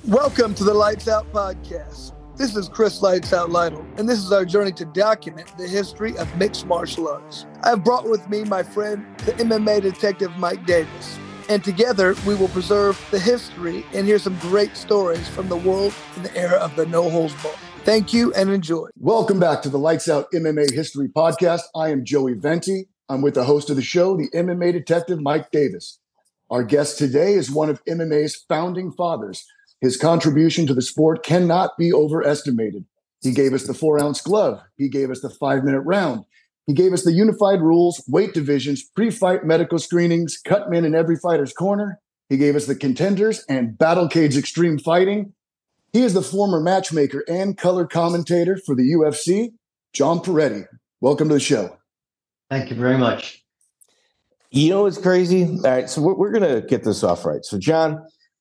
Welcome to the Lights Out Podcast. This is Chris Lights Out Lytle, and this is our journey to document the history of mixed martial arts. I have brought with me my friend, the MMA detective Mike Davis, and together we will preserve the history and hear some great stories from the world in the era of the no holds barred. Thank you and enjoy. Welcome back to the Lights Out MMA History Podcast. I am Joey Venti. I'm with the host of the show, the MMA detective Mike Davis. Our guest today is one of MMA's founding fathers. His contribution to the sport cannot be overestimated. He gave us the 4-ounce glove. He gave us the 5-minute round. He gave us the unified rules, weight divisions, pre-fight medical screenings, cut men in every fighter's corner. He gave us the contenders and Battle Cage Extreme Fighting. He is the former matchmaker and color commentator for the UFC, John Peretti. Welcome to the show. Thank you very much. You know what's crazy? All right, so we're going to get this off right. So, John,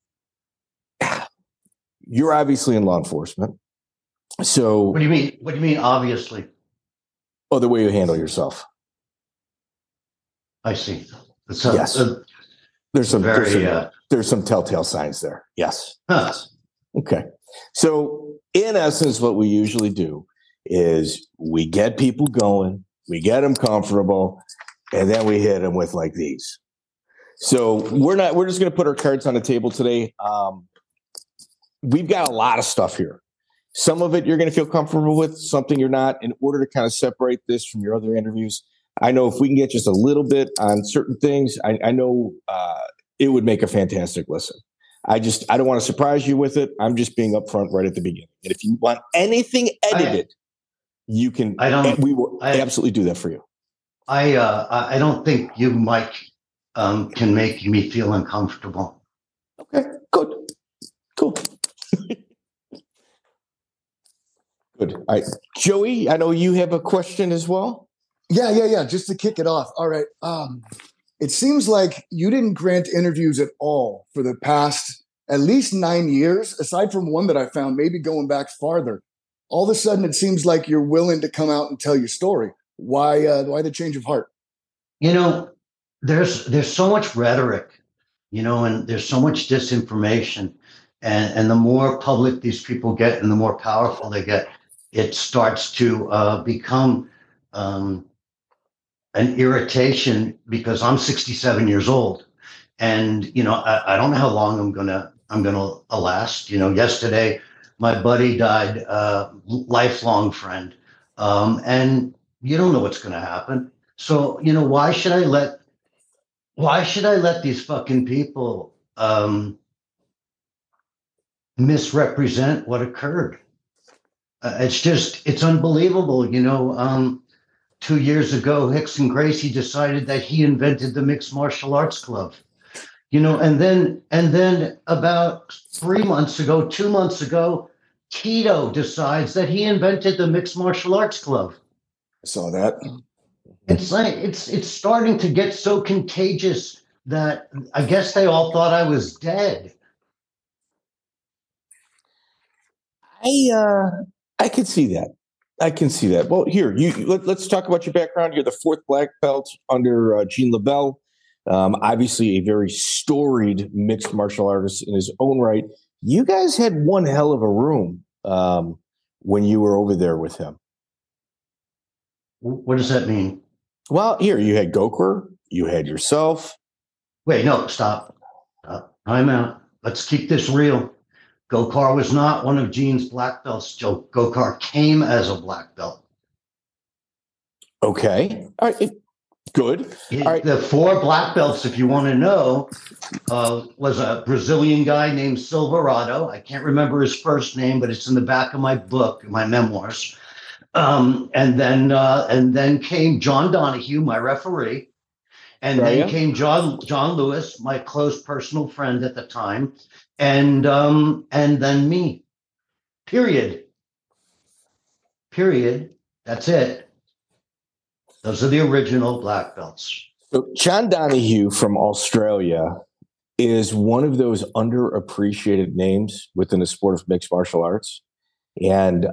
you're obviously in law enforcement. So What do you mean? What do you mean, obviously? Oh, the way you handle yourself. I see. Yes. There's some telltale signs there. Yes. Huh. Yes. Okay. So in essence, what we usually do is we get people going, we get them comfortable, and then we hit them with like these. So we're just going to put our cards on the table today. We've got a lot of stuff here. Some of it you're going to feel comfortable with, something you're not, in order to kind of separate this from your other interviews. I know if we can get just a little bit on certain things, I know it would make a fantastic listen. I don't want to surprise you with it. I'm just being upfront right at the beginning. And if you want anything edited, you can. We will absolutely do that for you. I don't think you, Mike, can make me feel uncomfortable. Okay, good. Cool. Good. All right. Joey, I know you have a question as well. Yeah. Just to kick it off. All right. It seems like you didn't grant interviews at all for the past at least 9 years, aside from one that I found, maybe going back farther. All of a sudden, it seems like you're willing to come out and tell your story. Why the change of heart? You know, there's so much rhetoric, and there's so much disinformation. And the more public these people get and the more powerful they get, it starts to become an irritation, because I'm 67 years old, and I don't know how long I'm gonna last. Yesterday my buddy died, lifelong friend, and you don't know what's going to happen. So why should I let these fucking people misrepresent what occurred? It's unbelievable. 2 years ago, Rickson Gracie decided that he invented the Mixed Martial Arts Club, and then about 2 months ago, Tito decides that he invented the Mixed Martial Arts Club. I saw that. It's like, it's starting to get so contagious that I guess they all thought I was dead. I can see that. Well, here, let's talk about your background. You're the 4th black belt under Gene LeBell. Obviously a very storied mixed martial artist in his own right. You guys had one hell of a room when you were over there with him. What does that mean? Well, here, you had Gokor, you had yourself. Wait, no, stop. Time out. Let's keep this real. Gokor was not one of Gene's black belts. Gokor came as a black belt. Okay. All right. Good. All right. The 4 black belts, if you want to know, was a Brazilian guy named Silverado. I can't remember his first name, but it's in the back of my book, my memoirs. And then came John Donahue, my referee. And then came John Lewis, my close personal friend at the time. And then me. Period. That's it. Those are the original black belts. So John Donahue from Australia is one of those underappreciated names within the sport of mixed martial arts. And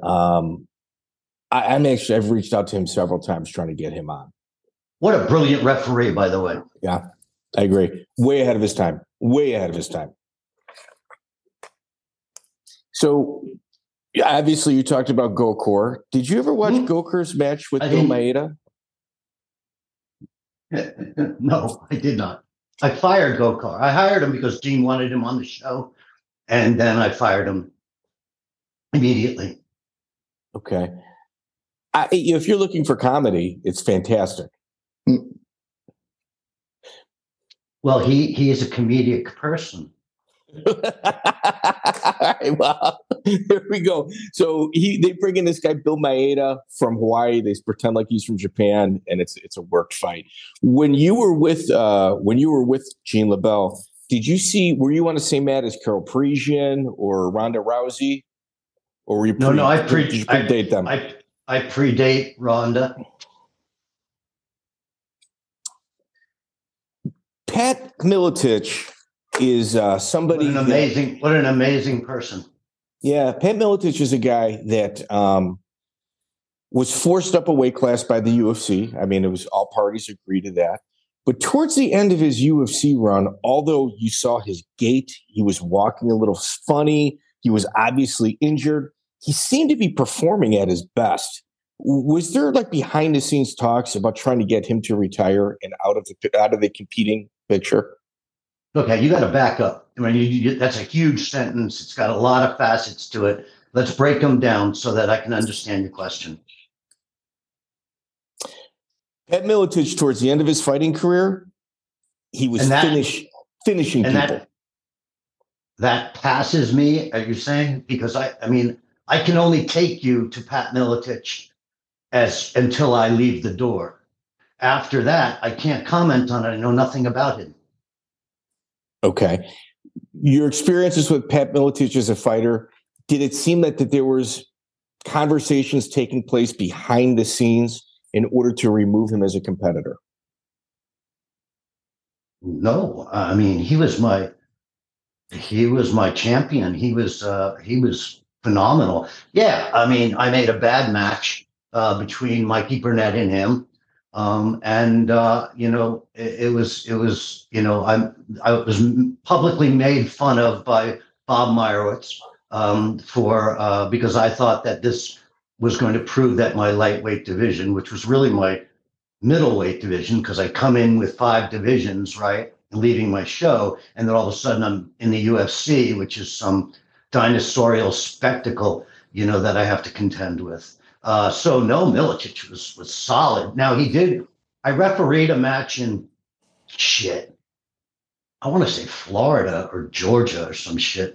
I've reached out to him several times trying to get him on. What a brilliant referee, by the way. Yeah, I agree. Way ahead of his time. So obviously you talked about Gokor. Did you ever watch Gokur's match with Bill Maeda? No, I did not. I fired Gokor. I hired him because Gene wanted him on the show, and then I fired him immediately. Okay. If you're looking for comedy, it's fantastic. Well, he is a comedic person. Well, there we go. So they bring in this guy Bill Maeda from Hawaii. They pretend like he's from Japan, and it's a work fight. When you were with Gene LeBell, were you on the same mat as Carol Parisian or Ronda Rousey, or were you? No, I predate them. I predate Ronda. Pat Miletich is somebody. What an amazing person. Yeah, Pat Miletich is a guy that was forced up a weight class by the UFC. I mean, it was all parties agreed to that. But towards the end of his UFC run, although you saw his gait, he was walking a little funny. He was obviously injured. He seemed to be performing at his best. Was there like behind the scenes talks about trying to get him to retire and out of the competing picture? Okay, you got to back up. I mean, that's a huge sentence. It's got a lot of facets to it. Let's break them down so that I can understand your question. Pat Miletich, towards the end of his fighting career, he was finishing people. That passes me, are you saying? Because I can only take you to Pat Miletich until I leave the door. After that, I can't comment on it. I know nothing about him. Okay. Your experiences with Pat Miletich as a fighter, did it seem that there was conversations taking place behind the scenes in order to remove him as a competitor? No, I mean, he was my champion. He was phenomenal. Yeah, I mean, I made a bad match between Mikey Burnett and him. It was I was publicly made fun of by Bob Meyerowitz because I thought that this was going to prove that my lightweight division, which was really my middleweight division, because I come in with 5 divisions, right, and leaving my show, and then all of a sudden I'm in the UFC, which is some dinosaurial spectacle, that I have to contend with. So no, Miletich was solid. Now I refereed a match in I want to say Florida or Georgia or some shit,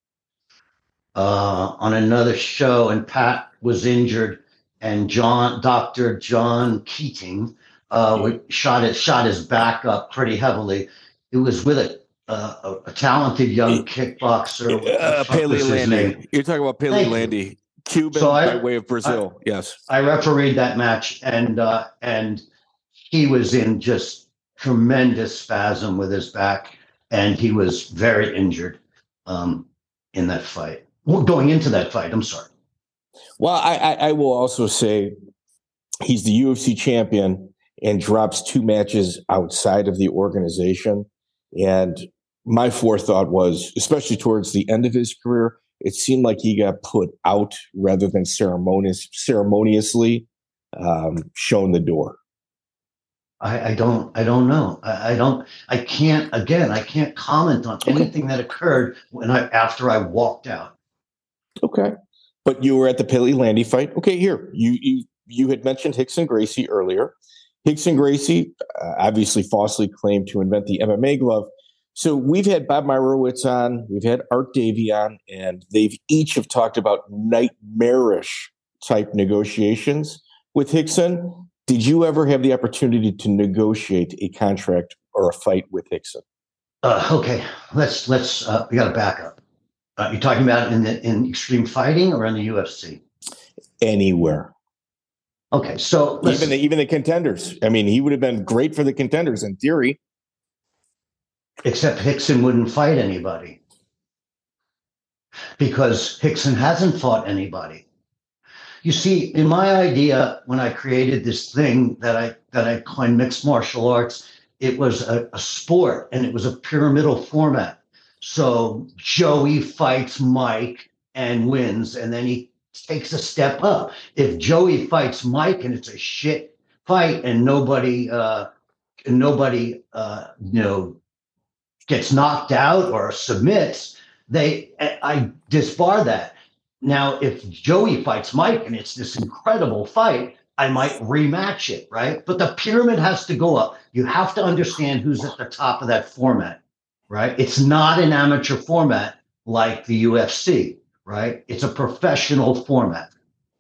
on another show, and Pat was injured, and Dr. John Keating shot his back up pretty heavily. It was with a talented young kickboxer. Pele Landy. You're talking about Pele Landy. Cuban by way of Brazil. Yes. I refereed that match, and he was in just tremendous spasm with his back, and he was very injured in that fight. Well, going into that fight, I'm sorry. Well, I will also say he's the UFC champion and drops 2 matches outside of the organization. And my forethought was, especially towards the end of his career, it seemed like he got put out rather than ceremoniously shown the door. I don't know. I can't comment on anything that occurred after I walked out. Okay. But you were at the Pele Landy fight. Okay, here. You had mentioned Rickson Gracie earlier. Rickson Gracie obviously falsely claimed to invent the MMA glove. So we've had Bob Meyerowitz on, we've had Art Davie on, and they've each have talked about nightmarish type negotiations with Rickson. Did you ever have the opportunity to negotiate a contract or a fight with Rickson? Okay, let's we got to back up. You're talking about in extreme fighting or in the UFC? Anywhere. Okay, so even the contenders. I mean, he would have been great for the contenders in theory. Except Rickson wouldn't fight anybody because Rickson hasn't fought anybody. You see, in my idea, when I created this thing that I coined mixed martial arts, it was a sport and it was a pyramidal format. So Joey fights Mike and wins, and then he takes a step up. If Joey fights Mike and it's a shit fight and nobody gets knocked out or submits, I disbar that. Now, if Joey fights Mike and it's this incredible fight, I might rematch it, right? But the pyramid has to go up. You have to understand who's at the top of that format, right? It's not an amateur format like the UFC, right? It's a professional format.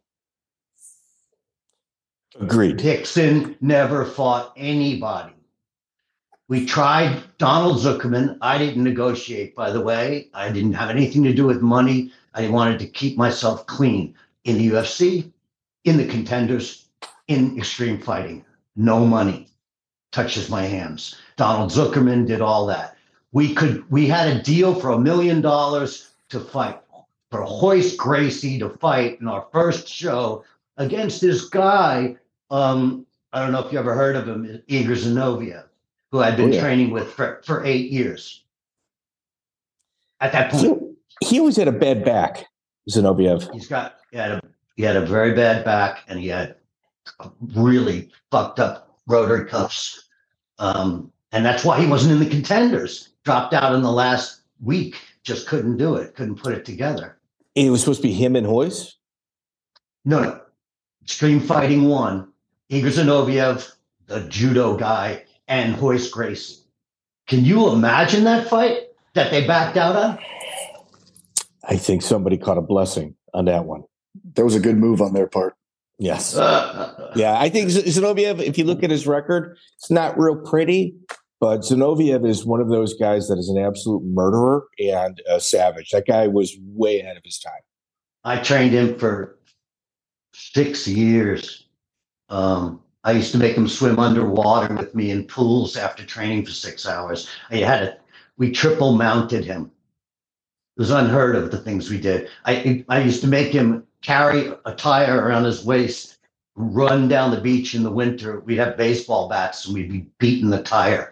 Agreed. Dixon never fought anybody. We tried Donald Zuckerman. I didn't negotiate, by the way. I didn't have anything to do with money. I wanted to keep myself clean in the UFC, in the Contenders, in extreme fighting. No money touches my hands. Donald Zuckerman did all that. We had a deal for $1 million to fight, for Royce Gracie to fight in our first show against this guy. I don't know if you ever heard of him, Igor Zinoviev, who I'd been training with for 8 years. At that point, he always had a bad back, Zinoviev. He had a very bad back, and he had really fucked up rotary cuffs, and that's why he wasn't in the Contenders. Dropped out in the last week. Just couldn't do it. Couldn't put it together. It was supposed to be him and Royce? No. Extreme Fighting 1. Igor Zinoviev, the judo guy, and Royce Gracie. Can you imagine that fight that they backed out on? I think somebody caught a blessing on that one. That was a good move on their part. Yes. Yeah, I think Zinoviev, if you look at his record, it's not real pretty, but Zinoviev is one of those guys that is an absolute murderer and a savage. That guy was way ahead of his time. I trained him for 6 years. I used to make him swim underwater with me in pools after training for 6 hours. We triple mounted him. It was unheard of, the things we did. I used to make him carry a tire around his waist, run down the beach in the winter. We'd have baseball bats and we'd be beating the tire.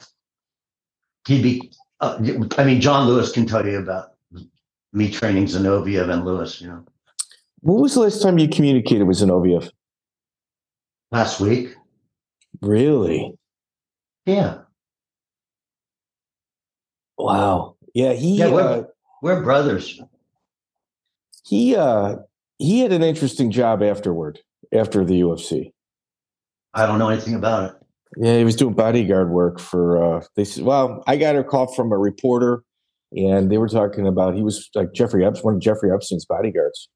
John Lewis can tell you about me training Zinoviev and Lewis, you know. When was the last time you communicated with Zinoviev? Last week. Really? Yeah. Wow. Yeah, we're brothers. He had an interesting job after the UFC. I don't know anything about it. Yeah, he was doing bodyguard work for. They said, "Well, I got a call from a reporter, and they were talking about he was like one of Jeffrey Epstein's bodyguards."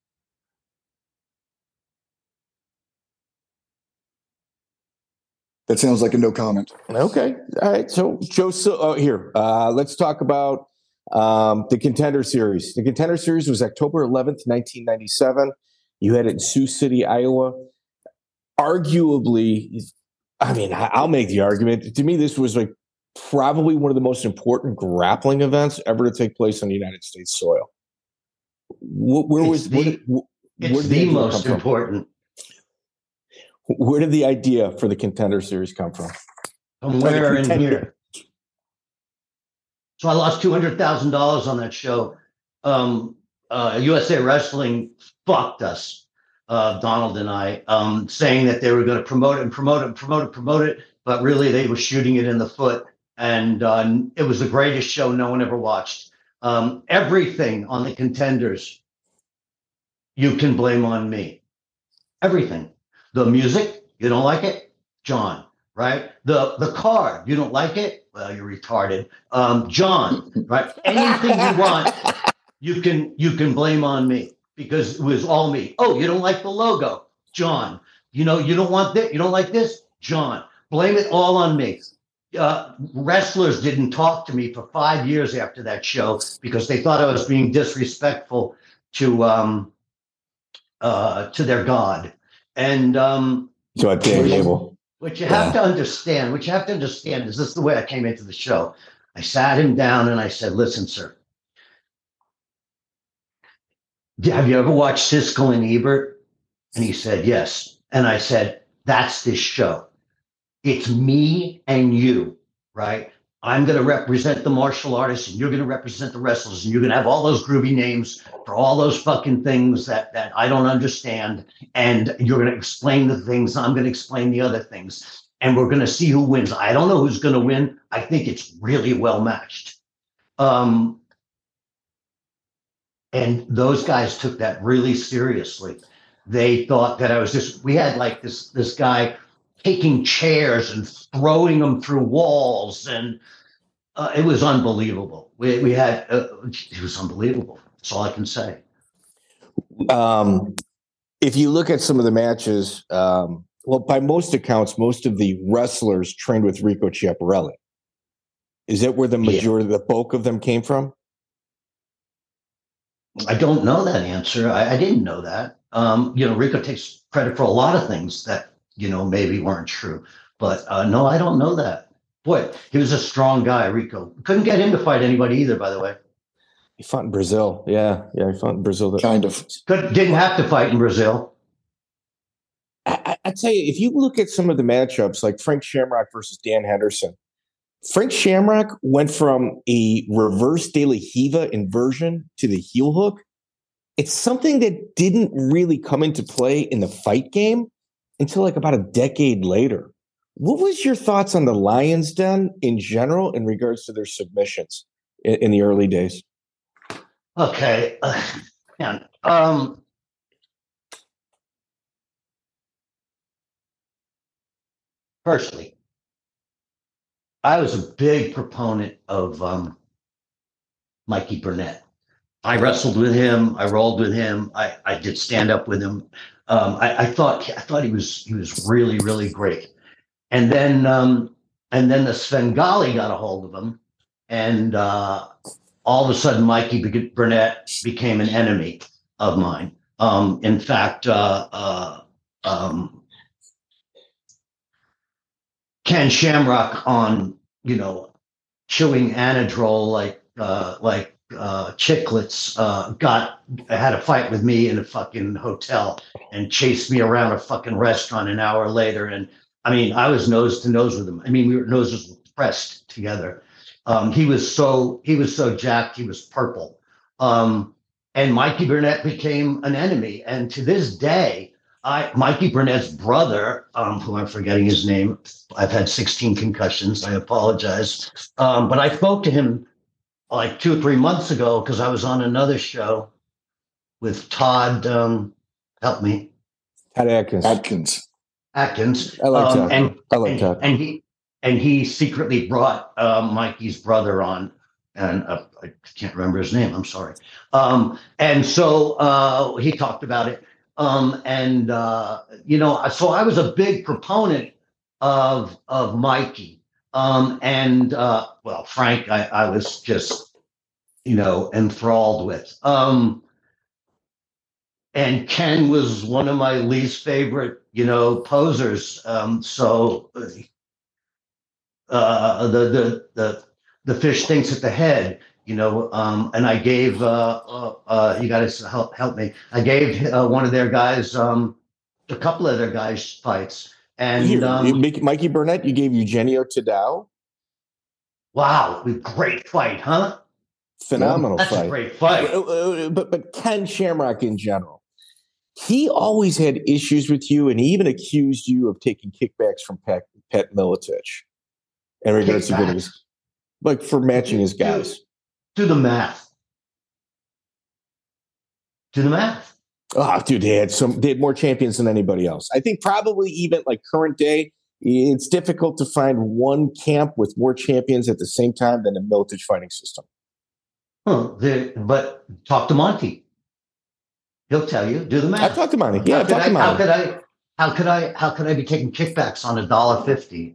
That sounds like a no comment. Okay, all right. So, Joe, here, let's talk about the Contender Series. The Contender Series was October 11th, 1997. You had it in Sioux City, Iowa. Arguably, I'll make the argument. To me, this was like probably one of the most important grappling events ever to take place on United States soil. It's the most important. Where did the idea for the Contender Series come from? Somewhere in here. So I lost $200,000 on that show. USA Wrestling fucked us, Donald and I, saying that they were going to promote it, but really they were shooting it in the foot. And it was the greatest show no one ever watched. Everything on the Contenders, you can blame on me. Everything. The music, you don't like it? John, right? The card, you don't like it? Well, you're retarded. John, right? Anything you want, you can blame on me because it was all me. Oh, you don't like the logo? John. You don't want that? You don't like this? John. Blame it all on me. Wrestlers didn't talk to me for 5 years after that show because they thought I was being disrespectful to their god. And so at Dan Gable. What you have to understand is this is the way I came into the show. I sat him down and I said, "Listen, sir, have you ever watched Siskel and Ebert?" And he said, "Yes." And I said, "That's this show. It's me and you, right? I'm going to represent the martial artists, and you're going to represent the wrestlers, and you're going to have all those groovy names for all those fucking things that I don't understand. And you're going to explain the things. I'm going to explain the other things. And we're going to see who wins. I don't know who's going to win. I think it's really well matched. And those guys took that really seriously. They thought that I was just, we had like this guy taking chairs and throwing them through walls, and it was unbelievable. We had, it was unbelievable. That's all I can say. If you look at some of the matches, well, by most accounts, most of the wrestlers trained with Rico Chiapparelli. Is that where the majority, the bulk of them came from? I don't know that answer. I didn't know that. Rico takes credit for a lot of things that, maybe weren't true. But no, I don't know that. Boy, he was a strong guy, Rico. Couldn't get him to fight anybody either, by the way. He fought in Brazil. Yeah, he fought in Brazil. Kind of. Didn't have to fight in Brazil. I tell you, if you look at some of the matchups, like Frank Shamrock versus Dan Henderson, Frank Shamrock went from a reverse De La Riva inversion to the heel hook. It's something that didn't really come into play in the fight game until like about a decade later. What was your thoughts on the Lions Den in general in regards to their submissions in the early days? Okay. Firstly, I was a big proponent of Mikey Burnett. I wrestled with him. I rolled with him. I did stand up with him. I thought he was really, really great. And then the Svengali got a hold of him, and all of a sudden, Mikey Burnett became an enemy of mine. In fact, Ken Shamrock on chewing Anadrol like chiclets had a fight with me in a fucking hotel and chased me around a fucking restaurant an hour later. And I mean, I was nose to nose with him. I mean, we were noses pressed together. He was so jacked, he was purple. And Mikey Burnett became an enemy. And to this day, Mikey Burnett's brother, who I'm forgetting his name, I've had 16 concussions, I apologize. But I spoke to him like 2 or 3 months ago because I was on another show with Todd, help me. Todd Atkins. Atkins. I like Todd. I like Todd. And he secretly brought Mikey's brother on, and I can't remember his name, I'm sorry. And so he talked about it. So I was a big proponent of Mikey. Frank, I was just, enthralled with. And Ken was one of my least favorite, posers. The fish thinks at the head. And I gave, you got to help me. I gave one of their guys, a couple of their guys fights. And Mikey Burnett, you gave Eugenio Tadao. Wow, great fight, huh? Phenomenal That's fight. A great fight. But Ken Shamrock in general, he always had issues with you, and he even accused you of taking kickbacks from Pet Miletich in regards to getting for matching his guys. Do the math. Oh, dude, they had more champions than anybody else. I think probably even like current day, it's difficult to find one camp with more champions at the same time than the Miletich fighting system. But talk to Monty. He'll tell you. Do the math. I've talked to Monty. Yeah, How could I be taking kickbacks on $1.50?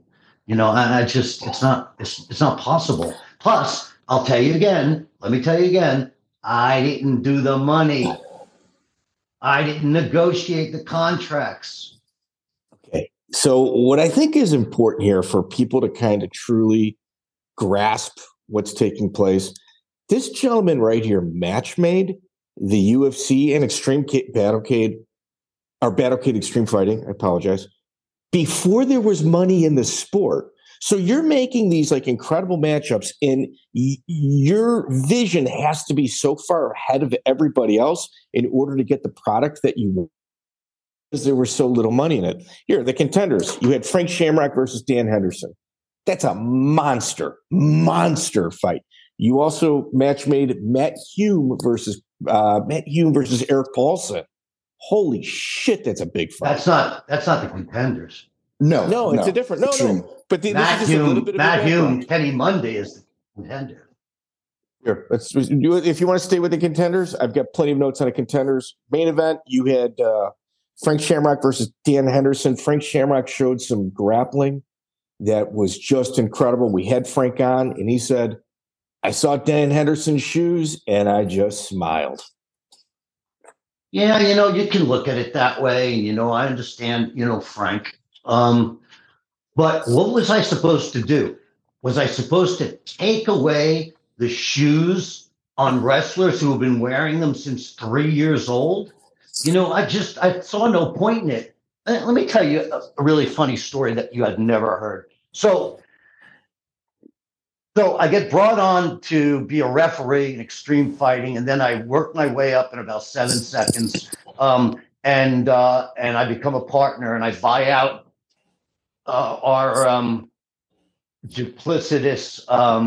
It's not possible. Plus, I'll tell you again. Let me tell you again. I didn't do the money. I didn't negotiate the contracts. Okay. So what I think is important here for people to kind of truly grasp what's taking place, this gentleman right here match made the UFC and Battlecade Extreme Fighting. I apologize. Before there was money in the sport. So you're making these like incredible matchups, and your vision has to be so far ahead of everybody else in order to get the product that you want, because there was so little money in it. Here, the contenders. You had Frank Shamrock versus Dan Henderson. That's a monster fight. You also match made Matt Hume versus Eric Paulson. Holy shit, that's a big fight. That's not the contenders. No, it's a different. No. But Matt Hume, Kenny Monday is the contender. Here, if you want to stay with the contenders, I've got plenty of notes on the contenders. Main event, you had Frank Shamrock versus Dan Henderson. Frank Shamrock showed some grappling that was just incredible. We had Frank on, and he said, I saw Dan Henderson's shoes, and I just smiled. Yeah, you can look at it that way. I understand, Frank. But what was I supposed to do? Was I supposed to take away the shoes on wrestlers who have been wearing them since 3 years old? I saw no point in it. Let me tell you a really funny story that you had never heard. So I get brought on to be a referee in extreme fighting, and then I work my way up in about 7 seconds, and I become a partner, and I buy out our duplicitous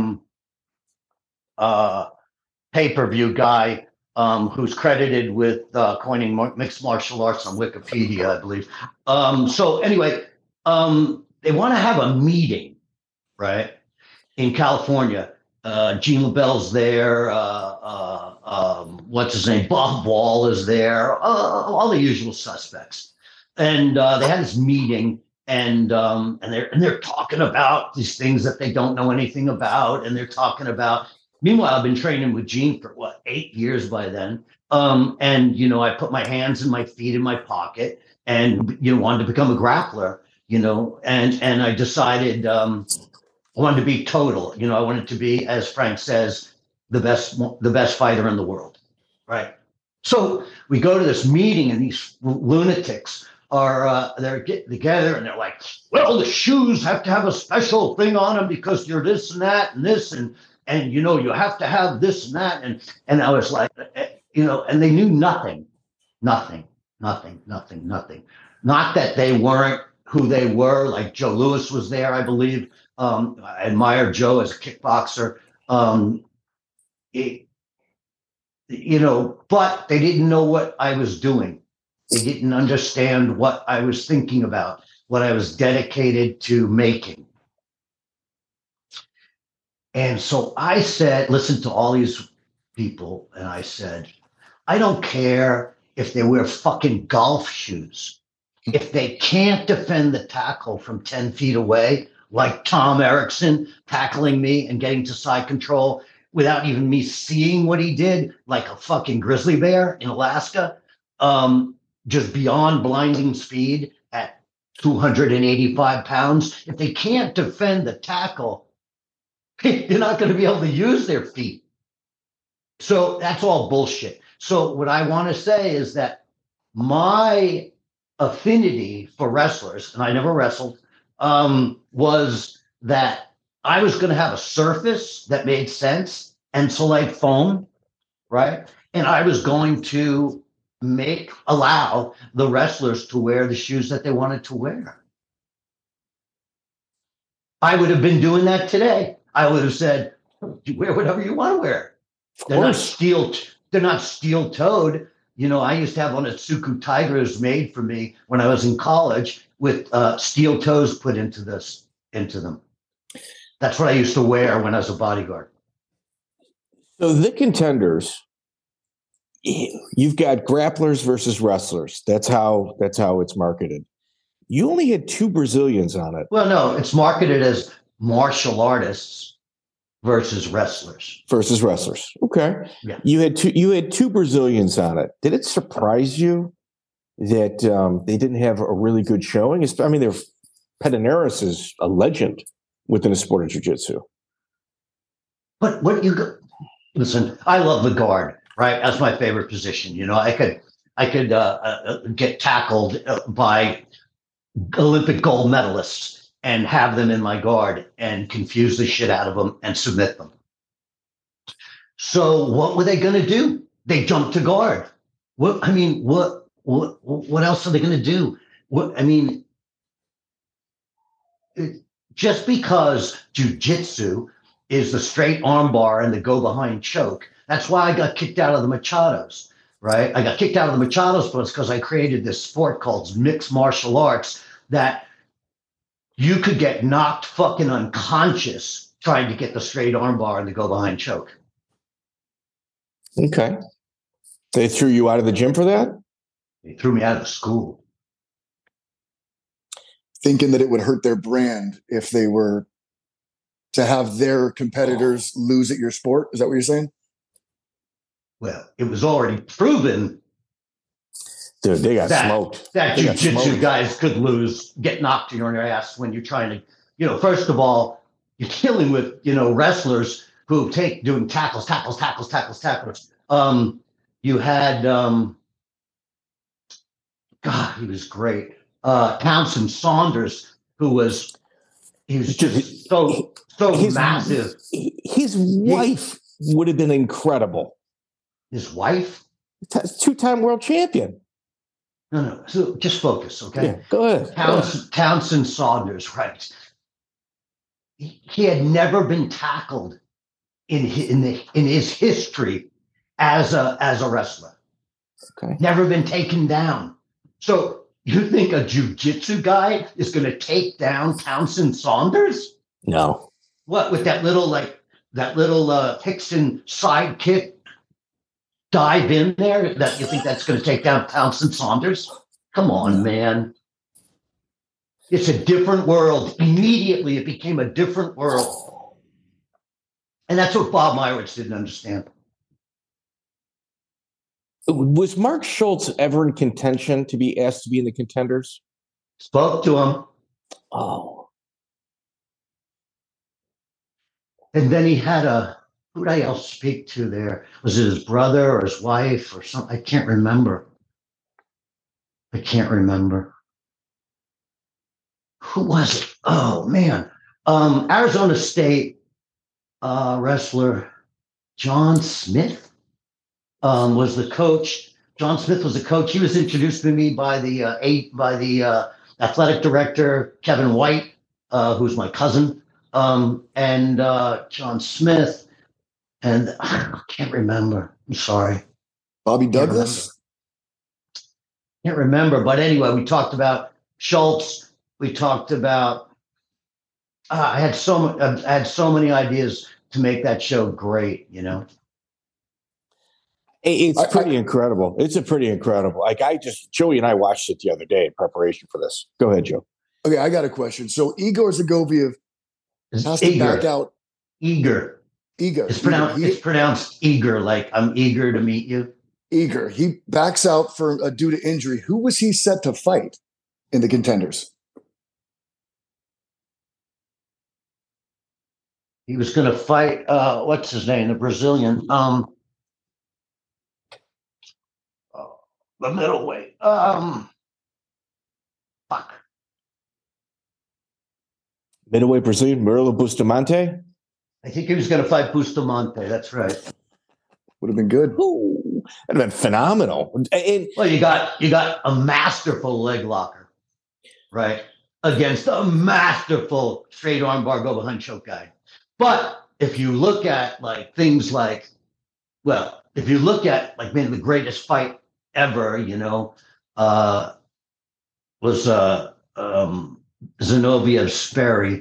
pay-per-view guy, who's credited with coining mixed martial arts on Wikipedia, I believe. So anyway, they want to have a meeting, right, in California. Gene LaBelle's there. What's his name? Bob Wall is there. All the usual suspects. And they had this meeting, and they're talking about these things that they don't know anything about, and they're talking about. Meanwhile, I've been training with Gene for 8 years by then. And I put my hands and my feet in my pocket, and wanted to become a grappler. And I decided I wanted to be total. I wanted to be, as Frank says, the best fighter in the world, right? So we go to this meeting, and these lunatics are they're getting together, and they're like, well, the shoes have to have a special thing on them because you're this and that and this and you have to have this and that, and I was like, and they knew nothing. Not that they weren't who they were. Like Joe Louis was there, I believe. I admire Joe as a kickboxer. But they didn't know what I was doing. They didn't understand what I was thinking about, what I was dedicated to making. And so I said, listen to all these people, and I said, I don't care if they wear fucking golf shoes. If they can't defend the tackle from 10 feet away, like Tom Erickson tackling me and getting to side control without even me seeing what he did, like a fucking grizzly bear in Alaska, just beyond blinding speed at 285 pounds. If they can't defend the tackle, they're not going to be able to use their feet. So that's all bullshit. So what I want to say is that my affinity for wrestlers, and I never wrestled, was that I was going to have a surface that made sense and select foam, right? And I was going to allow the wrestlers to wear the shoes that they wanted to wear. I would have been doing that today. I would have said, you wear whatever you want to wear. They're not steel-toed. I used to have one of Suku Tigers made for me when I was in college with steel toes put into them. That's what I used to wear when I was a bodyguard. So the contenders, you've got grapplers versus wrestlers. That's how it's marketed. You only had 2 Brazilians on it. Well, no, it's marketed as martial artists versus wrestlers. Okay. Yeah. You had two Brazilians on it. Did it surprise you that they didn't have a really good showing? Pederneiras is a legend within the sport of jiu-jitsu. But listen, I love the guard, right? That's my favorite position. I could get tackled by Olympic gold medalists and have them in my guard and confuse the shit out of them and submit them. So what were they going to do? They jumped to guard. What else are they going to do? Just because jiu-jitsu is the straight arm bar and the go behind choke, that's why I got kicked out of the Machados, right? I got kicked out of the Machados because I created this sport called mixed martial arts that you could get knocked fucking unconscious trying to get the straight arm bar and the go behind choke. Okay. They threw you out of the gym for that? They threw me out of the school. Thinking that it would hurt their brand if they were to have their competitors lose at your sport. Is that what you're saying? Well, it was already proven. Dude, they got smoked. That jiu-jitsu guys could lose, get knocked in your ass when you're trying to, first of all, you're dealing with, wrestlers who doing tackles. You had, God, he was great. Townsend Saunders, he was just so massive. His wife would have been incredible. His wife? Two-time world champion. No. So just focus, okay? Yeah, go ahead. Townsend Saunders, right? He had never been tackled in his history as a wrestler. Okay. Never been taken down. So you think a jiu-jitsu guy is going to take down Townsend Saunders? No. What, with that little Hickson sidekick dive in there, that you think that's going to take down Townsend Saunders? Come on, man. It's a different world. Immediately, it became a different world. And that's what Bob Meyerowitz didn't understand. Was Mark Schultz ever in contention to be asked to be in the Contenders? Spoke to him. Oh. And then he had who did I else speak to there? Was it his brother or his wife or something? I can't remember. Who was it? Oh, man. Arizona State wrestler John Smith was the coach. John Smith was the coach. He was introduced to me by the athletic director, Kevin White, who's my cousin, and John Smith. And I can't remember. I'm sorry. Bobby Douglas? Can't remember. But anyway, we talked about Schultz. We talked about, I had so many ideas to make that show great, It's pretty incredible. It's pretty incredible. Like Joey and I watched it the other day in preparation for this. Go ahead, Joe. Okay, I got a question. So Igor Zagoviev has to back out. Igor. It's pronounced eager, like I'm eager to meet you. Igor. He backs out due to injury. Who was he set to fight in the Contenders? He was going to fight, what's his name? The Brazilian. The middleweight. Middleweight Brazilian, Murilo Bustamante? I think he was going to fight Bustamante. That's right. Would have been good. Ooh, that'd have been phenomenal. Well, you got a masterful leg locker, right, against a masterful straight arm bar go behind choke guy. But if you look at maybe the greatest fight ever, was Zinoviev Sperry.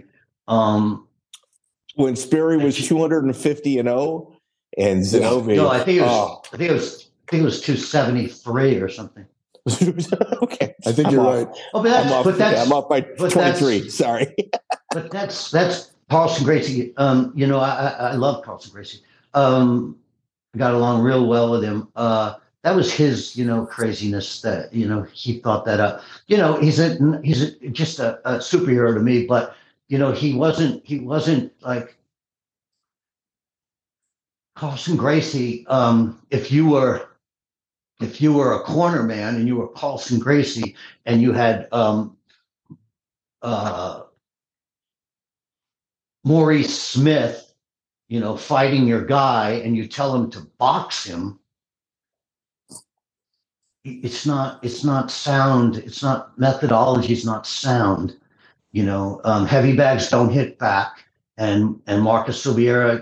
When Sperry was 250-0, and Zinoviev. No, I think it was 273 or something. Okay, I think you're right. Oh, I'm off by 23. Sorry, but that's Carlson Gracie. I love Carlson Gracie. I got along real well with him. That was his, craziness that, he thought that up. He's just a superhero to me, but, he wasn't like Carlson Gracie. If you were a corner man and you were Carlson Gracie and you had Maurice Smith, fighting your guy, and you tell him to box him, it's not sound. It's not methodology. It's not sound. Heavy bags don't hit back, and Marcus Silveira,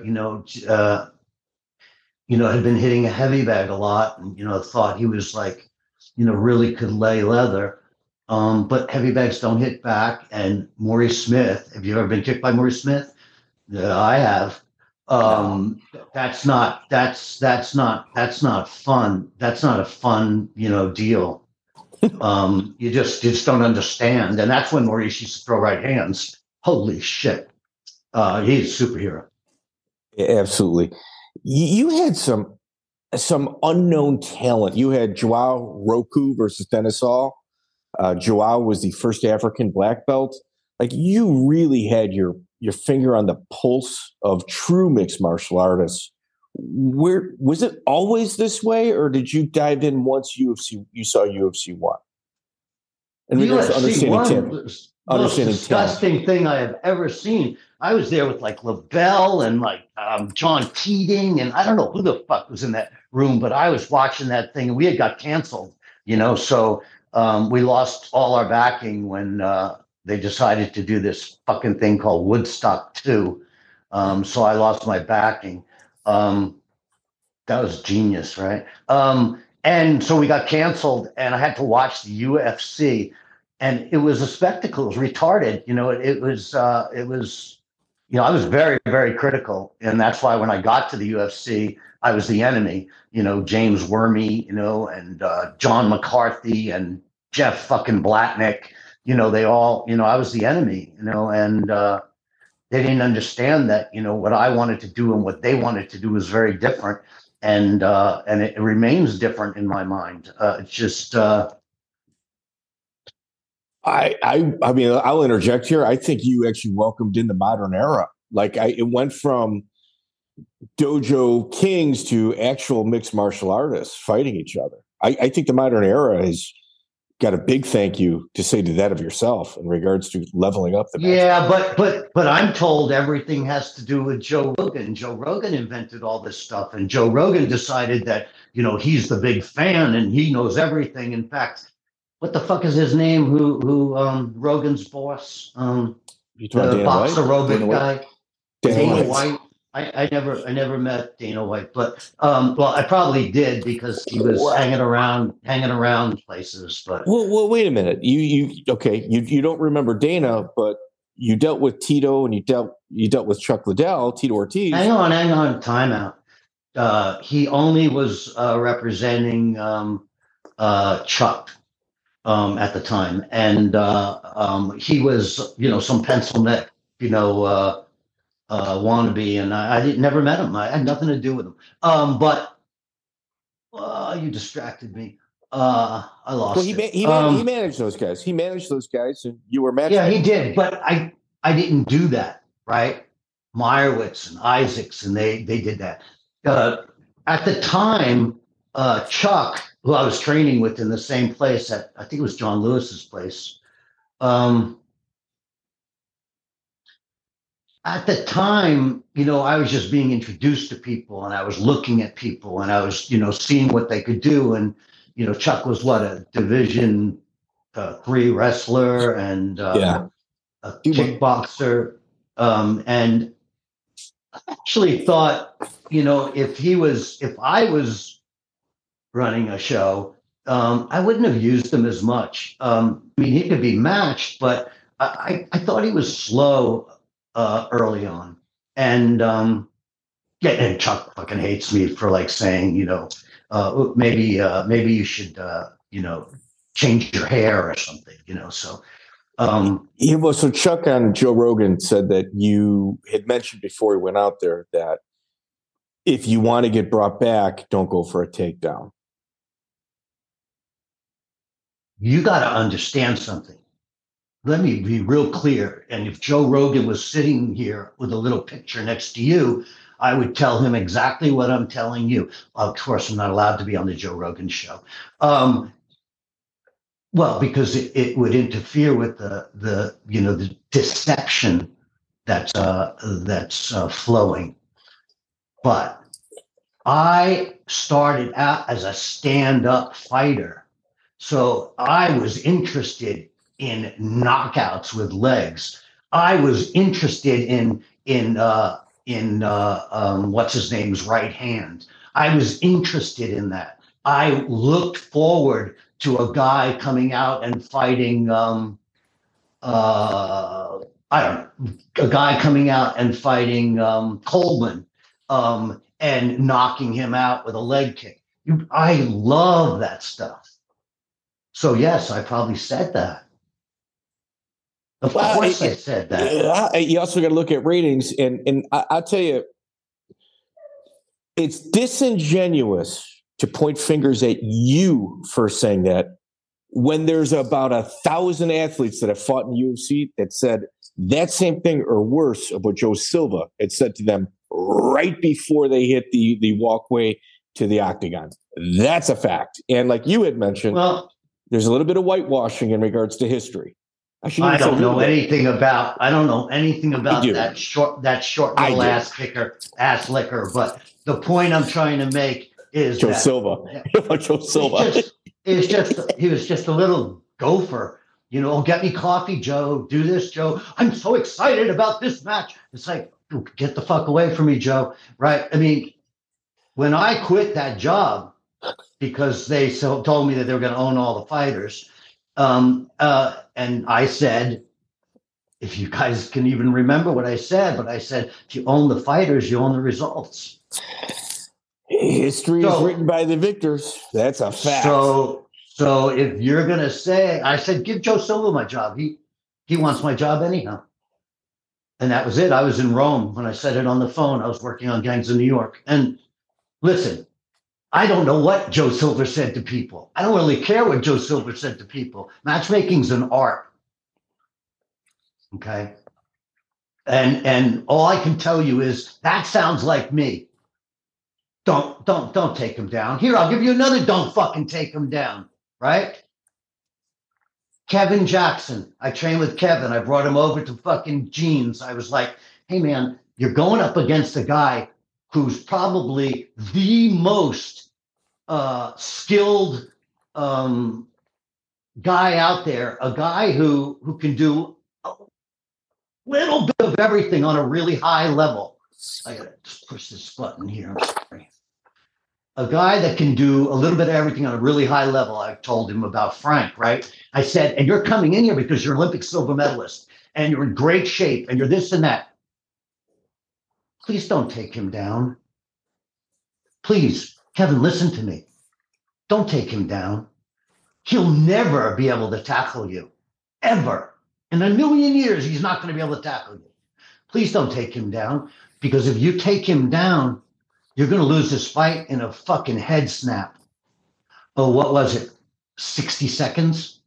had been hitting a heavy bag a lot, and thought he was like, really could lay leather. But heavy bags don't hit back, and Maurice Smith. Have you ever been kicked by Maurice Smith? Yeah, I have. That's not fun. That's not a fun, deal. You just don't understand. And that's when Maurice used to throw right hands. Holy shit. He's a superhero. Absolutely. You had some unknown talent. You had Joao Roku versus Dennis Hall. Joao was the first African black belt. Like, you really had your finger on the pulse of true mixed martial artists. Where was it always this way, or did you dive in once you saw UFC 1? And UFC 1 was the most disgusting thing I have ever seen. I was there with like LaBelle and like John Keating, and I don't know who the fuck was in that room, but I was watching that thing, and we had got canceled, so we lost all our backing when they decided to do this fucking thing called Woodstock 2. So I lost my backing. That was genius, right? And so we got canceled, and I had to watch the UFC, and it was a spectacle. It was retarded. It was, I was very, very critical. And that's why when I got to the UFC, I was the enemy, James Wormy, and John McCarthy and Jeff fucking Blatnick. They all, I was the enemy, and they didn't understand that, what I wanted to do and what they wanted to do was very different. And it remains different in my mind. It's just. I mean, I'll interject here. I think you actually welcomed in the modern era. Like, it went from dojo kings to actual mixed martial artists fighting each other. I think the modern era has got a big thank you to say to that of yourself in regards to leveling up the match. Yeah, but I'm told everything has to do with Joe Rogan. Joe Rogan invented all this stuff, and Joe Rogan decided that, he's the big fan and he knows everything. In fact, what the fuck is his name? Who Rogan's boss? The box aerobic guy. Dana White. I never met Dana White, but I probably did because he was hanging around places. But well, wait a minute. You don't remember Dana, but you dealt with Tito and you dealt with Chuck Liddell, Tito Ortiz. Hang on, time out. He only was representing Chuck at the time, and he was some pencil neck, wannabe, and I never met him. I had nothing to do with him. But you distracted me. I lost. Well, he managed those guys. He managed those guys, and you were matching. Yeah, he did. But I didn't do that, right? Meyerowitz and Isaacs, and they did that. At the time, Chuck, who I was training with in the same place I think it was John Lewis's place. At the time, I was just being introduced to people, and I was looking at people, and I was, seeing what they could do. And, Chuck was a Division 3 wrestler and a kickboxer. And I actually thought, if I was running a show, I wouldn't have used him as much. He could be matched, but I thought he was slow early on, and and Chuck fucking hates me for saying, maybe you should change your hair or something, So so Chuck on Joe Rogan said that you had mentioned before he went out there that if you want to get brought back, don't go for a takedown. You got to understand something. Let me be real clear. And if Joe Rogan was sitting here with a little picture next to you, I would tell him exactly what I'm telling you. Of course, I'm not allowed to be on the Joe Rogan show. Because it would interfere with the deception that's flowing. But I started out as a stand-up fighter, so I was interested in knockouts with legs. I was interested in what's his name's right hand. I was interested in that. I looked forward to a guy coming out and fighting. I don't know, a guy coming out and fighting Coleman and knocking him out with a leg kick. I love that stuff. So yes, I probably said that. Of course, I said that. You also got to look at ratings, and I'll tell you, it's disingenuous to point fingers at you for saying that when there's about 1,000 athletes that have fought in UFC that said that same thing or worse about Joe Silva. It said to them right before they hit the walkway to the octagon. That's a fact. And like you had mentioned, there's a little bit of whitewashing in regards to history. I don't know anything about that short little ass licker. But the point I'm trying to make is Joe Silva. Joe Silva. He was just a little gopher. You know, get me coffee, Joe. Do this, Joe. I'm so excited about this match. It's like, get the fuck away from me, Joe. Right? I mean, when I quit that job because they told me that they were going to own all the fighters, and I said, if you guys can even remember what I said, but I said, if you own the fighters, you own the results. History is written by the victors. That's a fact. So if you're going to say, I said, give Joe Silva my job. He wants my job anyhow. And that was it. I was in Rome when I said it on the phone. I was working on Gangs of New York. And listen, I don't know what Joe Silva said to people. I don't really care what Joe Silva said to people. Matchmaking's an art. Okay. And all I can tell you is that sounds like me. Don't take him down. Here, I'll give you another don't fucking take him down. Right? Kevin Jackson. I trained with Kevin. I brought him over to fucking Jeans. I was like, hey man, you're going up against a guy who's probably the most skilled guy out there, a guy who can do a little bit of everything on a really high level. I gotta just push this button here. I'm sorry. A guy that can do a little bit of everything on a really high level. I told him about Frank, right? I said, and you're coming in here because you're Olympic silver medalist and you're in great shape and you're this and that. Please don't take him down. Please, Kevin, listen to me. Don't take him down. He'll never be able to tackle you, ever. In a million years, he's not going to be able to tackle you. Please don't take him down, because if you take him down, you're going to lose this fight in a fucking head snap. Oh, what was it? 60 seconds?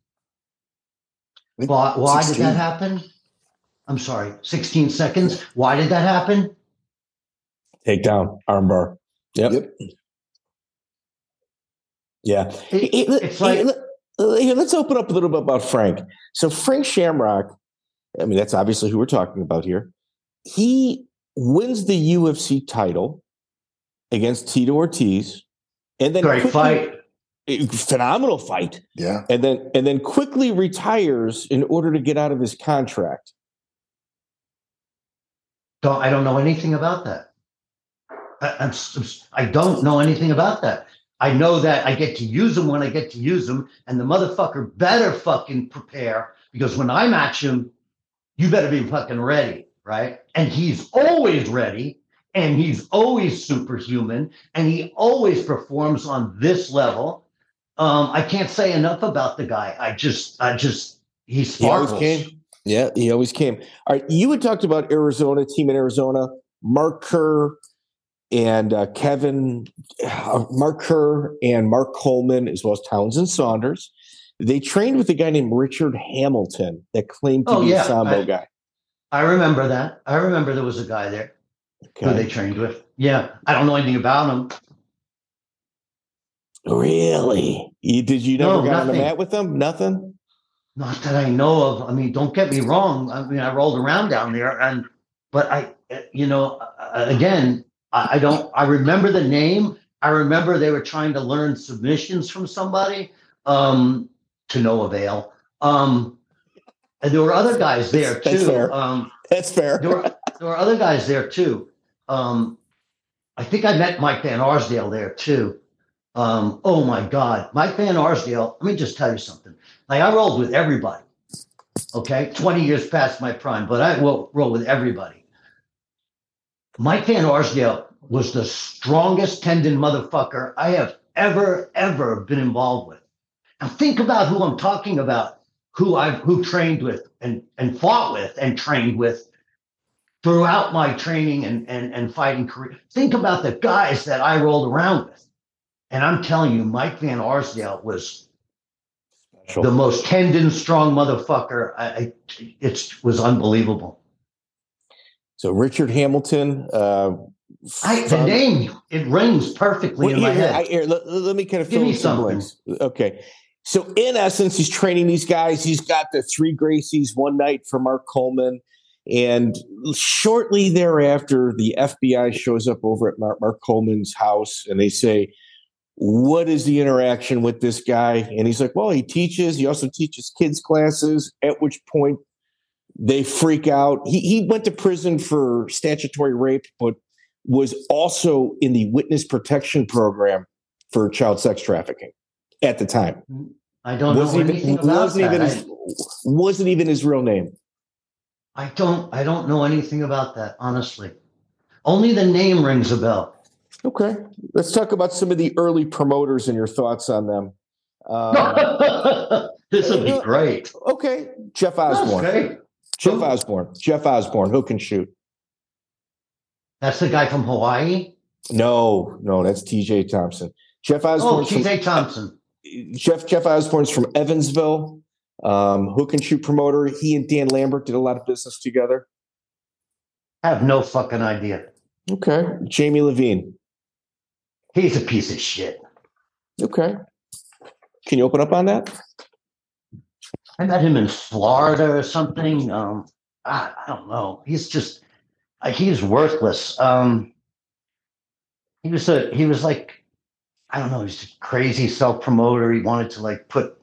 Why did that happen? I'm sorry, 16 seconds. Why did that happen? Takedown, armbar. Yep. Yeah. It's like, let's open up a little bit about Frank. So Frank Shamrock, I mean, that's obviously who we're talking about here. He wins the UFC title against Tito Ortiz, and then phenomenal fight. Yeah. And then quickly retires in order to get out of his contract. I don't know anything about that. I don't know anything about that. I know that I get to use him when I get to use him, and the motherfucker better fucking prepare, because when I match him, you better be fucking ready, right? And he's always ready, and he's always superhuman, and he always performs on this level. I can't say enough about the guy. He sparkles. He always came. Yeah, he always came. All right, you had talked about Arizona, team in Arizona, Mark Kerr and Mark Kerr and Mark Coleman, as well as Townsend Saunders. They trained with a guy named Richard Hamilton that claimed to be a Sambo guy. I remember that. I remember there was a guy there who they trained with. Yeah, I don't know anything about him. Really? Did you never get on the mat with them? Nothing? Not that I know of. I mean, don't get me wrong. I mean, I rolled around down there, and but again, I don't. I remember the name. I remember they were trying to learn submissions from somebody, to no avail. And there were other guys there too. That's fair. That's fair. There were other guys there too. I think I met Mike Van Arsdale there too. Oh my God, Mike Van Arsdale. Let me just tell you something. Like, I rolled with everybody. Okay, 20 years past my prime, but I rolled with everybody. Mike Van Arsdale was the strongest tendon motherfucker I have ever been involved with. Now think about who I'm talking about, who trained with and fought with and trained with throughout my training and fighting career. Think about the guys that I rolled around with. And I'm telling you, Mike Van Arsdale was special. The most tendon strong motherfucker. It was unbelievable. So Richard Hamilton. The name, it rings perfectly in my head. Let me kind of fill in some blanks. Okay. So in essence, he's training these guys. He's got the 3 Gracies one night for Mark Coleman. And shortly thereafter, the FBI shows up over at Mark Coleman's house, and they say, what is the interaction with this guy? And he's like, well, he teaches. He also teaches kids classes, at which point they freak out. He went to prison for statutory rape, but was also in the witness protection program for child sex trafficking at the time. I don't know anything about that. Wasn't even his real name. I don't know anything about that, honestly. Only the name rings a bell. Okay. Let's talk about some of the early promoters and your thoughts on them. This will be great. Okay. Jeff Osborne. Okay. Jeff Osborne, Hook and Shoot. That's the guy from Hawaii? No, that's TJ Thompson. Jeff Osborne. TJ Thompson. Jeff Osborne's from Evansville. Hook and Shoot promoter. He and Dan Lambert did a lot of business together. I have no fucking idea. Okay. Jamie Levine. He's a piece of shit. Okay. Can you open up on that? I met him in Florida or something. I don't know. He's just, he's worthless. He was like, I don't know. He's a crazy self-promoter. He wanted to put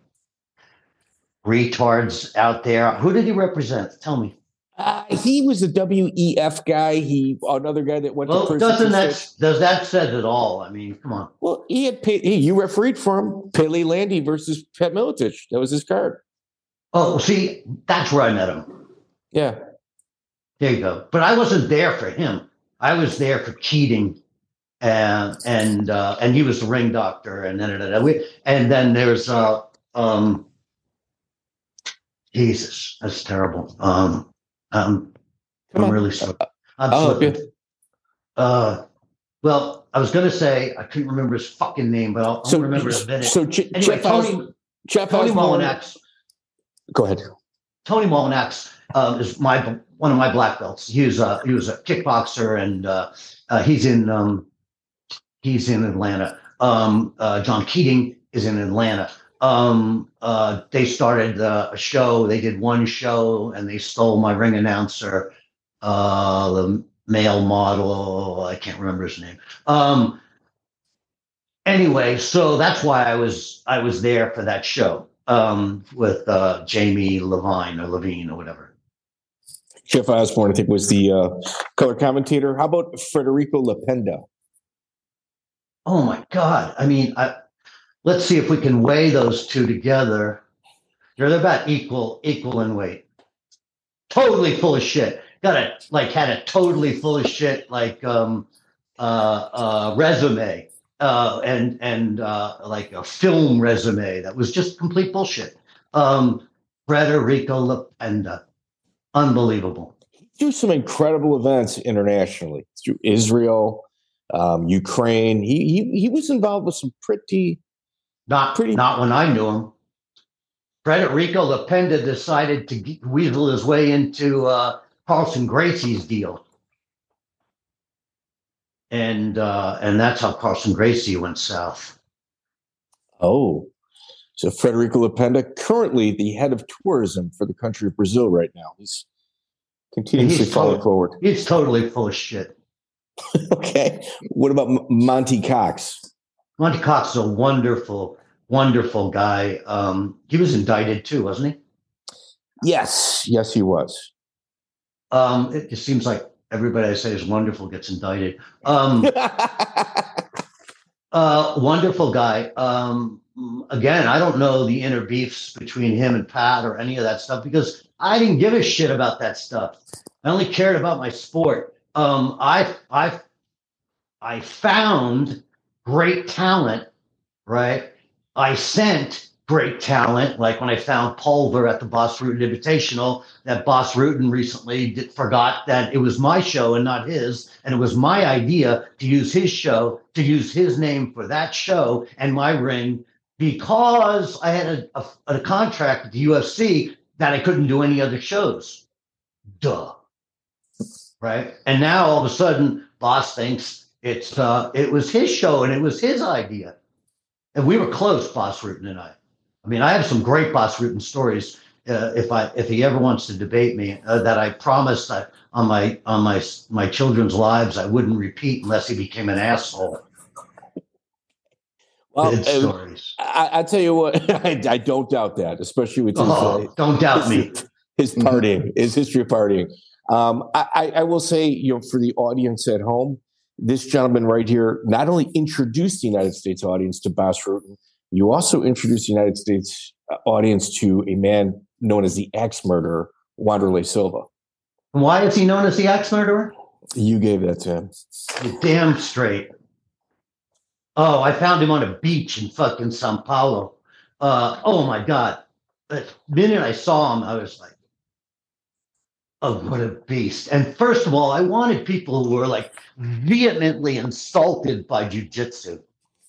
retards out there. Who did he represent? Tell me. He was a WEF guy. Another guy that went to prison. Does that said it all? I mean, come on. Well, he had paid. You refereed for him. Pele Landy versus Pat Miletich. That was his card. Oh, see, that's where I met him. Yeah. There you go. But I wasn't there for him. I was there for Keating, and he was the ring doctor, and then there's Jesus, that's terrible. I'm really sorry. I'm slipping. Well, I was going to say I couldn't remember his fucking name, but I'll remember in a minute. So anyway, Tony Molinax. Go ahead. Tony Molinax is one of my black belts. He was a kickboxer, and he's in Atlanta. John Keating is in Atlanta. They started a show. They did one show, and they stole my ring announcer, the male model. I can't remember his name. Anyway, so that's why I was there for that show with Jamie Levine or whatever. Jeff Osborne, I think, was the color commentator. How about Federico Lapenda? Oh my God! I mean, let's see if we can weigh those two together. They're about equal in weight. Totally full of shit. Had a totally full of shit resume, and like a film resume that was just complete bullshit. Federico Lapenda, unbelievable. Do some incredible events internationally through Israel, Ukraine. He was involved with some pretty. Not when I knew him. Federico Lapenda decided to weasel his way into Carlson Gracie's deal, and that's how Carlson Gracie went south. Oh, so Federico Lapenda, currently the head of tourism for the country of Brazil right now. He's Continuously falling forward. He's totally full of shit. Okay. What about Monty Cox? Monty Cox is a wonderful, wonderful guy. He was indicted too, wasn't he? Yes, he was. It just seems like everybody I say is wonderful gets indicted. Wonderful guy. Again, I don't know the inner beefs between him and Pat or any of that stuff because I didn't give a shit about that stuff. I only cared about my sport. I found great talent, right? I sent great talent, like when I found Pulver at the Bas Rutten Invitational, that Bas Rutten recently forgot that it was my show and not his, and it was my idea to use his show, to use his name for that show and my ring, because I had a contract with the UFC that I couldn't do any other shows. Duh. Right? And now all of a sudden, Bas thinks it was his show and it was his idea. And we were close, Bas Rutten and I. I mean, I have some great Bas Rutten stories. If he ever wants to debate me, that I promised that on my children's lives I wouldn't repeat unless he became an asshole. Well, stories. I tell you what, I don't doubt that, especially with his, don't doubt me. His partying, his history of partying. I will say, for the audience at home, this gentleman right here not only introduced the United States audience to Bas Rutten, you also introduced the United States audience to a man known as the Axe Murderer, Wanderlei Silva. Why is he known as the Axe Murderer? You gave that to him. You're damn straight. Oh, I found him on a beach in fucking Sao Paulo. Oh my God. The minute I saw him, I was like, oh, what a beast. And first of all, I wanted people who were like vehemently insulted by jiu-jitsu.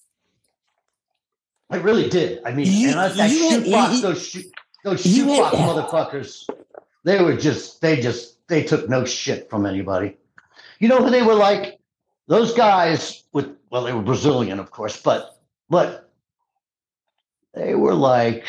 I really did. I mean, those shootbox motherfuckers, they took no shit from anybody. You know who they were like? Those guys they were Brazilian, of course, but they were like,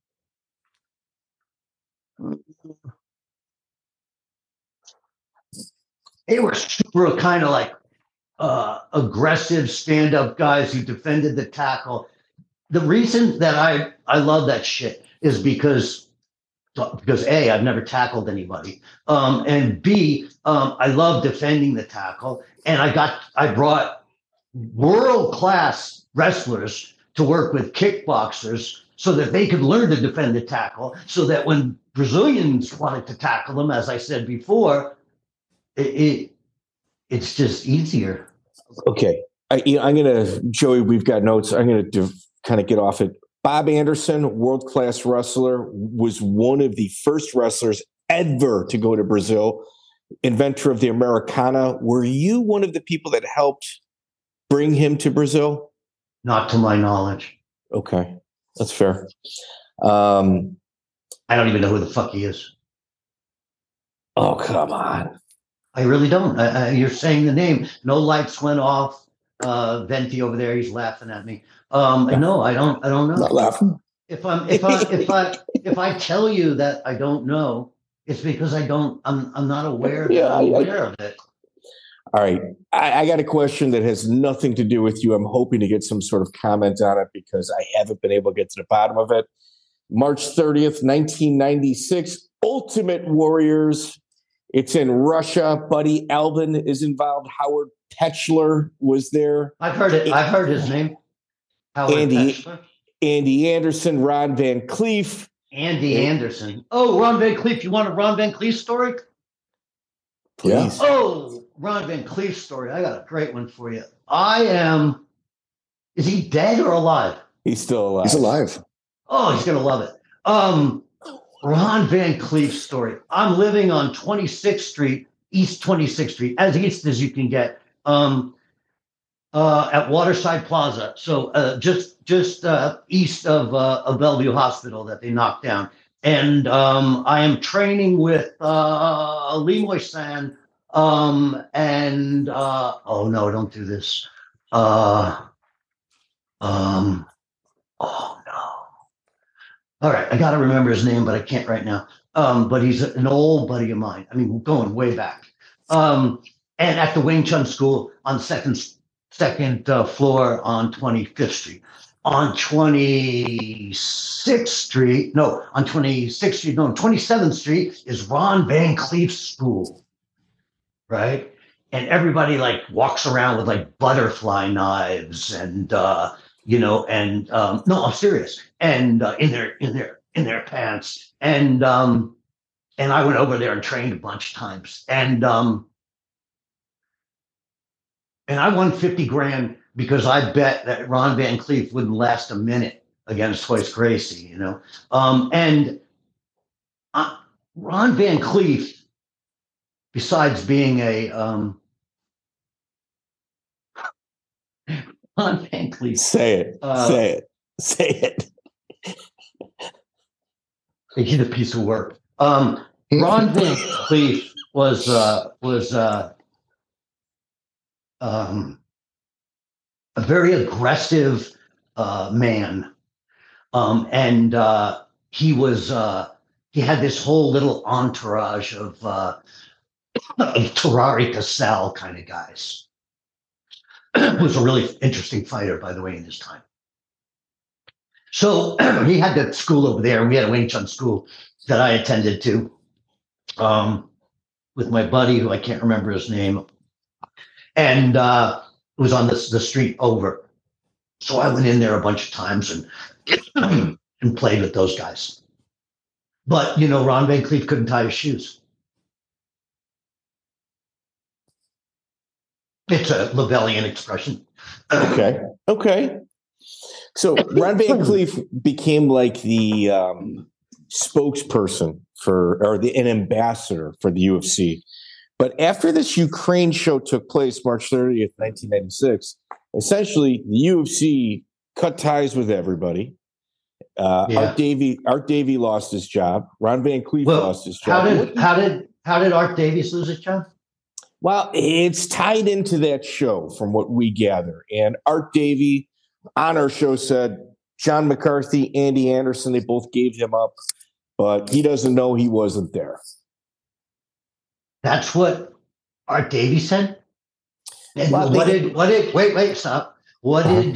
they were super kind of like aggressive stand-up guys who defended the tackle. The reason that I love that shit is because A, I've never tackled anybody, and B, I love defending the tackle, and I brought world-class wrestlers to work with kickboxers so that they could learn to defend the tackle, so that when Brazilians wanted to tackle them, as I said before, it's just easier. Okay, I'm gonna, Joey, we've got notes. I'm gonna kind of get off it. Bob Anderson, world-class wrestler, was one of the first wrestlers ever to go to Brazil, inventor of the Americana. Were you one of the people that helped bring him to Brazil? Not to my knowledge. Okay, that's fair. I don't even know who the fuck he is. Oh, come on. I really don't. You're saying the name. No lights went off. Venti over there, he's laughing at me. No, I don't know. Not laughing. If I tell you that I don't know, it's because I'm not aware of it. All right. I got a question that has nothing to do with you. I'm hoping to get some sort of comment on it because I haven't been able to get to the bottom of it. March 30th, 1996, Ultimate Warriors. It's in Russia. Buddy Albin is involved. Howard Petchler was there. I've heard it. I've heard his name. Howard Petchler. Andy Anderson, Ron Van Cleef. Andy Anderson. Oh, Ron Van Cleef. You want a Ron Van Cleef story? Please. Oh, Ron Van Cleef story. I got a great one for you. Is he dead or alive? He's still alive. He's alive. Oh, he's going to love it. Ron Van Cleef story. I'm living on 26th Street, East 26th Street, as east as you can get, at Waterside Plaza. So just east of Bellevue Hospital that they knocked down. And I am training with Lee Moisan. Oh no, don't do this. Oh no. All right, I got to remember his name, but I can't right now. but he's an old buddy of mine. I mean, we're going way back. And at the Wing Chun School on second floor on 25th Street. On 26th Street, no, on 26th Street, no, 27th Street is Ron Van Cleef's school, right? And everybody like walks around with like butterfly knives and, no, I'm serious. And in their pants. And I went over there and trained a bunch of times. And I won 50 grand because I bet that Ron Van Cleef wouldn't last a minute against Royce Gracie, Ron Van Cleef, besides being a Ron Van Cleef. Say it. He's a piece of work. Ron Van Cleef was a very aggressive man, and he had this whole little entourage of Terrari Cassell kind of guys. He was a really interesting fighter, by the way, in his time. So he had that school over there, and we had a Wing Chun school that I attended to with my buddy, who I can't remember his name, and it was on the street over. So I went in there a bunch of times and and played with those guys. But, Ron Van Cleef couldn't tie his shoes. It's a Lavellian expression. Okay. So Ron Van Cleef became like the spokesperson an ambassador for the UFC. But after this Ukraine show took place, March 30th, 1996, essentially the UFC cut ties with everybody. Art Davie lost his job. Ron Van Cleef lost his job. How did Art Davies lose his job? Well, it's tied into that show from what we gather. And Art Davie on our show said John McCarthy, Andy Anderson, they both gave him up, but he doesn't know he wasn't there. That's what Art Davie said? And well, wait, stop. What did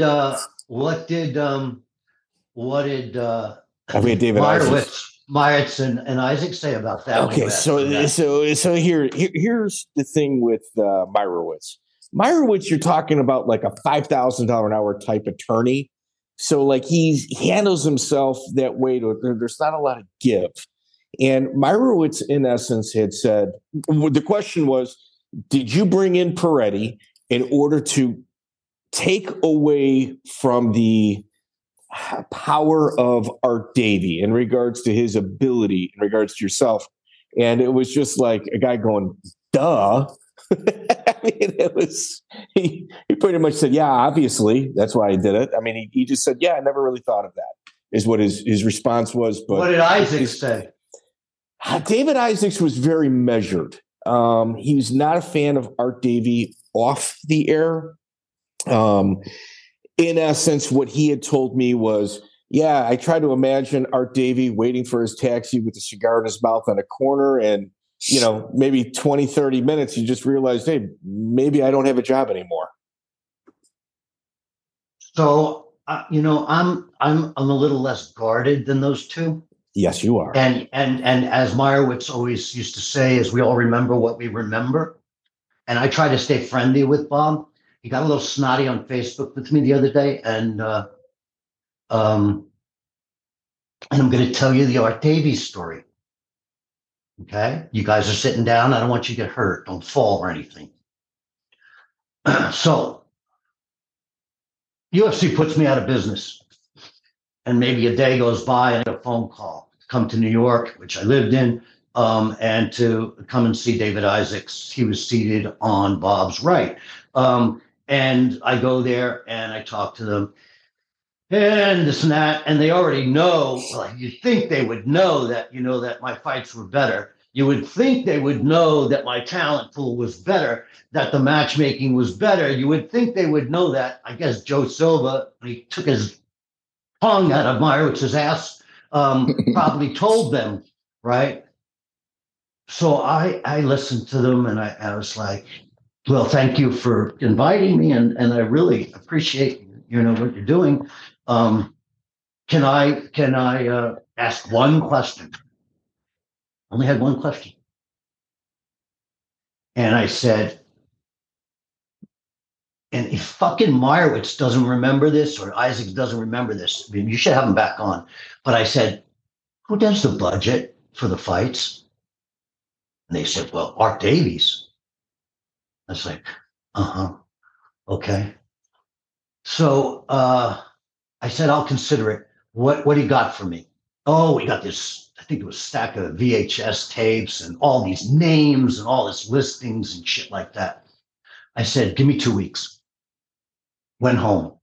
David Meyerowitz and Isaac say about that? Okay, so here's the thing with Meyerowitz. Meyerowitz, you're talking about like a $5,000 an hour type attorney. So like he handles himself that way. There's not a lot of give. And Meyerowitz, in essence, had said, the question was, did you bring in Peretti in order to take away from the power of Art Davie in regards to his ability, in regards to yourself? And it was just like a guy going, duh. I mean, he pretty much said, yeah, obviously, that's why I did it. I mean, he just said, yeah, I never really thought of that, is what his response was. But what did Isaac say? David Isaacs was very measured. He was not a fan of Art Davie off the air. In essence, what he had told me was, yeah, I tried to imagine Art Davie waiting for his taxi with a cigar in his mouth on a corner, and maybe 20, 30 minutes, you just realized, hey, maybe I don't have a job anymore. So, I'm a little less guarded than those two. Yes, you are. And as Meyerowitz always used to say, is we all remember what we remember. And I try to stay friendly with Bob. He got a little snotty on Facebook with me the other day, and I'm going to tell you the Art Davie story. Okay, you guys are sitting down. I don't want you to get hurt. Don't fall or anything. So, UFC puts me out of business, and maybe a day goes by and I get a phone call to come to New York, which I lived in, and to come and see David Isaacs. He was seated on Bob's right. And I go there and I talk to them and this and that. And they already know, well, you think they would know that, that my fights were better. You would think they would know that my talent pool was better, that the matchmaking was better. You would think they would know that. I guess Joe Silva, when he took his tongue out of Meyerowitz's ass, probably told them, right? So I listened to them, and I was like, well, thank you for inviting me, and I really appreciate what you're doing. Can I ask one question? Only had one question, and I said, and if fucking Meyerowitz doesn't remember this, or Isaac doesn't remember this, I mean, you should have him back on. But I said, who does the budget for the fights? And they said, well, Art Davies. I was like, okay. So I said, I'll consider it. What do you got for me? Oh, we got this, I think it was a stack of VHS tapes and all these names and all this listings and shit like that. I said, give me 2 weeks. Went home.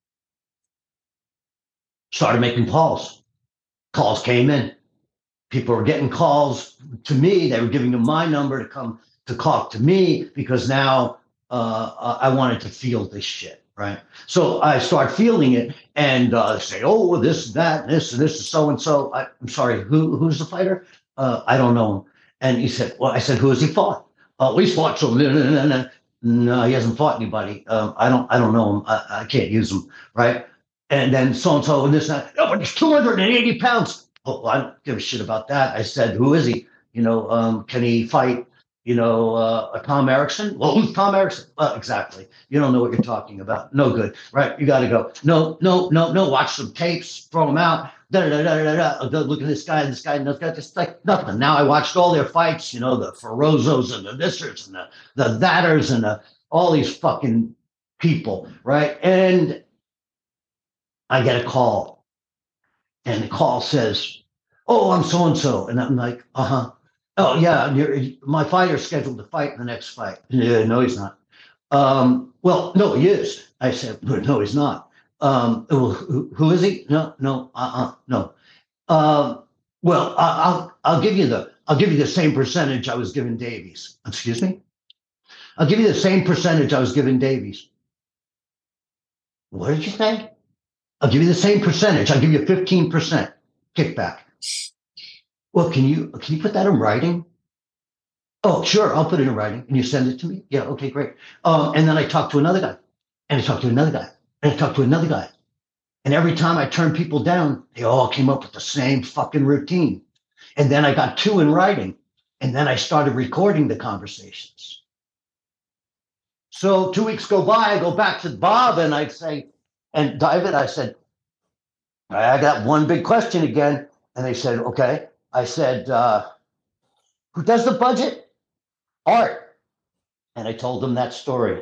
Started making calls. Calls came in. People were getting calls to me. They were giving them my number to come to talk to me because now I wanted to field this shit, right? So I start fielding it and say, oh, this, that, this, and this is so-and-so. I'm sorry, who's the fighter? I don't know him. And he said, well, I said, who has he fought? He's fought some. No, he hasn't fought anybody. I don't know him. I can't use him, right? And then so-and-so and this and that. No, but he's 280 pounds. Oh, I don't give a shit about that. I said, who is he? Can he fight, a Tom Erickson? Well, who's Tom Erickson? Well, exactly. You don't know what you're talking about. No good, right? You got to go. No. Watch some tapes, throw them out. Look at this guy and this guy and this guy. Just like nothing. Now I watched all their fights, the Ferozos and the thisers and the thaters and all these fucking people, right? And I get a call. And the call says, oh, I'm so-and-so. And I'm like, oh, yeah, my fighter's scheduled to fight in the next fight. Yeah, no, he's not. Well, no, he is. I said, no, he's not. Well, who is he? No. No. Well, I'll give you the same percentage I was giving Davies. Excuse me? I'll give you the same percentage I was giving Davies. What did you say? I'll give you the same percentage. I'll give you 15% kickback. Well, can you put that in writing? Oh, sure, I'll put it in writing. And you send it to me? Yeah, okay, great. And then I talked to another guy, and I talked to another guy, and I talked to another guy. And every time I turned people down, they all came up with the same fucking routine. And then I got 2 in writing, and then I started recording the conversations. So 2 weeks go by, I go back to Bob, and I say, and David, I said, I got one big question again. And they said, okay. I said, who does the budget? Art. And I told them that story.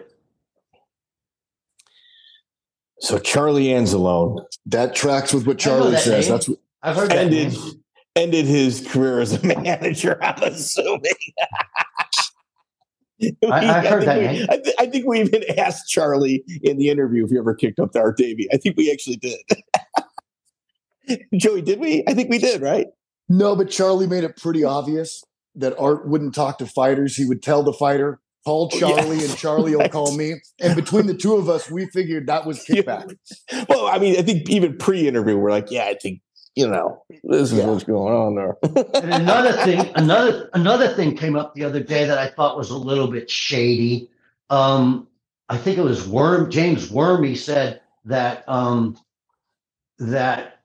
So Charlie Anzalone. That tracks with what Charlie says. Name. That's what I've heard that ended his career as a manager, I'm assuming. I've heard that name. I think we even asked Charlie in the interview if he ever kicked up to Art Davie. I think we actually did. Joey, did we? I think we did, right? No, but Charlie made it pretty obvious that Art wouldn't talk to fighters. He would tell the fighter, call Charlie, and Charlie will call me. And between the two of us, we figured that was kickback. Well, I mean, I think even pre-interview, we're like, yeah, I think, this is what's going on there. And another thing came up the other day that I thought was a little bit shady. I think it was James Wormy said that that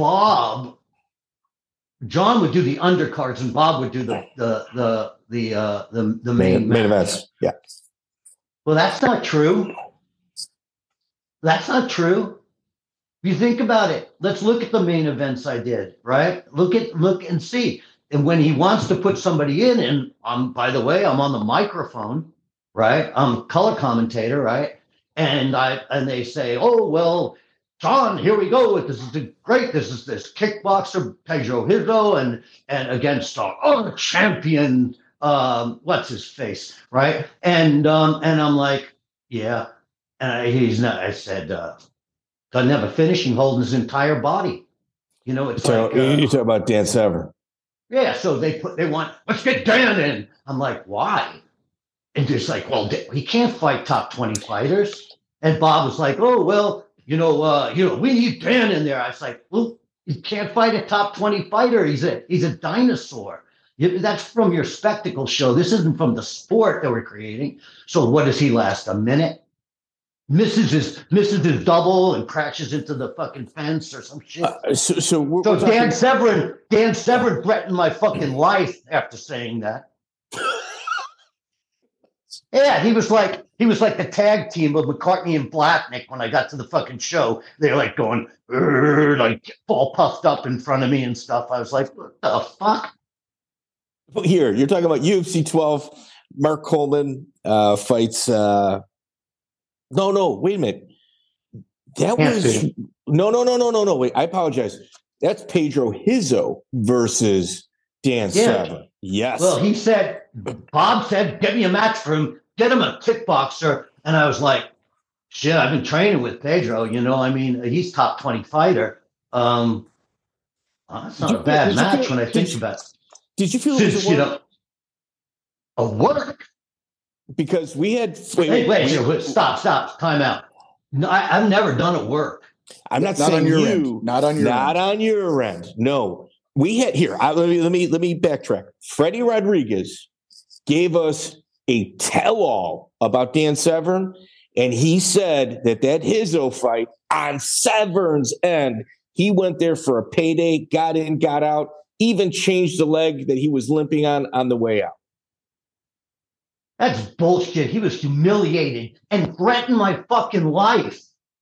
John would do the undercards and Bob would do the main events. Yeah. Well, that's not true. That's not true. If you think about it, let's look at the main events I did, right? Look and see. And when he wants to put somebody in, and by the way, I'm on the microphone, right? I'm a color commentator, right? And they say, oh, well, John, here we go. This is this kickboxer, Pedro Hidro, and against our champion, what's his face, right? And I'm like, yeah. And he's not, I said, doesn't have a finishing hold in his entire body. It's so like you talk about Dan Severn. Yeah, so they want, let's get Dan in. I'm like, why? And just like, well, he can't fight top 20 fighters. And Bob was like, oh, well, we need Dan in there. I was like, well, he can't fight a top 20 fighter. He's a dinosaur. That's from your spectacle show. This isn't from the sport that we're creating. So what does he last? A minute? Misses his double and crashes into the fucking fence or some shit. So Dan Severn threatened my fucking life after saying that. Yeah, he was like the tag team of McCartney and Blacknick when I got to the fucking show. They're like going like all puffed up in front of me and stuff. I was like, what the fuck? Here, you're talking about UFC 12. Mark Coleman fights. No, wait a minute. That was no. Wait, I apologize. That's Pedro Hizzo versus Dan Severn. Yes. Well, Bob said, get me a match for him. Get him a kickboxer. And I was like, shit, I've been training with Pedro. I mean, he's top 20 fighter. That's not a bad match when I think about it. Did you feel it was a work? Because we had wait, stop, time out. No, I've never done a work. I'm not saying on your you, end. Not on your end. No, we had here. Let me backtrack. Freddie Rodriguez gave us a tell-all about Dan Severn, and he said that Hizzo fight on Severn's end, he went there for a payday, got in, got out, even changed the leg that he was limping on the way out. That's bullshit. He was humiliated and threatened my fucking life.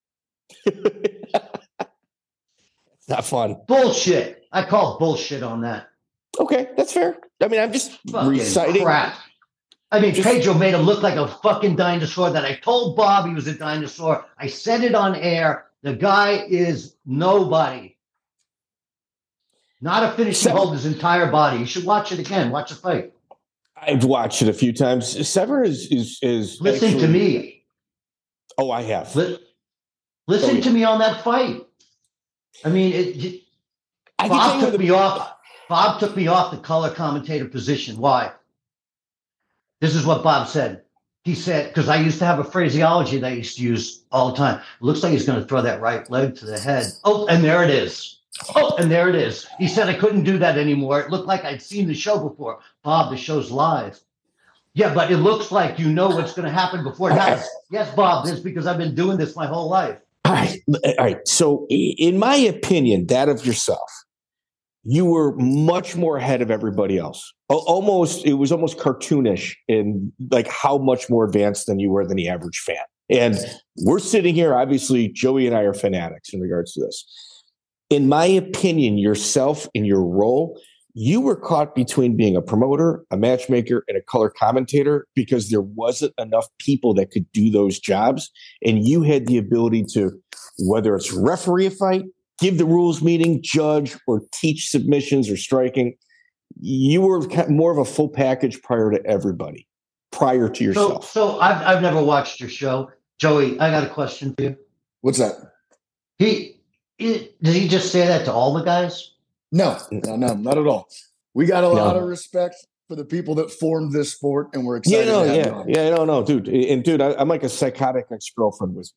Not fun. Bullshit. I call bullshit on that. Okay, that's fair. I mean, I'm just reciting. Crap. I mean, Pedro made him look like a fucking dinosaur that I told Bob he was a dinosaur. I said it on air. The guy is nobody. Not a finishing hold his entire body. You should watch it again. Watch the fight. I've watched it a few times. Severn is listen to me. Oh, I have. Listen to me on that fight. I mean, Bob took me off. Bob took me off the color commentator position. Why? This is what Bob said. He said, because I used to have a phraseology that I used to use all the time. It looks like he's going to throw that right leg to the head. Oh, and there it is. Oh, and there it is. He said I couldn't do that anymore. It looked like I'd seen the show before. Bob, the show's live. Yeah, but it looks like you know what's going to happen before it happens. Yes, Bob, this is because I've been doing this my whole life. All right. So in my opinion, that of yourself, you were much more ahead of everybody else. It was almost cartoonish in like how much more advanced than you were than the average fan. And we're sitting here, obviously, Joey and I are fanatics in regards to this. In my opinion, yourself in your role, you were caught between being a promoter, a matchmaker, and a color commentator because there wasn't enough people that could do those jobs. And you had the ability to, whether it's referee a fight, give the rules meeting, judge, or teach submissions or striking. You were more of a full package prior to everybody, prior to yourself. So I've never watched your show. Joey, I got a question for you. What's that? Did he just say that to all the guys? No, not at all. We got a lot of respect for the people that formed this sport, and we're excited. No, dude. And dude, I'm like a psychotic ex-girlfriend with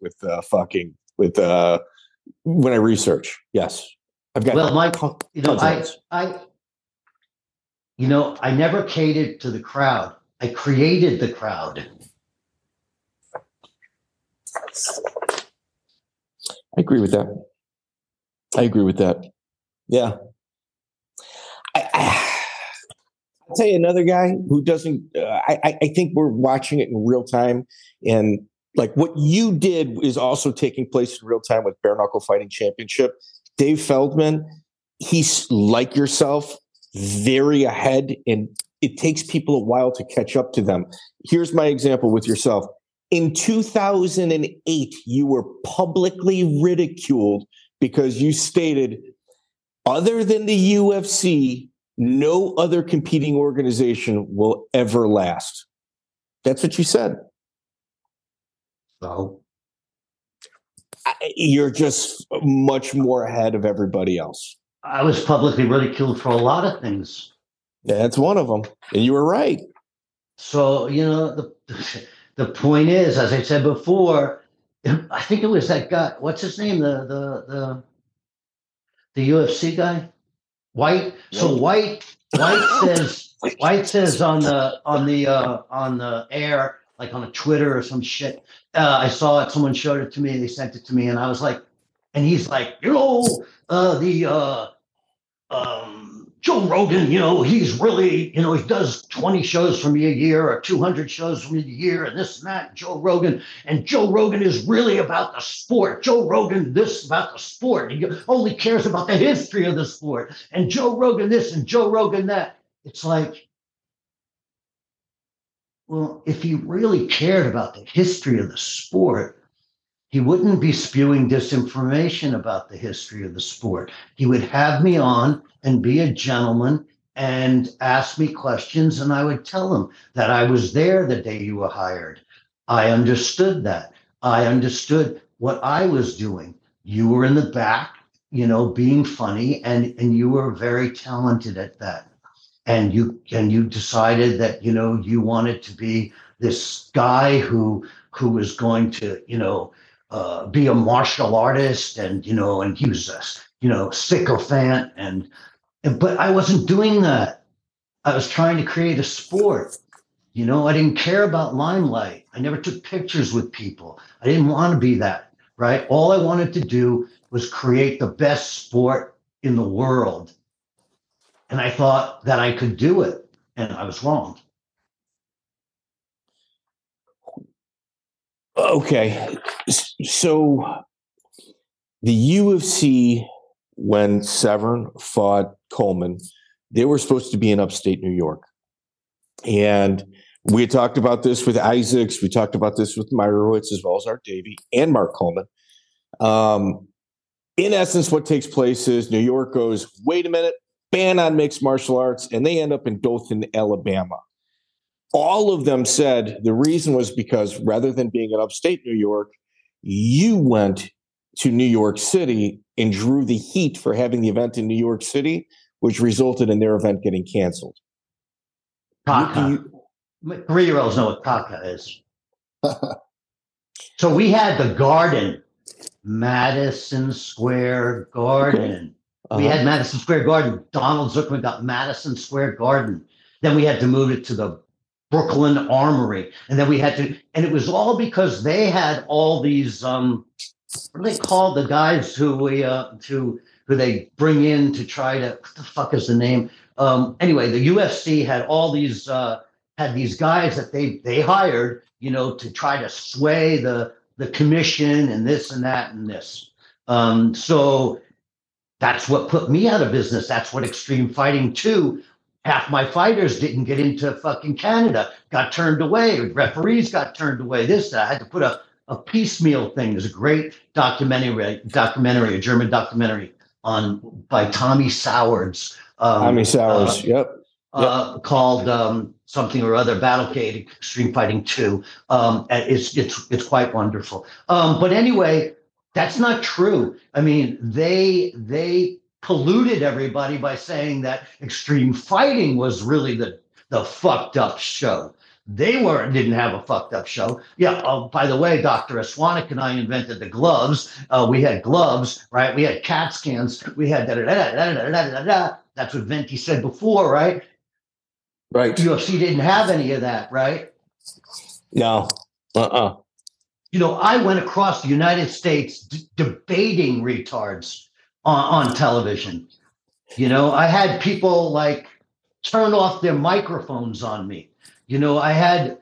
when I research. Yes, I've got. Well, Mike, I never catered to the crowd. I created the crowd. I agree with that. Yeah. I'll tell you another guy who doesn't. I think we're watching it in real time, and like what you did is also taking place in real time with Bare Knuckle Fighting Championship. Dave Feldman, he's like yourself, very ahead, and it takes people a while to catch up to them. Here's my example with yourself. In 2008, you were publicly ridiculed because you stated, other than the UFC, no other competing organization will ever last. That's what you said. So you're just much more ahead of everybody else. I was publicly ridiculed for a lot of things. That's one of them. And you were right. So, the point is, as I said before, I think it was that guy, what's his name? The UFC guy? White. So White says on the air, like on a Twitter or some shit. I saw it. Someone showed it to me. They sent it to me, and I was like, and he's like, Joe Rogan, he's really, he does 20 shows for me a year or 200 shows for me a year and this and that. Joe Rogan is really about the sport. Joe Rogan, this about the sport. He only cares about the history of the sport. And Joe Rogan this and Joe Rogan that. It's like, well, if he really cared about the history of the sport, he wouldn't be spewing disinformation about the history of the sport. He would have me on and be a gentleman and ask me questions, and I would tell him that I was there the day you were hired. I understood that. I understood what I was doing. You were in the back, being funny, and you were very talented at that. And you decided that, you wanted to be this guy who was going to, be a martial artist, and and he was a sycophant, but I wasn't doing that. I was trying to create a sport. I didn't care about limelight. I never took pictures with people. I didn't want to be that, right? All I wanted to do was create the best sport in the world. And I thought that I could do it, and I was wrong. Okay. So the UFC, when Severn fought Coleman, they were supposed to be in upstate New York. And we had talked about this with Isaacs. We talked about this with Meyerowitz, as well as Art Davey and Mark Coleman. In essence, what takes place is New York goes, wait a minute, ban on mixed martial arts, and they end up in Dothan, Alabama. All of them said the reason was because rather than being in upstate New York, you went to New York City and drew the heat for having the event in New York City, which resulted in their event getting canceled. Kaka. 3-year-olds know what Kaka is. So we had the Garden, Madison Square Garden. Okay. We had Madison Square Garden. Donald Zuckerman got Madison Square Garden. Then we had to move it to the Brooklyn Armory. And then we had to, and it was all because they had all these, what do they call the guys who they bring in to try to, what the fuck is the name? Anyway, the UFC had all these, had these guys that they hired, to try to sway the commission and this and that and this. So that's what put me out of business. That's what Extreme Fighting 2, half my fighters didn't get into fucking Canada, got turned away. Referees got turned away. I had to put a piecemeal thing. There's a great documentary, a German documentary by Tommy Sowards. Yep. Called something or other, Battlecade Extreme Fighting 2. It's quite wonderful. But anyway, that's not true. I mean, they polluted everybody by saying that Extreme Fighting was really the fucked up show. They didn't have a fucked up show. Yeah. By the way, Dr. Aswanik and I invented the gloves. We had gloves, right? We had CAT scans. We had da-da-da-da-da-da-da-da. That's what Venti said before, right? Right. UFC didn't have any of that, right? No. I went across the United States debating retards on television. I had people like turn off their microphones on me. I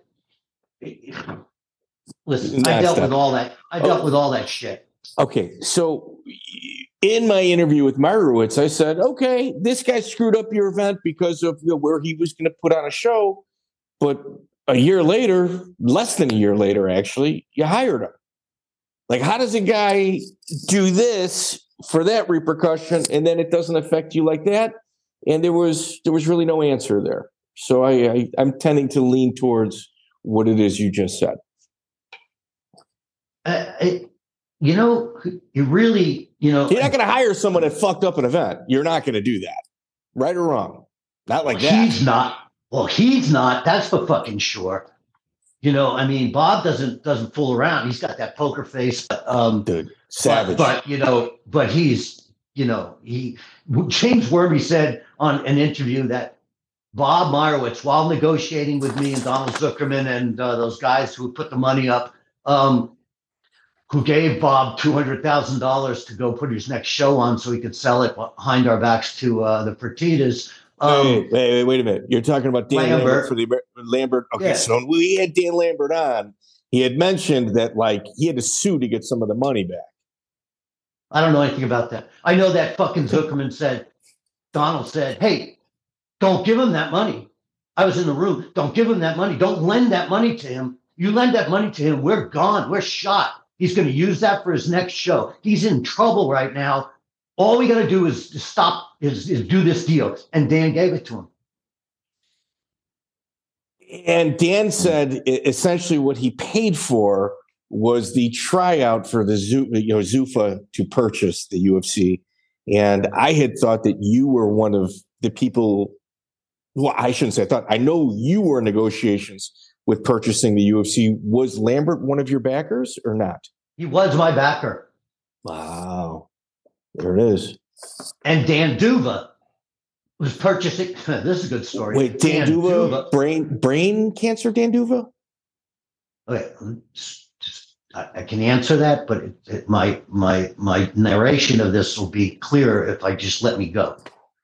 dealt with all that. I dealt with all that shit. Okay. So in my interview with Meyerowitz, I said, okay, this guy screwed up your event because of where he was going to put on a show. But a year later, less than a year later, actually, you hired him. Like, how does a guy do this for that repercussion, and then it doesn't affect you like that? And there was really no answer there. So I'm tending to lean towards what it is you just said. You really, you're not going to hire someone that fucked up an event. You're not going to do that, right or wrong? Not like that. He's not. Well, he's not. That's for fucking sure. Bob doesn't fool around. He's got that poker face. Dude, savage. But he's James Wormy said on an interview that Bob Meyerowitz, while negotiating with me and Donald Zuckerman and those guys who put the money up, who gave Bob $200,000 to go put his next show on so he could sell it behind our backs to the Fertittas. Wait a minute. You're talking about Dan Lambert for the Lambert. Okay, yeah. So when we had Dan Lambert on, he had mentioned that he had to sue to get some of the money back. I don't know anything about that. I know that fucking Zuckerman Donald said, hey, don't give him that money. I was in the room. Don't give him that money. Don't lend that money to him. You lend that money to him, we're gone. We're shot. He's going to use that for his next show. He's in trouble right now. All we got to do is do this deal. And Dan gave it to him. And Dan said essentially what he paid for was the tryout for the Zuffa to purchase the UFC. And I had thought that you were one of the people. Well, I shouldn't say I thought. I know you were in negotiations with purchasing the UFC. Was Lambert one of your backers or not? He was my backer. Wow. There it is. And Dan Duva was purchasing. This is a good story. Wait, Dan Duva, brain cancer, Dan Duva? Okay, I can answer that, but my narration of this will be clearer if I just let me go.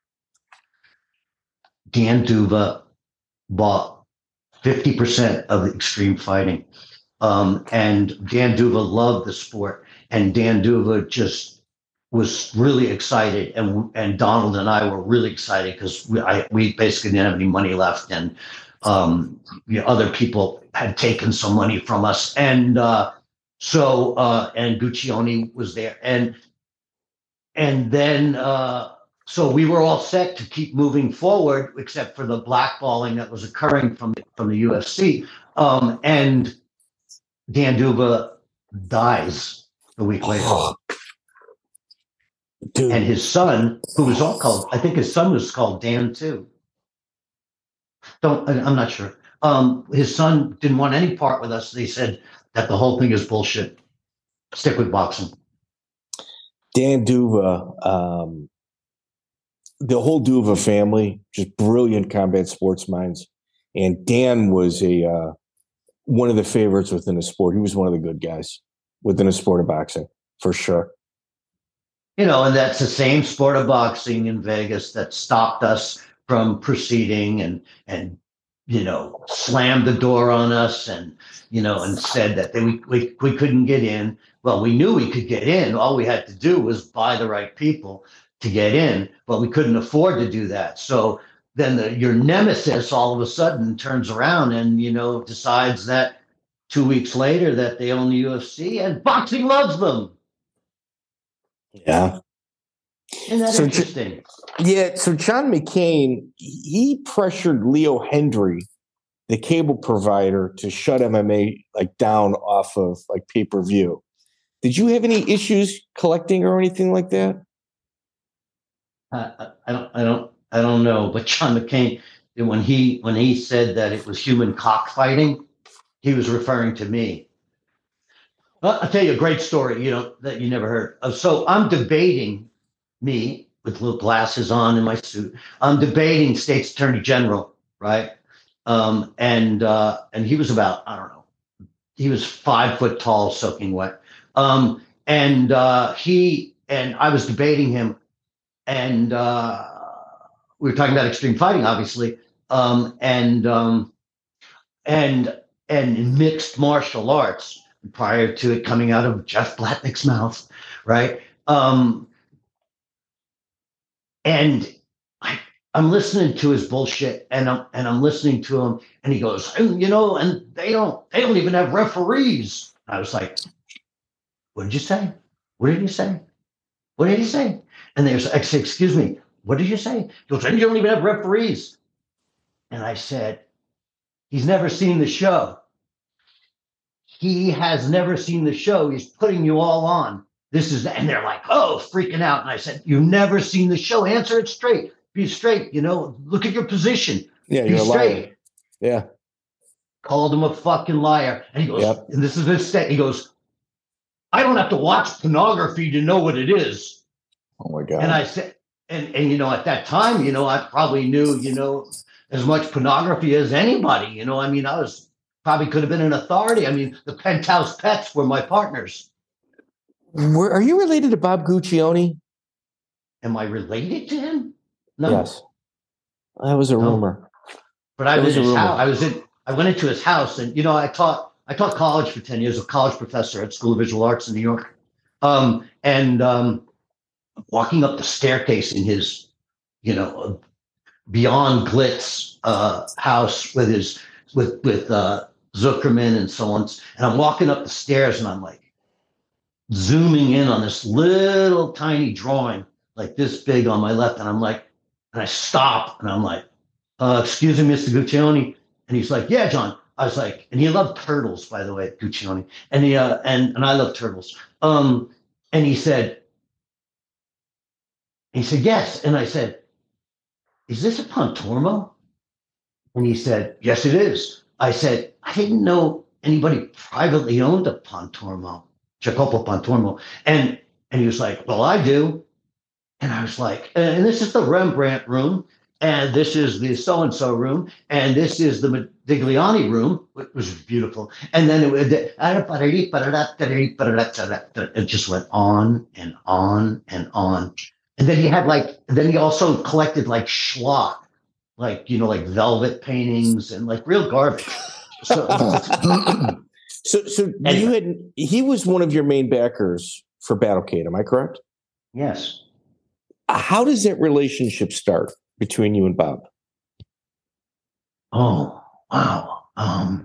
Dan Duva bought 50% of the Extreme Fighting. And Dan Duva loved the sport. And Dan Duva just was really excited. And Donald and I were really excited because we basically didn't have any money left. And other people had taken some money from us. And so Guccione was there. And then so we were all set to keep moving forward, except for the blackballing that was occurring from the UFC. And Dan Duva dies a week later. Oh, and his son, who was all called, I think his son was called Dan too. I'm not sure. His son didn't want any part with us. They said that the whole thing is bullshit. Stick with boxing. Dan Duva, the whole Duva family, just brilliant combat sports minds. And Dan was one of the favorites within the sport. He was one of the good guys within the sport of boxing, for sure. And that's the same sport of boxing in Vegas that stopped us from proceeding and slammed the door on us and said that we couldn't get in. Well, we knew we could get in. All we had to do was buy the right people to get in, but we couldn't afford to do that. So then your nemesis all of a sudden turns around and, decides that 2 weeks later that they own the UFC and boxing loves them. Yeah. Isn't that interesting? Yeah. So John McCain, he pressured Leo Hendry, the cable provider, to shut MMA down off of pay-per-view. Did you have any issues collecting or anything like that? I don't know. But John McCain, when he said that it was human cockfighting, he was referring to me. I'll tell you a great story, that you never heard. So I'm debating, me with little glasses on in my suit. I'm debating State's Attorney General, right? And he was about, I don't know, he was 5 foot tall, soaking wet. And I was debating him, and we were talking about extreme fighting, obviously, and mixed martial arts. Prior to it coming out of Jeff Blatnick's mouth, right? And I'm listening to his bullshit, and I'm listening to him, and he goes, and they don't even have referees. I was like, what did you say? What did you say? What did he say? And I said, excuse me, what did you say? He goes, and you don't even have referees. And I said, he's never seen the show. He has never seen the show. He's putting you all on. And they're like, oh, freaking out. And I said, you've never seen the show. Answer it straight. Be straight. Look at your position. Yeah, you're straight. A liar. Yeah. Called him a fucking liar. And he goes, yep. And this is his stat. He goes, I don't have to watch pornography to know what it is. Oh my God. And I said, and at that time, I probably knew, as much pornography as anybody. I mean, I was probably could have been an authority. I mean, the Penthouse Pets were my partners. Are you related to Bob Guccione? Am I related to him? No. Yes. That was a rumor. But I was in his house. I went into his house, and I taught college for 10 years, a college professor at School of Visual Arts in New York. Walking up the staircase in his, beyond glitz house with Zuckerman and so on. And I'm walking up the stairs, and I'm like zooming in on this little tiny drawing, like this big on my left, and I'm like, and I stop, and I'm like, excuse me, Mr. Guccione. And he's like, yeah, John. I was like, and he loved turtles, by the way, Guccione. And he and I love turtles. And he said, yes. And I said, is this a Pontormo? And he said, yes, it is. I said, I didn't know anybody privately owned a Pontormo, Jacopo Pontormo. And he was like, well, I do. And I was like, and this is the Rembrandt room, and this is the so-and-so room, and this is the Modigliani room, which was beautiful. And then it just went on and on and on. And then he also collected like schlock, like velvet paintings and like real garbage. So anyway. He was one of your main backers for Battlecade, am I correct? Yes. How does that relationship start between you and Bob? Oh, wow. I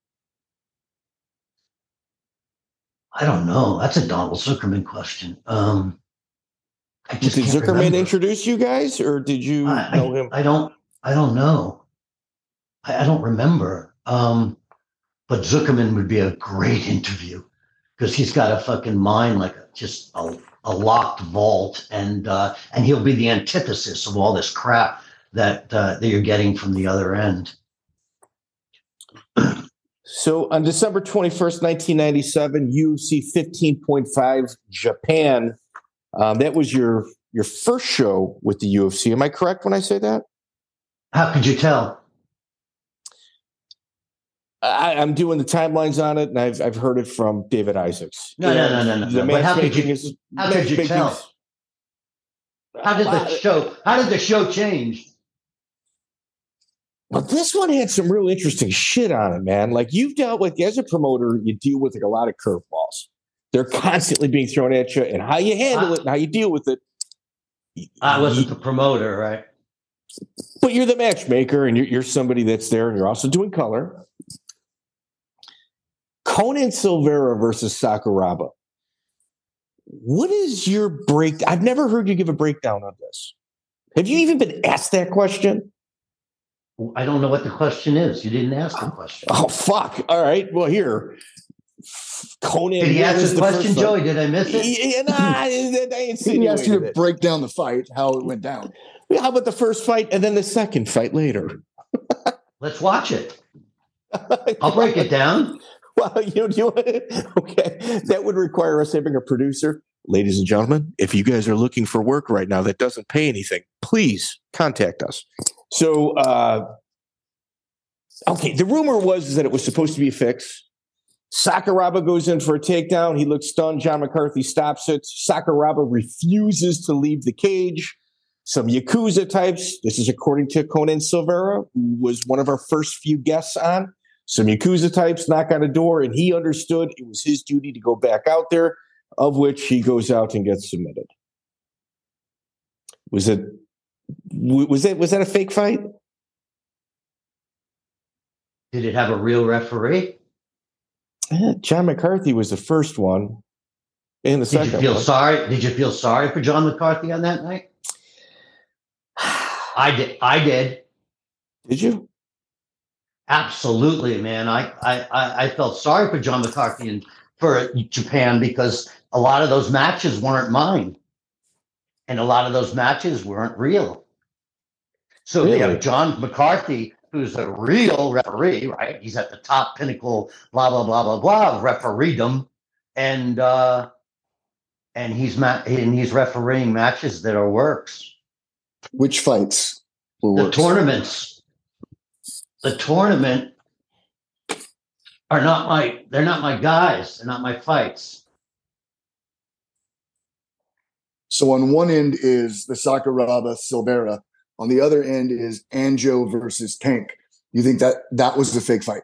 don't know. That's a Donald Zuckerman question. Did Zuckerman introduce you guys, or did you know him? I don't know. I don't remember. But Zuckerman would be a great interview because he's got a fucking mind like just a locked vault, and he'll be the antithesis of all this crap that you're getting from the other end. So on December 21st, 1997, UFC 15.5 Japan. That was your first show with the UFC. Am I correct when I say that? How could you tell? I'm doing the timelines on it, and I've heard it from David Isaacs. No. But how could you tell? How did the show change? Well, this one had some real interesting shit on it, man. Like you've dealt with, as a promoter, you deal with like a lot of curveballs. They're constantly being thrown at you, and how you handle it and how you deal with it. I wasn't the promoter, right? But you're the matchmaker, and you're somebody that's there, and you're also doing color. Conan Silveira versus Sakuraba. What is your break? I've never heard you give a breakdown on this. Have you even been asked that question? I don't know what the question is. You didn't ask the question. Oh, fuck. All right. Well, here. Conan. Did he ask the question, Joey? Did I miss it? He asked you to break down the fight, how it went down. How about the first fight and then the second fight later? Let's watch it. I'll break it down. Well, okay. That would require us having a producer. Ladies and gentlemen, if you guys are looking for work right now that doesn't pay anything, please contact us. So, the rumor was that it was supposed to be a fix. Sakuraba goes in for a takedown. He looks stunned. John McCarthy stops it. Sakuraba refuses to leave the cage. Some Yakuza types, this is according to Conan Silveira, who was one of our first few guests on. Some Yakuza types knock on a door, and he understood it was his duty to go back out there, of which he goes out and gets submitted. Was that a fake fight? Did it have a real referee? John McCarthy was the first one. And the second one. Did you feel sorry for John McCarthy on that night? I did. Did you? Absolutely, man. I felt sorry for John McCarthy and for Japan because a lot of those matches weren't mine. And a lot of those matches weren't real. So They have John McCarthy, who's a real referee, right? He's at the top pinnacle, blah, blah, blah, blah, blah, of refereedom. And and he's refereeing matches that are works. Which fights were The works? tournaments. The tournament they're not my guys. They're not my fights. So on one end is the Sakuraba Silveira. On the other end is Anjo versus Tank. You think that was the fake fight?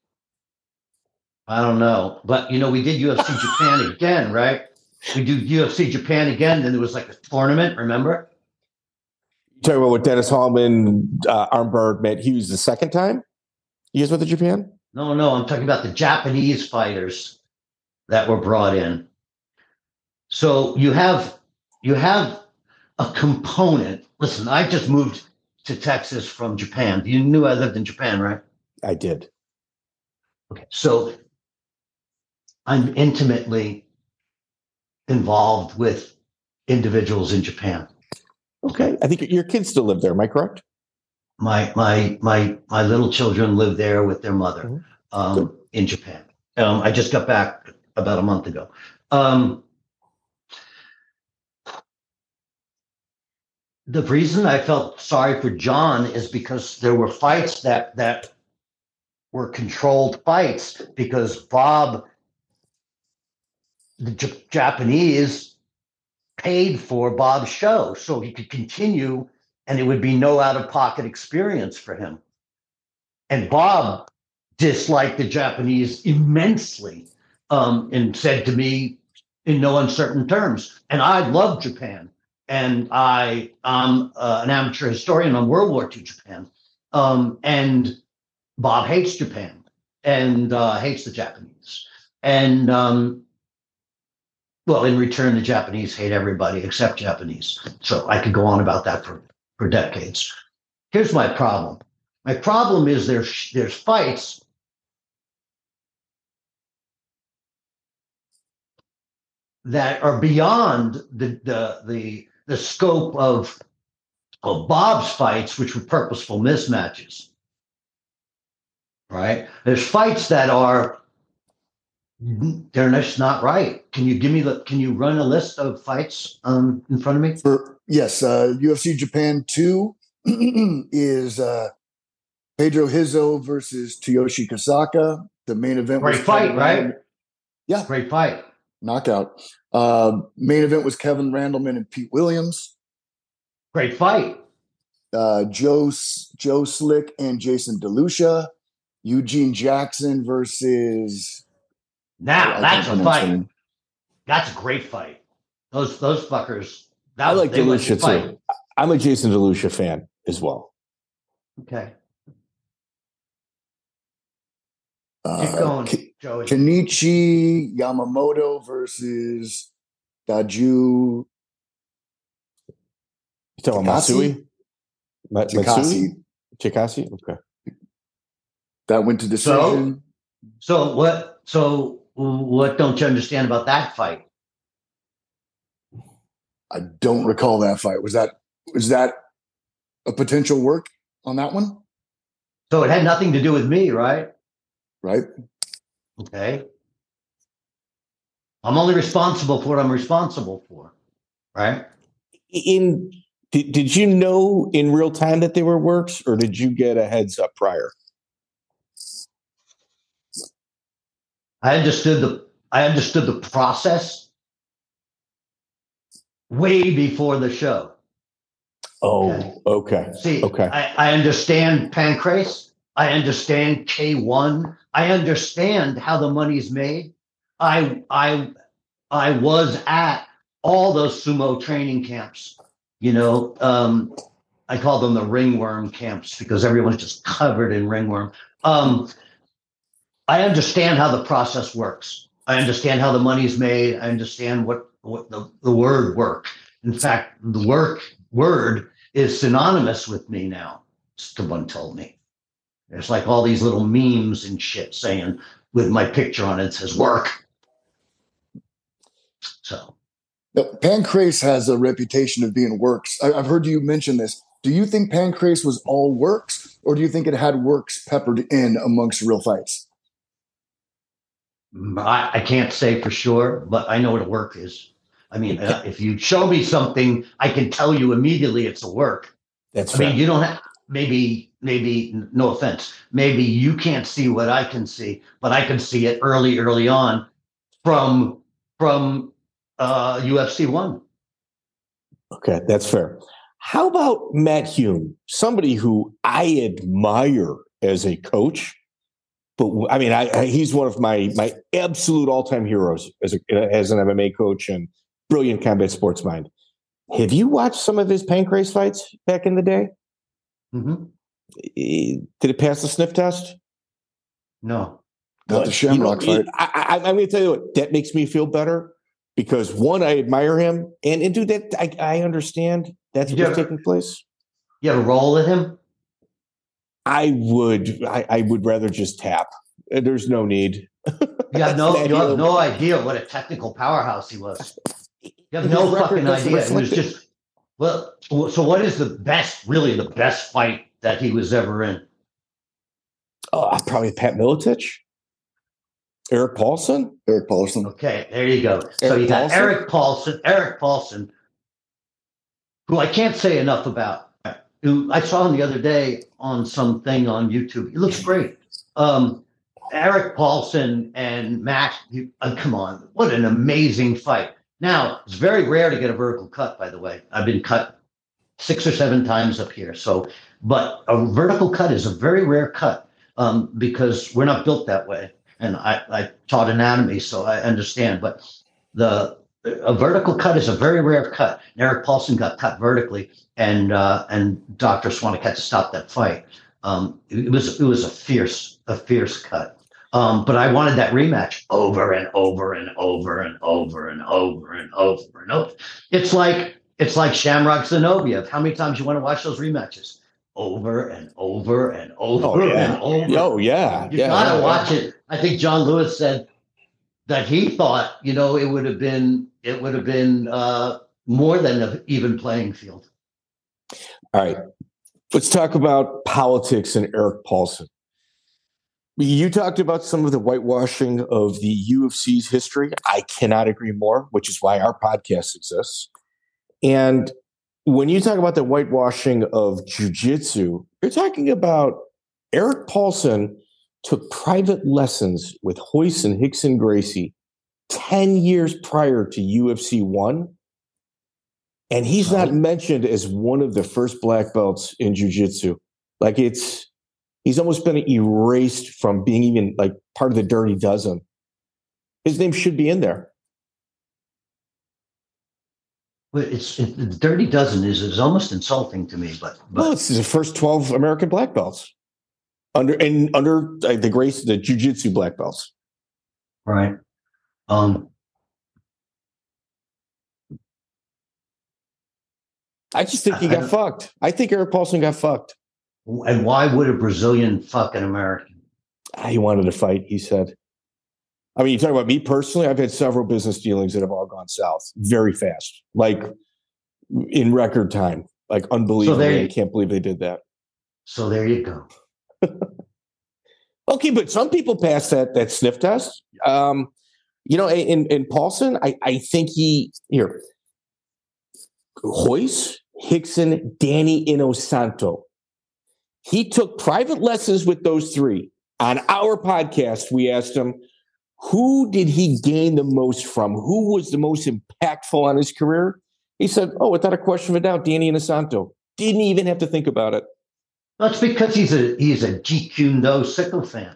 I don't know. But, we did UFC Japan again, right? We do UFC Japan again. Then there was like a tournament, remember? You talking about what Dennis Hallman, armbar Matt Hughes the second time? You guys went to Japan? No, I'm talking about the Japanese fighters that were brought in. So you have a component. Listen, I just moved to Texas from Japan. You knew I lived in Japan, right? I did. Okay. So I'm intimately involved with individuals in Japan. Okay. I think your kids still live there. Am I correct? My little children live there with their mother in Japan. I just got back about a month ago. The reason I felt sorry for John is because there were fights that were controlled fights because Bob, the Japanese, paid for Bob's show so he could continue and it would be no out-of-pocket experience for him. And Bob disliked the Japanese immensely and said to me in no uncertain terms, and I love Japan. And I'm an amateur historian on World War II Japan. And Bob hates Japan and hates the Japanese. And, well, in return, the Japanese hate everybody except Japanese. So I could go on about that for decades. Here's my problem. My problem is there's fights that are beyond the scope of Bob's fights, which were purposeful mismatches. Right? There's fights that they're just not right. Can you run a list of fights in front of me? Yes, UFC Japan 2 is Pedro Hizo versus Toyoshi Kasaka. The main event Great fight, right? Yeah. Great fight. Knockout. Main event was Kevin Randleman and Pete Williams. Great fight. Joe Slick and Jason DeLucia. Eugene Jackson versus. Now that's a fight. That's a great fight. Those fuckers. I like DeLucia too. I'm a Jason DeLucia fan as well. Okay. Keep going, Joey. Kenichi Yamamoto versus Daju. You talking about Matsui? Chikasi? Okay. That went to decision. So what don't you understand about that fight? I don't recall that fight. Was that a potential work on that one? So it had nothing to do with me, right? Right. Okay. I'm only responsible for what I'm responsible for, right? Did you know in real time that they were works, or did you get a heads up prior? I understood the process way before the show. Oh, okay. See, okay. I understand Pancrase. I understand K1. I understand how the money's made. I was at all those sumo training camps. I call them the ringworm camps because everyone's just covered in ringworm. I understand how the process works. I understand how the money's made. I understand what the word work. In fact, the word is synonymous with me now. Someone told me. There's like all these little memes and shit saying with my picture on it says work. So. Pancrase has a reputation of being works. I've heard you mention this. Do you think Pancrase was all works, or do you think it had works peppered in amongst real fights? I can't say for sure, but I know what a work is. I mean, if you show me something, I can tell you immediately it's a work. That's I mean, you don't have, maybe, no offense, maybe you can't see what I can see, but I can see it early on from UFC 1. Okay, that's fair. How about Matt Hume, somebody who I admire as a coach? But I mean, he's one of my absolute all-time heroes as an MMA coach and brilliant combat sports mind. Have you watched some of his pancrase fights back in the day? Mm-hmm. Did it pass the sniff test? No. Not the Shamrock fight. I'm going to tell you what, that makes me feel better because, one, I admire him. And dude, that I understand that's what's taking place. You ever roll with him? I would rather just tap. There's no need. You have no idea what a technical powerhouse he was. You have no fucking idea. It was just, well, so what is the best fight that he was ever in? Oh, probably Pat Miletich. Eric Paulson. Okay, there you go. So you got Eric Paulson, who I can't say enough about. Who I saw him the other day on something on YouTube. He looks great. Eric Paulson and Matt, come on, what an amazing fight. Now, it's very rare to get a vertical cut, by the way. I've been cut 6 or 7 times up here. But a vertical cut is a very rare cut because we're not built that way. And I taught anatomy, so I understand. But a vertical cut is a very rare cut. And Eric Paulson got cut vertically, and Dr. Swanek had to stop that fight. It was a fierce cut. But I wanted that rematch over and over and over and over and over and over and over. It's like Shamrock Zinoviev. How many times you want to watch those rematches? Over and over and over and over. Oh yeah, you gotta watch it. I think John Lewis said that he thought, it would have been more than an even playing field. All right, let's talk about politics and Eric Paulson. You talked about some of the whitewashing of the UFC's history. I cannot agree more, which is why our podcast exists. And when you talk about the whitewashing of jiu-jitsu, you're talking about Eric Paulson took private lessons with Royce and Rickson Gracie 10 years prior to UFC 1. And he's not mentioned as one of the first black belts in jiu-jitsu. Like he's almost been erased from being even like part of the Dirty Dozen. His name should be in there. Well, the Dirty Dozen is almost insulting to me, but well, it's the first 12 American black belts under the grace of the jiu-jitsu black belts. Right. I just think he got fucked. I think Eric Paulson got fucked. And why would a Brazilian fuck an American? He wanted to fight, he said. I mean, you talk about me personally, I've had several business dealings that have all gone south very fast, like in record time, like unbelievable. I can't believe they did that. So there you go. Okay, but some people pass that sniff test. In Paulson, I think Royce, Rickson, Danny Inosanto. He took private lessons with those three. On our podcast, we asked him, who did he gain the most from? Who was the most impactful on his career? He said, without a question of a doubt, Danny Inosanto. Didn't even have to think about it. That's because he's a Jeet Kune Do sycophant.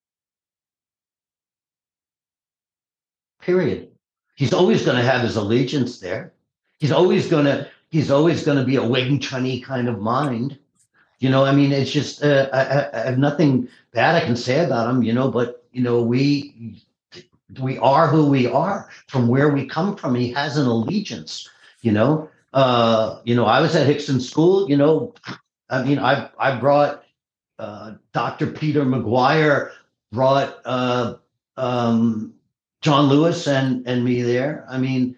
Period. He's always going to have his allegiance there. He's always going to be a Wing Chun-y kind of mind. I mean, it's just I have nothing bad I can say about him, but we are who we are from where we come from. He has an allegiance, I was at Rickson School, I mean, I brought Dr. Peter McGuire brought John Lewis and me there. I mean,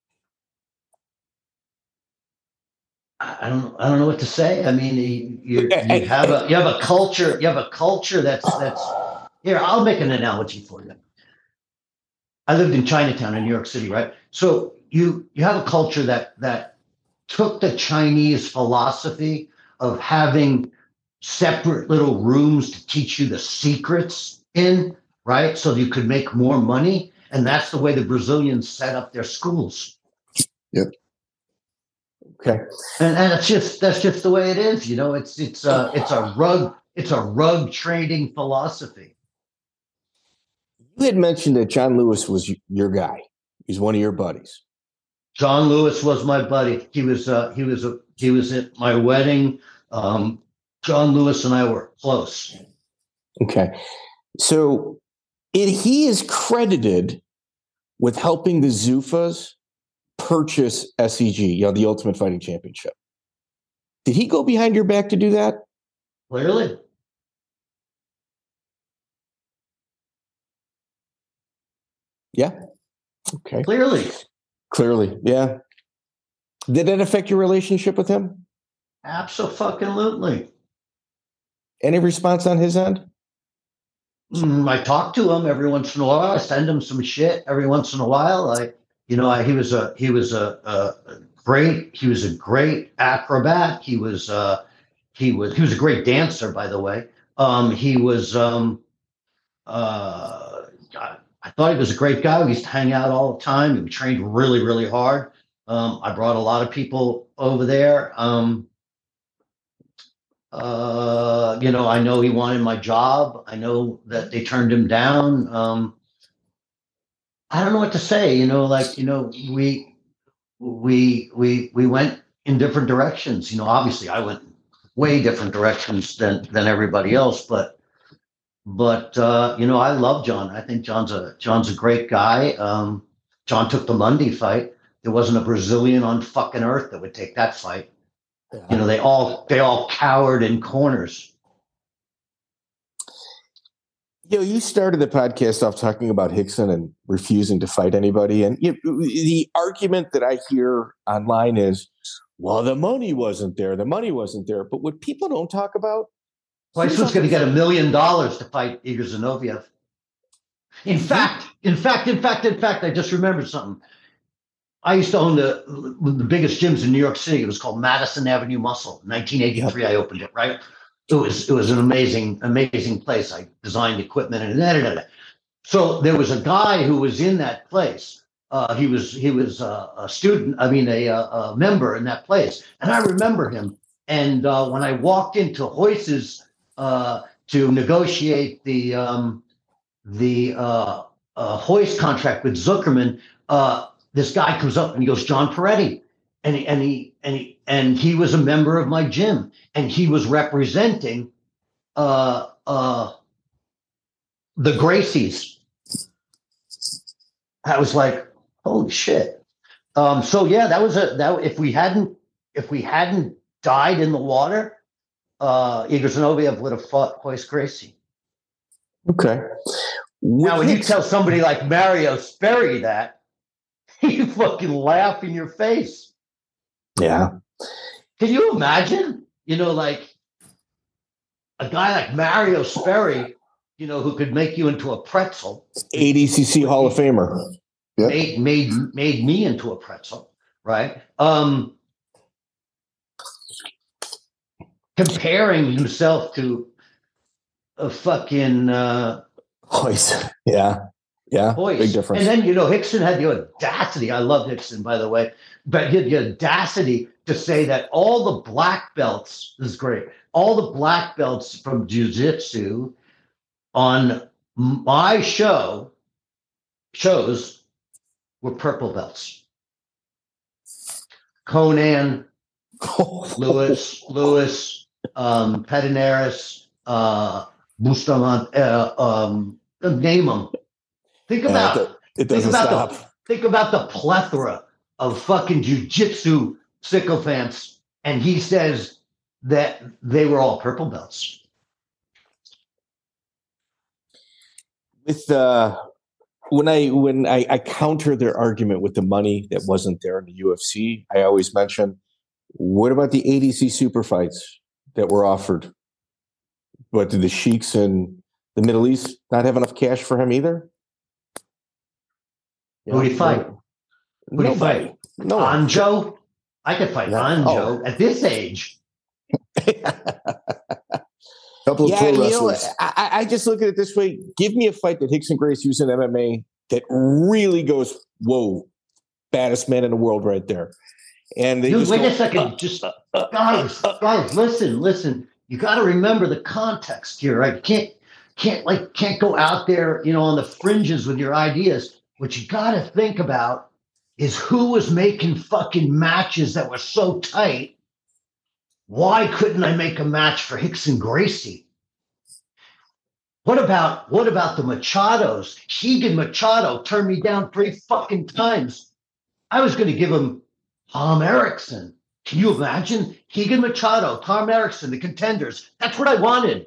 I don't know what to say. I mean, you have a culture. You have a culture that's here. I'll make an analogy for you. I lived in Chinatown in New York City, right? So you have a culture that took the Chinese philosophy of having separate little rooms to teach you the secrets in, right? So you could make more money. And that's the way the Brazilians set up their schools. Yep. Okay. And that's just the way it is. You know, it's a rug trading philosophy. You had mentioned that John Lewis was your guy. He's one of your buddies. John Lewis was my buddy. He was at my wedding. John Lewis and I were close. Okay. So he is credited with helping the Zufas purchase SEG, the Ultimate Fighting Championship. Did he go behind your back to do that? Clearly. Yeah. Okay. Clearly. Yeah. Did that affect your relationship with him? Absolutely. Any response on his end? I talk to him every once in a while. I send him some shit every once in a while. He was a great acrobat. He was a great dancer, by the way. I thought he was a great guy. We used to hang out all the time. We trained really, really hard. I brought a lot of people over there. I know he wanted my job. I know that they turned him down. I don't know what to say. We went in different directions. Obviously I went way different directions than everybody else, but I love John. I think John's a great guy. John took the Mundy fight. There wasn't a Brazilian on fucking earth that would take that fight. Yeah. They all cowered in corners. You started the podcast off talking about Rickson and refusing to fight anybody. And the argument that I hear online is, well, the money wasn't there. But what people don't talk about, Weiss was going to get $1 million to fight Igor Zinoviev. In fact, I just remembered something. I used to own the biggest gyms in New York City. It was called Madison Avenue Muscle. In 1983, yep. I opened it, right? It was an amazing place. I designed equipment and So there was a guy who was in that place. He was a student. A member in that place, and I remember him. And when I walked into Hoyce's to negotiate the Hoyce contract with Zuckerman, this guy comes up and he goes, John Peretti, and he was a member of my gym, and he was representing the Gracies. I was like, holy shit. So yeah, if we hadn't died in the water, Igor Zinoviev would have fought Royce Gracie. Okay. Now, when you tell somebody like Mario Sperry that, you fucking laugh in your face. Yeah. Can you imagine? Like a guy like Mario Sperry, who could make you into a pretzel. ADCC Hall of Famer. Yep. Made me into a pretzel, right? Comparing himself to a fucking Hoyce. Yeah. Hoyce. Big difference. And then, Rickson had the audacity. I love Rickson, by the way, but he had the audacity to say that all the black belts, this is great, all the black belts from jiu-jitsu on my shows were purple belts. Conan, Lewis, Pedinaris, Bustamante, name them. Think about it doesn't stop. Think about the plethora of fucking jiu-jitsu sycophants, and he says that they were all purple belts. With when I counter their argument with the money that wasn't there in the UFC, I always mention, what about the ADC super fights that were offered? But did the sheiks in the Middle East not have enough cash for him either? Who did he fight? Who do you Nobody. fight? No one. Anjo? I could fight No. Anjo at this age. Couple of Yeah, pro you know, wrestlers. I just look at it this way. Give me a fight that Rickson Gracie was in MMA that really goes, whoa, baddest man in the world right there. And they Dude, just wait go, a second. Guys, listen. You got to remember the context here, right? You can't go out there, on the fringes with your ideas. What you got to think about is who was making fucking matches that were so tight. Why couldn't I make a match for Rickson Gracie? What about the Machados? Keegan Machado turned me down 3 fucking times. I was going to give him Tom Erickson. Can you imagine? Keegan Machado, Tom Erickson, the contenders. That's what I wanted.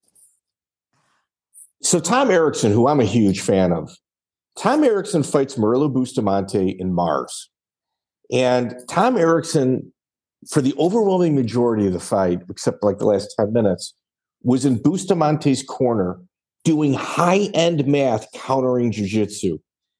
So Tom Erickson, who I'm a huge fan of, Tom Erickson fights Murilo Bustamante in Mars. And Tom Erickson, for the overwhelming majority of the fight, except like the last 10 minutes, was in Bustamante's corner doing high-end math, countering jiu-jitsu.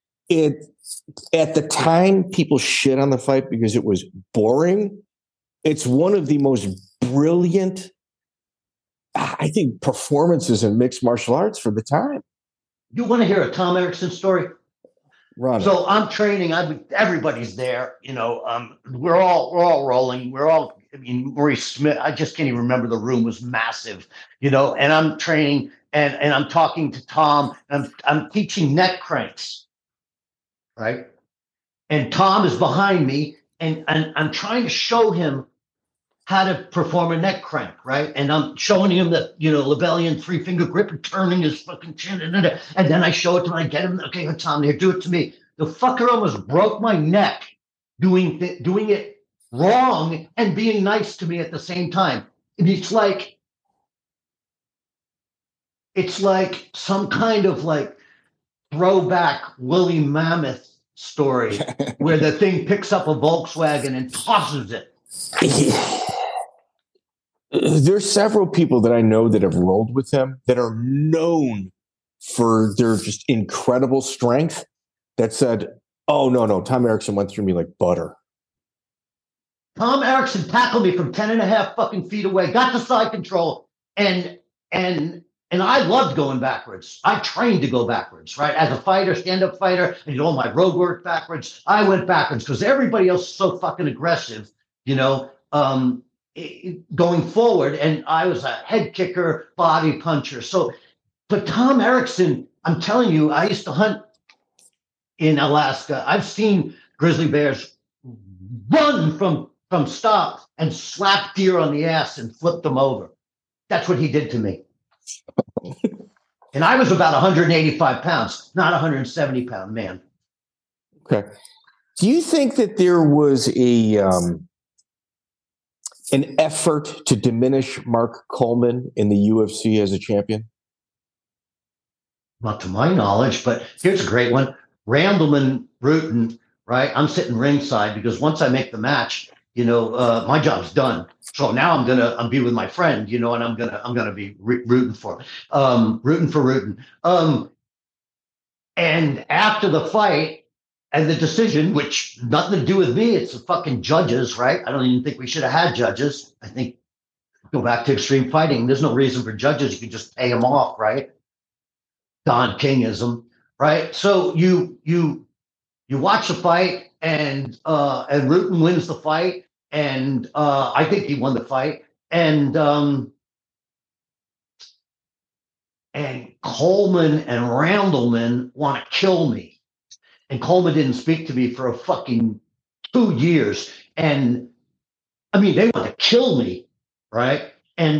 At the time, people shit on the fight because it was boring. It's one of the most brilliant, I think, performances in mixed martial arts for the time. You want to hear a Tom Erickson story? Run it. So I'm training. Everybody's there. We're all rolling. Maurice Smith. I just can't even remember. The room was massive. And I'm training, and I'm talking to Tom. And I'm teaching neck cranks, right? And Tom is behind me, and I'm trying to show him how to perform a neck crank, right? And I'm showing him the, Lebelian 3-finger grip and turning his fucking chin. And then I show it to him. I get him. Okay, Tom, here, do it to me. The fucker almost broke my neck doing it wrong and being nice to me at the same time. And it's like some kind of like throwback Woolly Mammoth story where the thing picks up a Volkswagen and tosses it. There's several people that I know that have rolled with him that are known for their just incredible strength that said, oh, no, Tom Erickson went through me like butter. Tom Erickson tackled me from 10 and a half fucking feet away, got the side control, and I loved going backwards. I trained to go backwards, right? As a fighter, stand-up fighter, and all my road work backwards. I went backwards because everybody else is so fucking aggressive, going forward, and I was a head kicker, body puncher. So, but Tom Erickson, I'm telling you, I used to hunt in Alaska. I've seen grizzly bears run from stop and slap deer on the ass and flip them over. That's what he did to me. And I was about 185 pounds, not 170-pound man. Okay. Do you think that there was an effort to diminish Mark Coleman in the UFC as a champion? Not to my knowledge, but here's a great one. Randleman Rutten, right? I'm sitting ringside because once I make the match, my job's done. So now I'm be with my friend, and I'm gonna be rooting for Rutten. And after the fight and the decision, which nothing to do with me, it's the fucking judges, right? I don't even think we should have had judges. I think go back to extreme fighting. There's no reason for judges. You can just pay them off, right? Don Kingism, right? So you watch the fight, and Rutten wins the fight, and I think he won the fight, and Coleman and Randleman want to kill me. And Coleman didn't speak to me for a fucking 2 years. And I mean, they want to kill me, right? And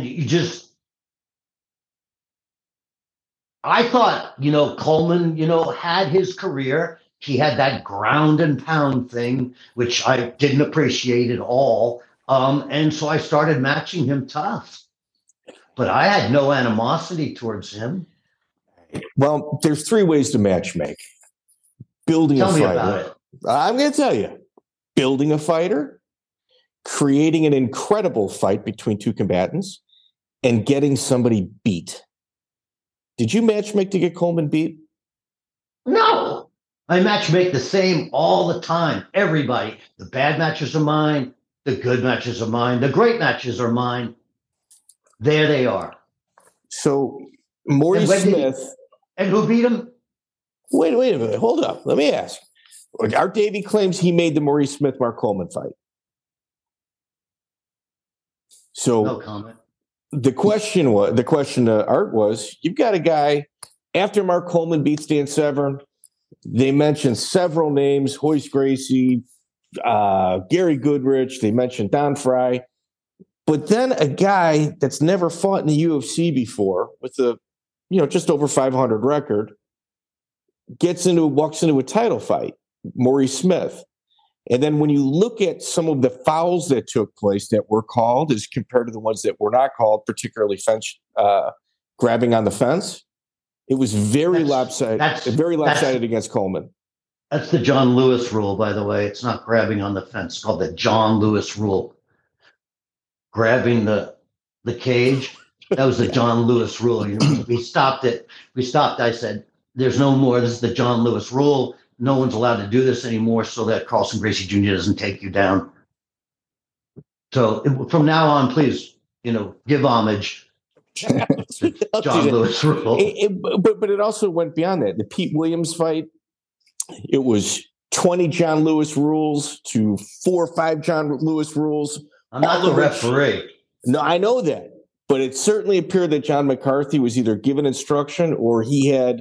I thought, Coleman, had his career. He had that ground and pound thing, which I didn't appreciate at all. And so I started matching him tough. But I had no animosity towards him. Well, there's 3 ways to match make. Building a fighter. Tell me about it. I'm going to tell you. Building a fighter, creating an incredible fight between 2 combatants, and getting somebody beat. Did you match make to get Coleman beat? No. I matchmake the same all the time. Everybody. The bad matches are mine. The good matches are mine. The great matches are mine. There they are. So Maury Smith. And who beat him? Wait a minute. Hold up. Let me ask. Art Davie claims he made the Maurice Smith Mark Coleman fight. So no comment. The question to Art was, you've got a guy after Mark Coleman beats Dan Severn. They mentioned several names: Hoist Gracie, Gary Goodrich. They mentioned Don Fry, but then a guy that's never fought in the UFC before, with a just over 500 record, walks into a title fight, Maury Smith. And then when you look at some of the fouls that took place that were called as compared to the ones that were not called, particularly fence grabbing on the fence, it was very lopsided against Coleman. That's the John Lewis rule, by the way. It's not grabbing on the fence. It's called the John Lewis rule. Grabbing the cage, that was the John Lewis rule. We stopped it. I said, there's no more. This is the John Lewis rule. No one's allowed to do this anymore so that Carlson Gracie Jr. doesn't take you down. So from now on, please, give homage to John Lewis rule. But it also went beyond that. The Pete Williams fight, it was 20 John Lewis rules to 4 or 5 John Lewis rules. I'm not the referee. No, I know that. But it certainly appeared that John McCarthy was either given instruction or he had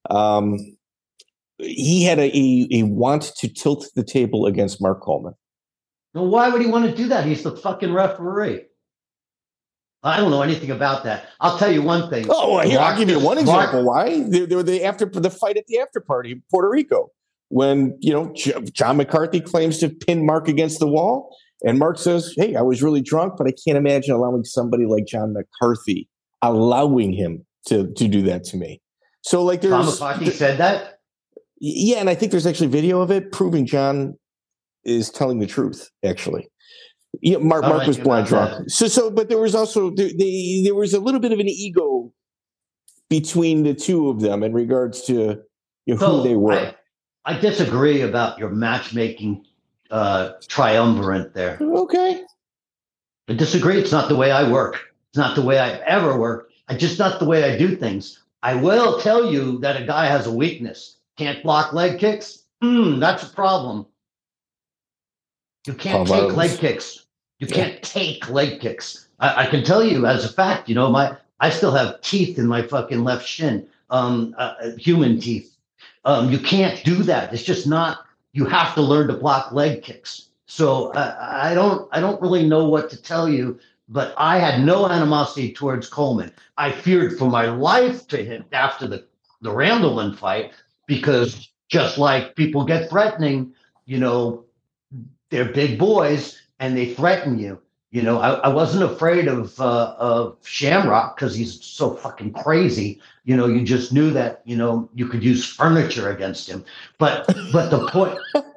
a want to tilt the table against Mark Coleman. Well, why would he want to do that? He's the fucking referee. I don't know anything about that. I'll tell you one thing. Oh, well, here, I'll give you one example. Why? They were the fight at the after party in Puerto Rico when, John McCarthy claims to pin Mark against the wall. And Mark says, hey, I was really drunk, but I can't imagine allowing somebody like John McCarthy, allowing him to do that to me. So John McCarthy said that? Yeah, and I think there's actually video of it proving John is telling the truth, actually. Yeah, Mark was blind drunk. But there was also there was a little bit of an ego between the two of them in regards to who they were. I disagree about your matchmaking triumvirate there. Okay. I disagree. It's not the way I work. It's not the way I've ever worked. It's just not the way I do things. I will tell you that a guy has a weakness. Can't block leg kicks? That's a problem. You can't take leg kicks. You can't take leg kicks. I can tell you as a fact, I still have teeth in my fucking left shin, human teeth. You can't do that. It's just not, you have to learn to block leg kicks. So I don't really know what to tell you, but I had no animosity towards Coleman. I feared for my life to him after the Randleman fight, because just like people get threatening, they're big boys and they threaten you. I wasn't afraid of Shamrock because he's so fucking crazy. You just knew that, you could use furniture against him. But the point,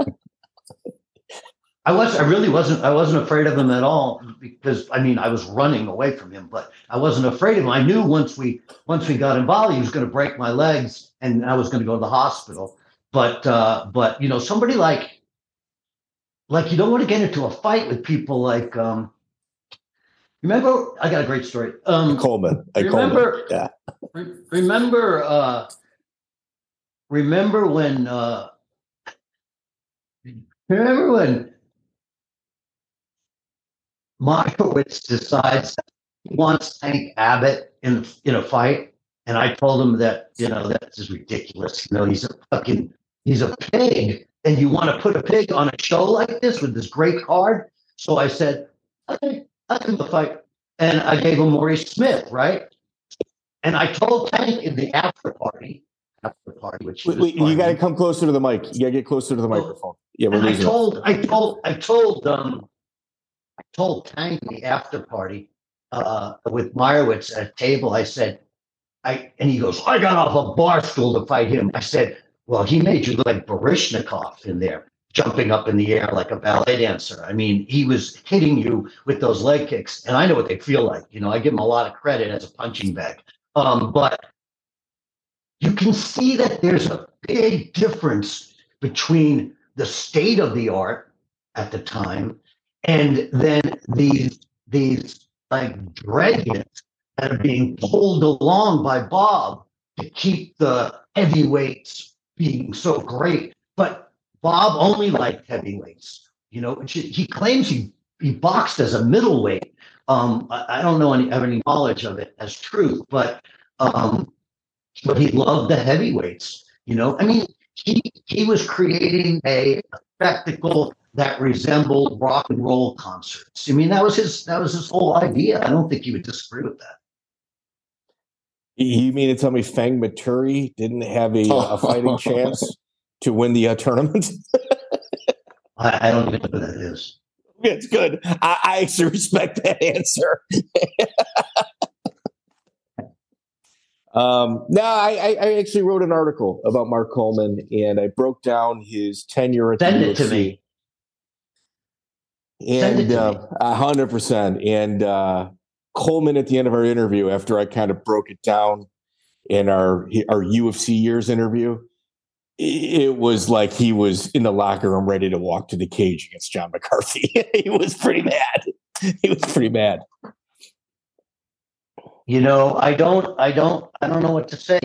I really wasn't afraid of him at all, because I was running away from him, but I wasn't afraid of him. I knew once we got involved, he was going to break my legs and I was going to go to the hospital. But somebody like you don't want to get into a fight with people like, remember, I got a great story. Coleman. Remember when Moskowitz decides he wants Tank Abbott in a fight, and I told him that that's just ridiculous. He's a pig, and you want to put a pig on a show like this with this great card? So I said, okay, I'll do the fight, and I gave him Maurice Smith, right? And I told Tank in the after party, which wait, you got to come closer to the mic. You got to get closer to the microphone. Yeah, we're losing. I told Tank in the after party with Meyerowitz at a table. I said, and he goes, I got off a bar stool to fight him. I said, well, he made you look like Baryshnikov in there, jumping up in the air like a ballet dancer. He was hitting you with those leg kicks, and I know what they feel like. I give him a lot of credit as a punching bag. But you can see that there's a big difference between the state of the art at the time and then these like dragons that are being pulled along by Bob to keep the heavyweights being so great. But Bob only liked heavyweights. He claims he boxed as a middleweight. I don't have any knowledge of it as truth, but he loved the heavyweights. He was creating a spectacle that resembled rock and roll concerts. I mean, that was his whole idea. I don't think he would disagree with that. You mean to tell me Fang Maturi didn't have a fighting chance to win the tournament? I don't even know who that is. It's good. I actually respect that answer. No, I actually wrote an article about Mark Coleman, and I broke down his tenure at Send the it to me. And 100%. And Coleman, at the end of our interview, after I kind of broke it down in our UFC years interview, it was like he was in the locker room ready to walk to the cage against John McCarthy. He was pretty mad. I don't know what to say.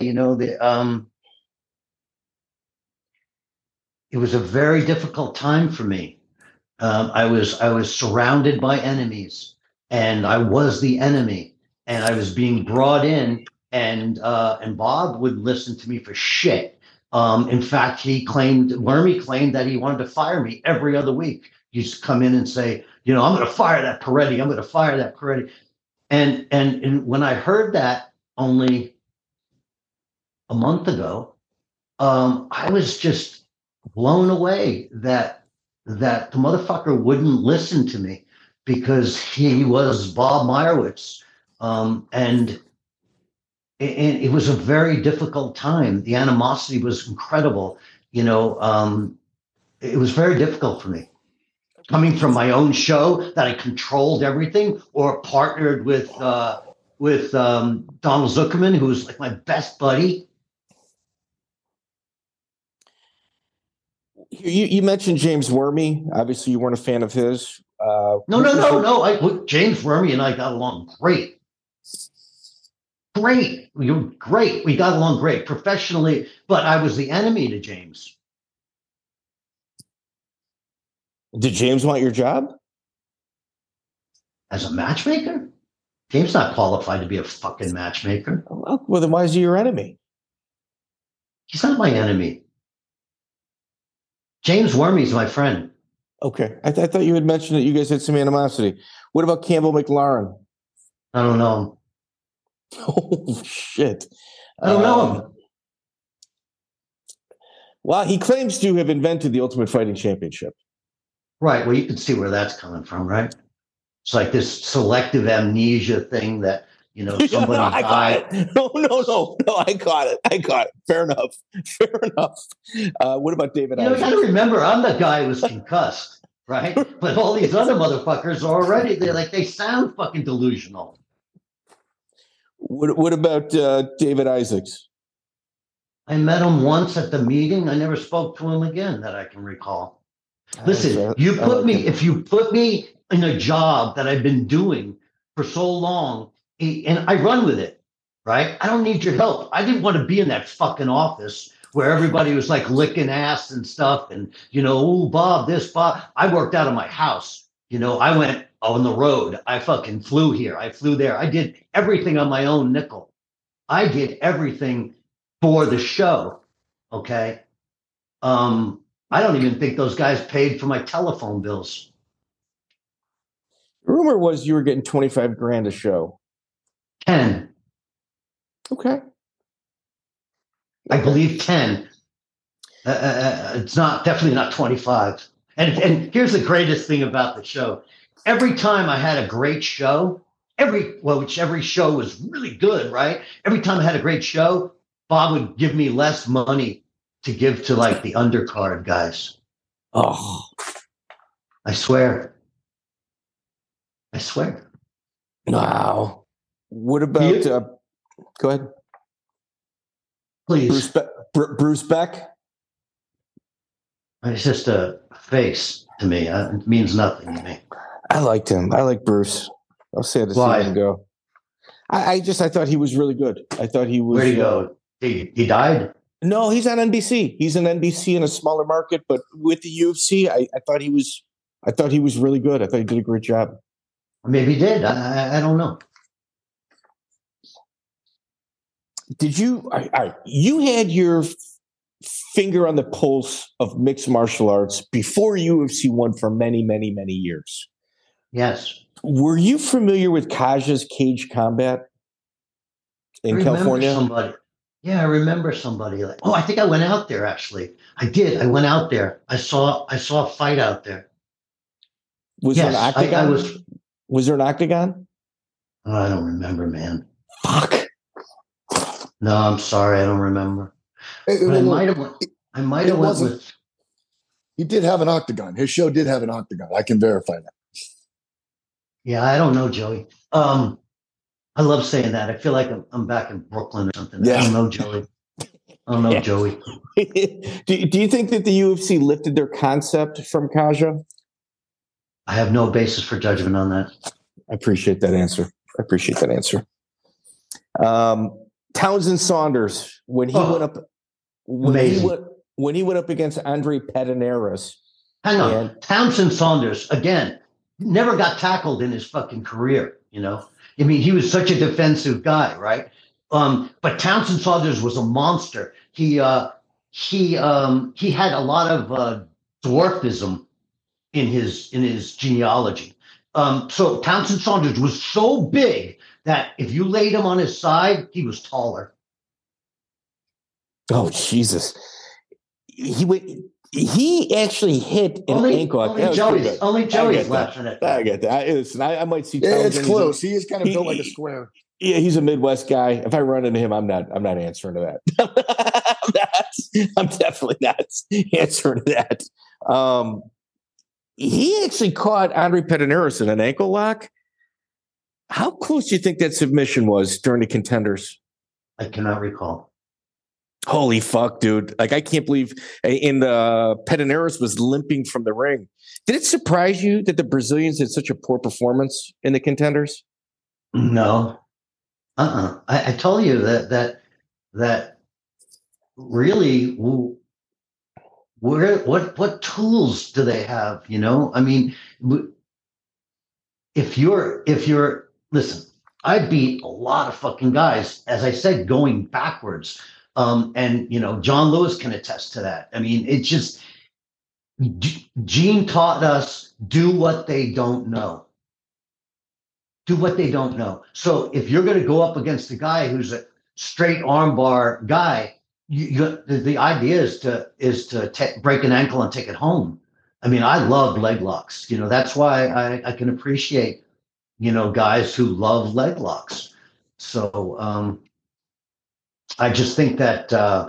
It was a very difficult time for me. I was surrounded by enemies, and I was the enemy, and I was being brought in, and Bob would listen to me for shit. In fact, Wormy claimed that he wanted to fire me every other week. He used to come in and say, I'm going to fire that Peretti. I'm going to fire that Peretti. And when I heard that only a month ago, I was just blown away that the motherfucker wouldn't listen to me because he was Bob Meyerowitz. And it was a very difficult time. The animosity was incredible. It was very difficult for me. Coming from my own show that I controlled everything, or partnered with Donald Zuckerman, who was like my best buddy. You mentioned James Wormy. Obviously, you weren't a fan of his. No. James Wormy and I got along great. Great. We were great. We got along great professionally, but I was the enemy to James. Did James want your job? As a matchmaker? James not qualified to be a fucking matchmaker. Well, then why is he your enemy? He's not my enemy. James Wormy's my friend. Okay. I thought you had mentioned that you guys had some animosity. What about Campbell McLaren? I don't know him. Oh, shit. I don't know him. Well, he claims to have invented the Ultimate Fighting Championship. Right. Well, you can see where that's coming from, right? It's like this selective amnesia thing that, somebody died. No, I got it. Fair enough. What about David Isaac? You got to remember, I'm the guy who was concussed, right? But all these other motherfuckers are already, they sound fucking delusional. What about David Isaacs? I met him once at the meeting. I never spoke to him again that I can recall. Listen, if you put me in a job that I've been doing for so long, and I run with it, right? I don't need your help. I didn't want to be in that fucking office where everybody was like licking ass and stuff. And, Bob, this, Bob. I worked out of my house. I went on the road. I fucking flew here. I flew there. I did everything on my own nickel. I did everything for the show. Okay. I don't even think those guys paid for my telephone bills. The rumor was you were getting $25,000 a show. 10. Okay. I believe 10. It's definitely not 25. And here's the greatest thing about the show. Every time I had a great show, which every show was really good, right? Every time I had a great show, Bob would give me less money to give to like the undercard guys. Oh, I swear. Wow. What about, go ahead. Please. Bruce Beck? It's just a face to me. It means nothing to me. I liked him. I like Bruce. I'll say it a Why? second ago. I thought he was really good. I thought he was. Where'd he go? He died? No, he's on NBC. He's on NBC in a smaller market, but with the UFC, I thought he was really good. I thought he did a great job. Maybe he did. I don't know. Did you? You had your finger on the pulse of mixed martial arts before UFC one for many, many, many years. Yes. Were you familiar with Kaja's Cage Combat in California? Somebody. Yeah, I remember somebody. I think I went out there. Actually, I did. I went out there. I saw a fight out there. Was there an octagon? Was there an octagon? I don't remember, man. Fuck. No, I'm sorry. I don't remember. I might have went with. He did have an octagon. His show did have an octagon. I can verify that. Yeah, I don't know, Joey. I love saying that. I feel like I'm back in Brooklyn or something. Yeah. I don't know, Joey. Joey. Do you think that the UFC lifted their concept from Kaja? I have no basis for judgment on that. I appreciate that answer. Townsend Saunders, when he went up, when he went up against Andre Pederneiras. Hang on, Townsend Saunders again never got tackled in his fucking career. You know, I mean, he was such a defensive guy, right? But Townsend Saunders was a monster. He had a lot of dwarfism in his genealogy. So Townsend Saunders was so big that if you laid him on his side, he was taller. Oh, Jesus. He actually hit an ankle. Only Joey's laughing at that. I get that. Listen, I might see. Yeah, it's close. He is kind of built like a square. Yeah, he's a Midwest guy. If I run into him, I'm not answering to that. I'm definitely not answering to that. He actually caught Andre Pederneiras in an ankle lock. How close do you think that submission was during the Contenders? I cannot recall. Holy fuck, dude. Like, I can't believe Pederneiras was limping from the ring. Did it surprise you that the Brazilians had such a poor performance in the Contenders? No. I told you that really, what tools do they have? You know, I mean, if you're listen, I beat a lot of fucking guys, as I said, going backwards. And, you know, John Lewis can attest to that. I mean, it's just, Gene taught us, do what they don't know. Do what they don't know. So if you're going to go up against a guy who's a straight armbar guy, the idea is to break an ankle and take it home. I mean, I love leg locks. You know, that's why I can appreciate, you know, guys who love leg locks. So I just think that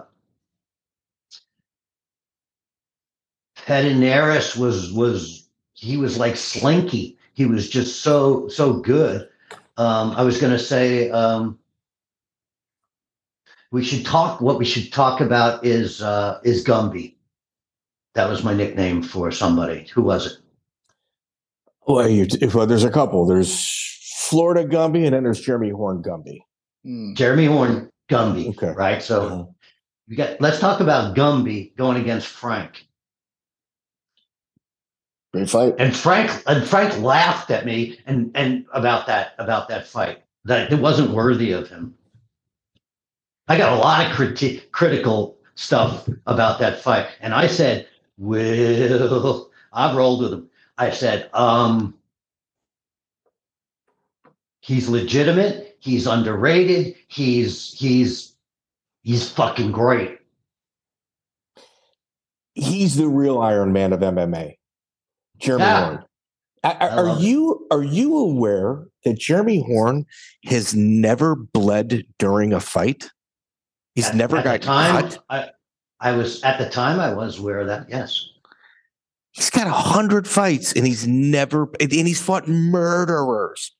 Pederneiras was like Slinky. He was just so good. I was going to say we should talk. What we should talk about is Gumby. That was my nickname for somebody. Who was it? Well, there's a couple. There's Florida Gumby, and then there's Jeremy Horn Gumby. Jeremy Horn Gumby. Okay. Right. So let's talk about Gumby going against Frank. Great fight. And Frank laughed at me and about that fight, that it wasn't worthy of him. I got a lot of critical stuff about that fight, and I said, "Well, I've rolled with him." I said, "He's legitimate. He's underrated. He's fucking great. He's the real Iron Man of MMA." Jeremy Horn. Are you aware that Jeremy Horn has never bled during a fight? He's never got cut. I was at the time. I was aware of that. Yes. He's got 100 fights, and he's fought murderers,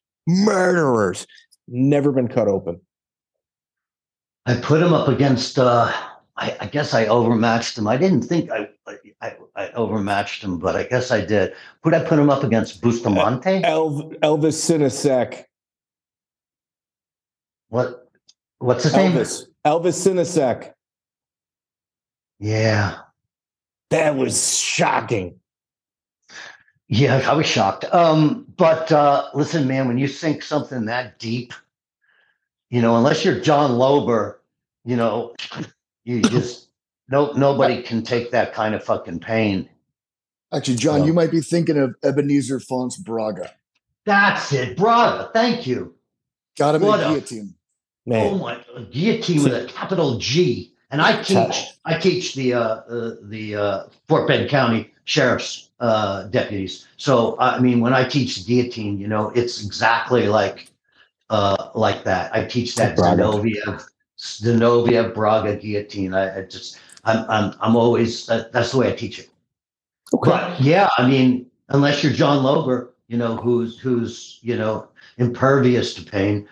never been cut open. I put him up against. I I guess I overmatched him. I didn't think I overmatched him, but I guess I did. Who'd I put him up against? Bustamante? Elvis Sinasek. What's his name? Elvis Sinasek. Yeah. That was shocking. Yeah, I was shocked. But listen, man, when you sink something that deep, unless you're John Lober, you just nobody can take that kind of fucking pain. Actually, John, you might be thinking of Ebenezer Fons Braga. That's it, Braga. Thank you. Got him in a guillotine. Man. Oh my, guillotine with a capital G. And I teach the Fort Bend County Sheriff's deputies. So I mean, when I teach guillotine, it's exactly like that. I teach that Zinoviev Braga guillotine. I'm always that's the way I teach it. Okay. But yeah, I mean, unless you're John Lober, who's impervious to pain,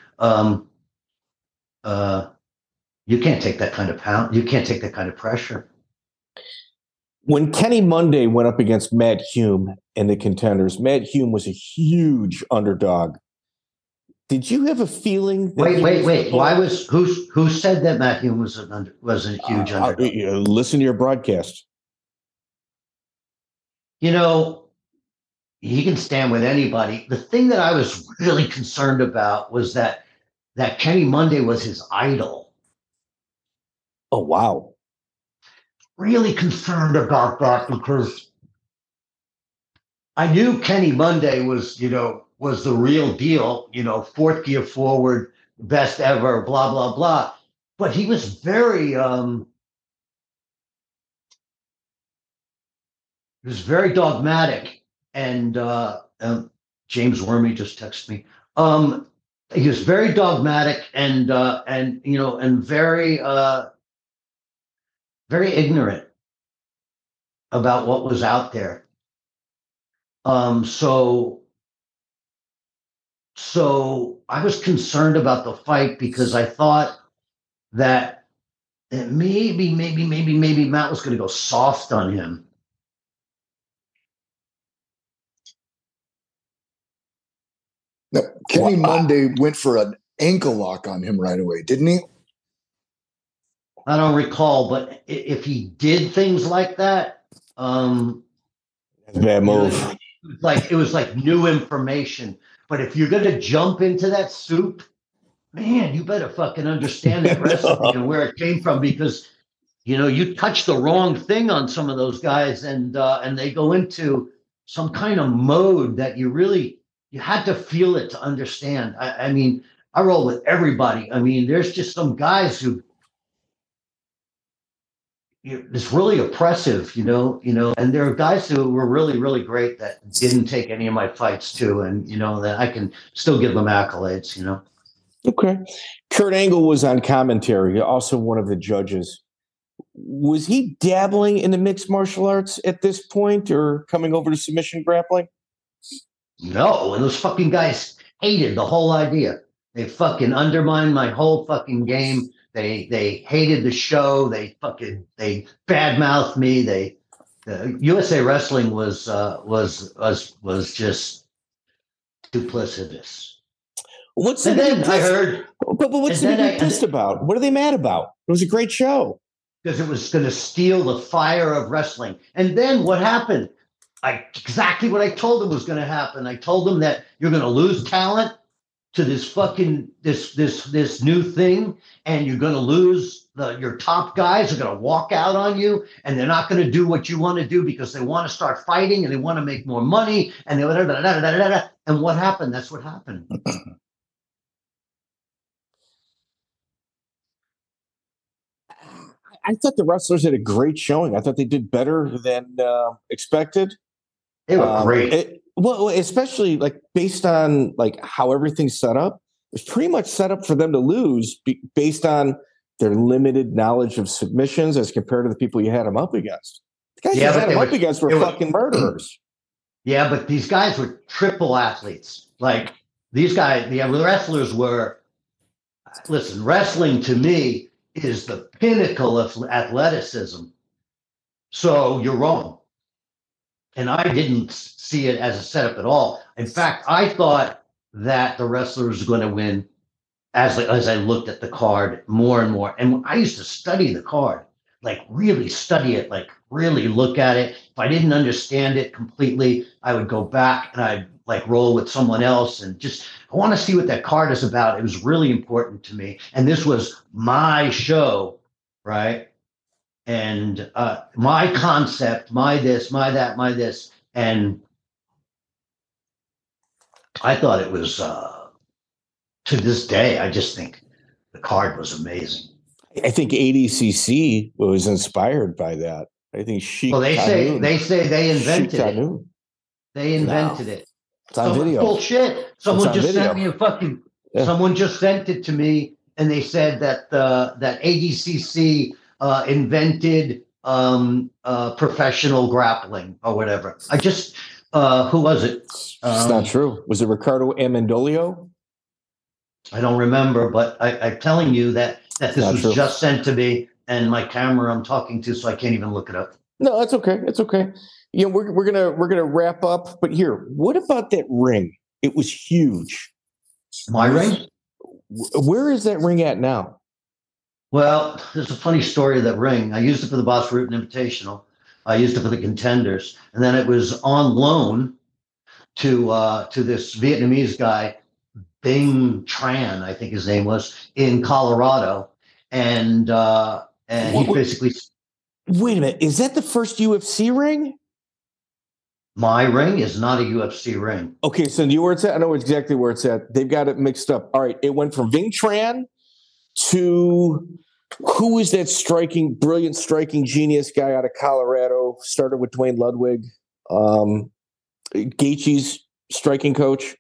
you can't take that kind of pound. You can't take that kind of pressure. When Kenny Monday went up against Matt Hume in the Contenders, Matt Hume was a huge underdog. Did you have a feeling? Wait. Who said that Matt Hume was a huge underdog? Listen to your broadcast. He can stand with anybody. The thing that I was really concerned about was that Kenny Monday was his idol. Oh, wow. Really concerned about that because I knew Kenny Monday was the real deal, fourth gear forward, best ever, blah, blah, blah. But he was very, dogmatic. And James Wormy just texted me. He was very dogmatic and very, very ignorant about what was out there. So I was concerned about the fight because I thought that maybe Matt was going to go soft on him. No, Kenny Monday went for an ankle lock on him right away, didn't he? I don't recall, but if he did things like that, that's a bad move. It was like new information. But if you're going to jump into that soup, man, you better fucking understand that recipe and where it came from because, you touch the wrong thing on some of those guys and they go into some kind of mode that you had to feel it to understand. I mean, I roll with everybody. I mean, there's just some guys who it's really oppressive, and there are guys who were really, really great that didn't take any of my fights too. And, that I can still give them accolades, Okay. Kurt Angle was on commentary, also one of the judges. Was he dabbling in the mixed martial arts at this point or coming over to submission grappling? No, and those fucking guys hated the whole idea. They fucking undermined my whole fucking game. They hated the show. They badmouthed me. The USA Wrestling was just duplicitous. What's the I heard? But what's the pissed about? What are they mad about? It was a great show because it was going to steal the fire of wrestling. And then what happened? Exactly what I told them was going to happen. I told them that you're going to lose talent to this fucking this new thing, and you're going to lose your top guys are going to walk out on you, and they're not going to do what you want to do because they want to start fighting and they want to make more money, and and what happened? That's what happened. I thought the wrestlers had a great showing. I thought they did better than expected. They were great. Well, especially based on how everything's set up, it's pretty much set up for them to lose based on their limited knowledge of submissions as compared to the people you had them up against. The guys you had them up against were fucking murderers. Yeah, but these guys were triple athletes. These guys, the wrestlers were. Listen, wrestling to me is the pinnacle of athleticism. So you're wrong. And I didn't see it as a setup at all. In fact, I thought that the wrestler was going to win as I looked at the card more and more. And I used to study the card, like really study it, like really look at it. If I didn't understand it completely, I would go back and I'd like roll with someone else and just, I want to see what that card is about. It was really important to me. And this was my show, right? And my concept, my this, my that, my this. And I thought it was, to this day, I just think the card was amazing. I think ADCC was inspired by that. I think they say they invented it. They invented it. It's on video. Bullshit. Someone just sent me a fucking. Yeah. Someone just sent it to me, and they said that that ADCC invented professional grappling or whatever. I just who was it? It's not true. Was it Ricardo Amendolio? I don't remember, but I'm telling you that this was true. Just sent to me, and my camera I'm talking to, so I can't even look it up. No, that's okay. It's okay. You know, we're gonna wrap up, but here, what about that ring? It was huge. My ring? Where is that ring at now? Well, there's a funny story of that ring. I used it for the Boss Rutan Invitational. I used it for the Contenders, and then it was on loan to this Vietnamese guy, Bing Tran, I think his name was, in Colorado, and he basically. Wait a minute, is that the first UFC ring? My ring is not a UFC ring. Okay, so you know where it's at? I know exactly where it's at. They've got it mixed up. All right, it went from Bing Tran to who is that brilliant striking genius guy out of Colorado? Started with Dwayne Ludwig, Gaethje's striking coach.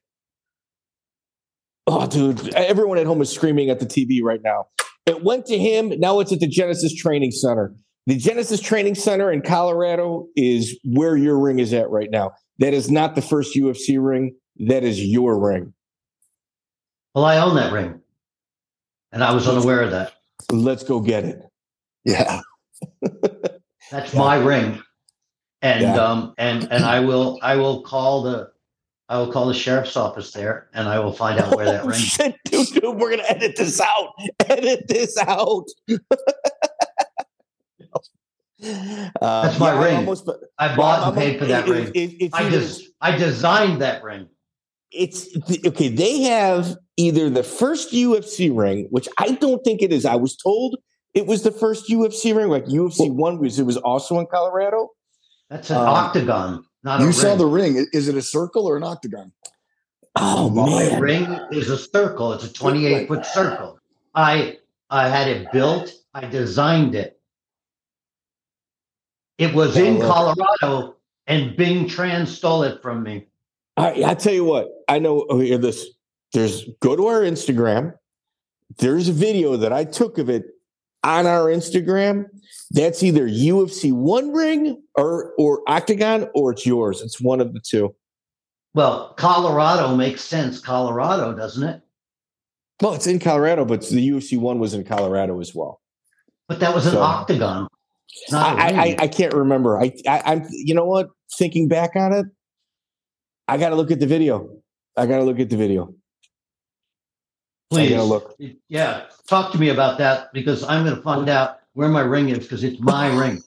Oh, dude, everyone at home is screaming at the TV right now. It went to him. Now it's at the Genesis Training Center. The Genesis Training Center in Colorado is where your ring is at right now. That is not the first UFC ring. That is your ring. Well, I own that ring, and I was unaware of that. Let's go get it. Yeah. That's my ring. And and I will call the sheriff's office there, and I will find out where that ring is. Shit, dude, we're gonna edit this out. Edit this out. That's my ring. I bought and paid for that ring. I designed that ring. It's okay. They have either the first UFC ring, which I don't think it is. I was told it was the first UFC ring, like UFC 1, because it was also in Colorado. That's an octagon, not a ring. You saw the ring. Is it a circle or an octagon? Oh, man. My ring is a circle. It's a 28-foot circle. I had it built. I designed it. It was in Colorado, and Bing Tran stole it from me. I tell you what, I know. Hear this. Go to our Instagram. There's a video that I took of it on our Instagram. That's either UFC 1 ring or octagon, or it's yours. It's one of the two. Well, Colorado makes sense. Colorado, doesn't it? Well, it's in Colorado, but the UFC 1 was in Colorado as well. But that was an octagon. I can't remember. I'm. You know what? Thinking back on it, I got to look at the video. Please. I got to look. Yeah, talk to me about that, because I'm going to find out where my ring is, because it's my ring.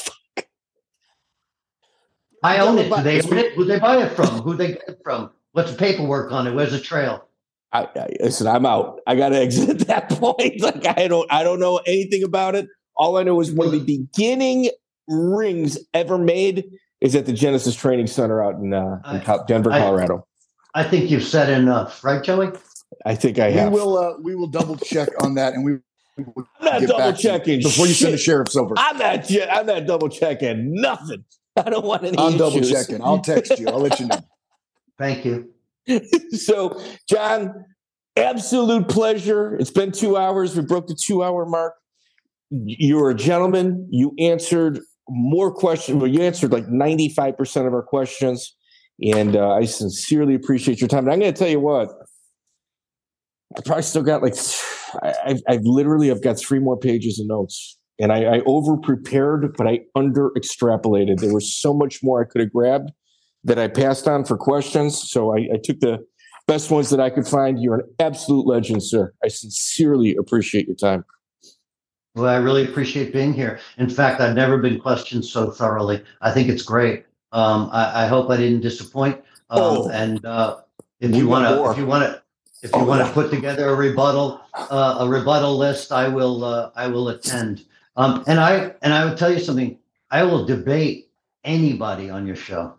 I own it. Do they own it? Who'd they buy it from? Who'd they get it from? What's the paperwork on it? Where's the trail? Listen, I'm out. I got to exit at that point. Like I don't know anything about it. All I know is one of the beginning rings ever made is at the Genesis Training Center out in Denver, Colorado. I think you've said enough, right, Joey? I think I have. We will double check on that, and I'm not double checking before you send the sheriff's over. I'm not double checking nothing. I don't want any. I'm double checking. I'll text you. I'll let you know. Thank you. So, John, absolute pleasure. It's been 2 hours. We broke the 2-hour mark. You're a gentleman. You answered more questions. Well, you answered like 95% of our questions. And I sincerely appreciate your time. And I'm going to tell you what, I probably still got like I've got 3 more pages of notes, and I over prepared, but I under extrapolated. There was so much more I could have grabbed that I passed on for questions. So I took the best ones that I could find. You're an absolute legend, sir. I sincerely appreciate your time. Well, I really appreciate being here. In fact, I've never been questioned so thoroughly. I think it's great. I hope I didn't disappoint. And if you want to put together a rebuttal list, I will attend. And I will tell you something. I will debate anybody on your show.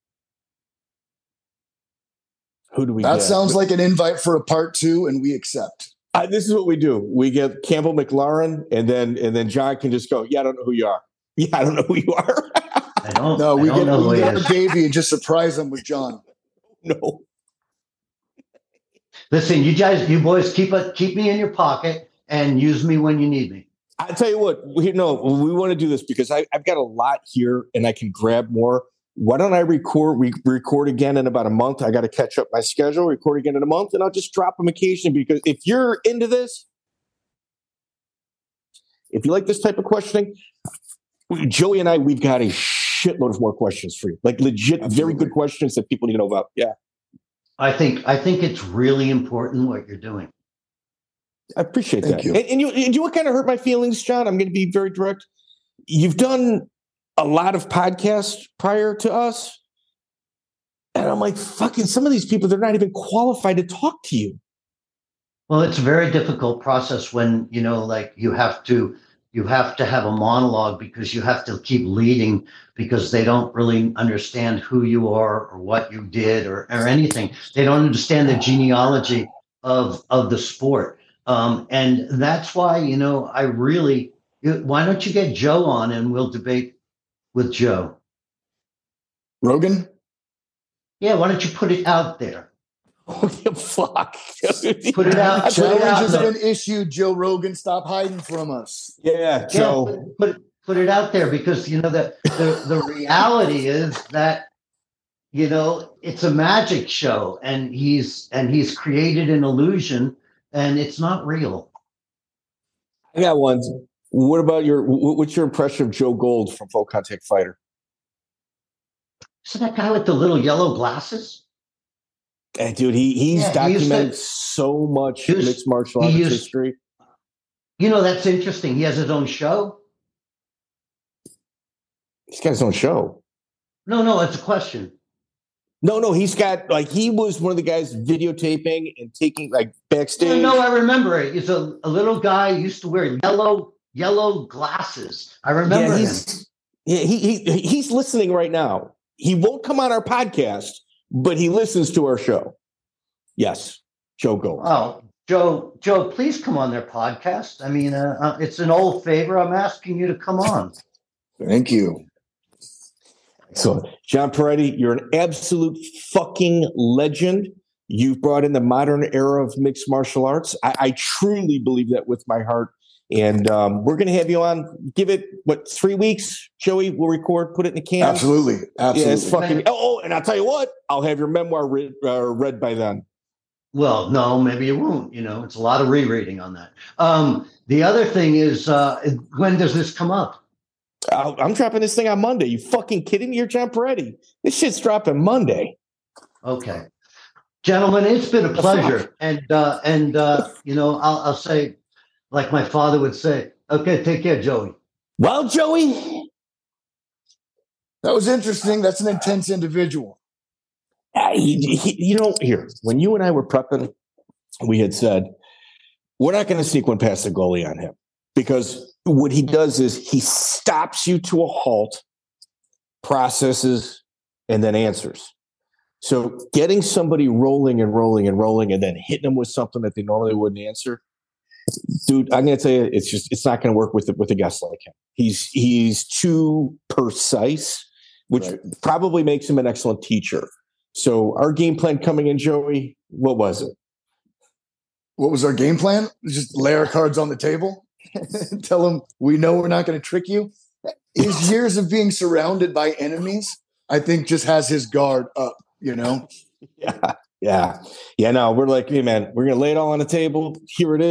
Who do we That get? sounds like an invite for a part 2, and we accept. This is what we do. We get Campbell McLaurin, and then John can just go, yeah, I don't know who you are. Yeah, I don't know who you are. We get Davey and just surprise him with John. No. Listen, you boys keep me in your pocket and use me when you need me. I tell you what, we want to do this because I've got a lot here and I can grab more. Why don't I record again in about a month? I got to catch up my schedule, record again in a month, and I'll just drop them occasionally because if you're into this, if you like this type of questioning, Joey and I, we've got a shitload of more questions for you. Like legit, very good questions that people need to know about. Yeah. I think it's really important what you're doing. I appreciate that. Thank you. And you what kind of hurt my feelings, John? I'm going to be very direct. You've done a lot of podcasts prior to us. And I'm like, fucking some of these people, they're not even qualified to talk to you. Well, it's a very difficult process when, like you have to have a monologue because you have to keep leading because they don't really understand who you are or what you did or anything. They don't understand the genealogy of the sport. And that's why, why don't you get Joe on and we'll debate with Joe? Rogan? Yeah, why don't you put it out there? Oh, fuck. Put it out. Challenges have been issued, Joe Rogan. Stop hiding from us. Yeah, Joe. Yeah, put it out there because, the reality is that, it's a magic show and he's created an illusion and it's not real. I got one. What about what's your impression of Joe Gold from Full Contact Fighter? So that guy with the little yellow glasses? Hey, dude, he's documented so much mixed martial arts history. That's interesting. He has his own show. He's got his own show. No, it's a question. No, he's got he was one of the guys videotaping and taking backstage. No, I remember it. He's a little guy who used to wear yellow glasses. I remember him. He's listening right now. He won't come on our podcast, but he listens to our show. Yes, Joe Gold. Oh, Joe, please come on their podcast. I mean, it's an old favor. I'm asking you to come on. Thank you. So, John Peretti, you're an absolute fucking legend. You've brought in the modern era of mixed martial arts. I truly believe that with my heart. And we're going to have you on. Give it, 3 weeks, Joey? We'll record, put it in the can. Absolutely. Yeah, it's fucking. Oh, and I'll tell you what, I'll have your memoir read by then. Well, no, maybe it won't. It's a lot of rereading on that. The other thing is, when does this come up? I'm dropping this thing on Monday. You fucking kidding me? You're John Peretti. This shit's dropping Monday. Okay. Gentlemen, it's been a pleasure. And I'll say, like my father would say, okay, take care, Joey. Well, Joey. That was interesting. That's an intense individual. Here, when you and I were prepping, we had said, we're not going to sneak one past the goalie on him because what he does is he stops you to a halt, processes, and then answers. So getting somebody rolling and rolling and rolling and then hitting them with something that they normally wouldn't answer, dude, I'm going to tell you, it's not going to work with a guest like him. He's too precise, which probably makes him an excellent teacher. So our game plan coming in, Joey, what was it? What was our game plan? Just lay our cards on the table, tell them we know we're not going to trick you. His years of being surrounded by enemies, I think, just has his guard up, Yeah. No, we're like, hey, man, we're going to lay it all on the table. Here it is.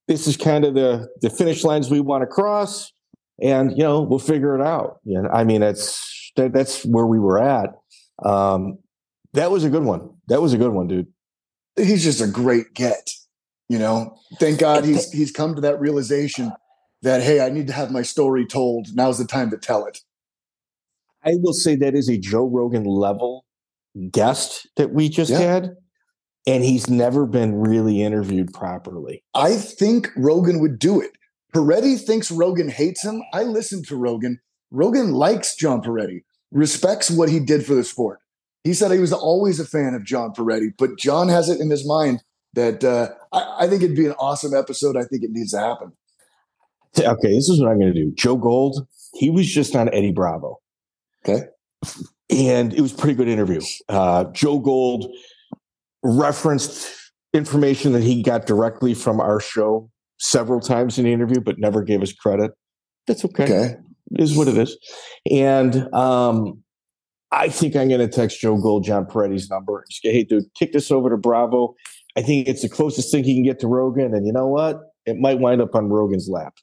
this is kind of the finish lines we want to cross, and we'll figure it out. I mean, that's where we were at. That was a good one. Dude. He's just a great get. Thank God he's come to that realization that, hey, I need to have my story told. Now's the time to tell it. I will say that is a Joe Rogan level guest that we just had, and he's never been really interviewed properly. I think Rogan would do it. Peretti thinks Rogan hates him. I listened to Rogan. Rogan likes John Peretti, respects what he did for the sport. He said he was always a fan of John Peretti, but John has it in his mind that I think it'd be an awesome episode. I think it needs to happen. Okay, this is what I'm going to do. Joe Gold, he was just on Eddie Bravo. Okay. And it was a pretty good interview. Joe Gold referenced information that he got directly from our show several times in the interview, but never gave us credit. That's okay. It is what it is. And I think I'm going to text Joe Gold, John Peretti's number. Just say, hey, dude, kick this over to Bravo. I think it's the closest thing he can get to Rogan. And you know what? It might wind up on Rogan's lap.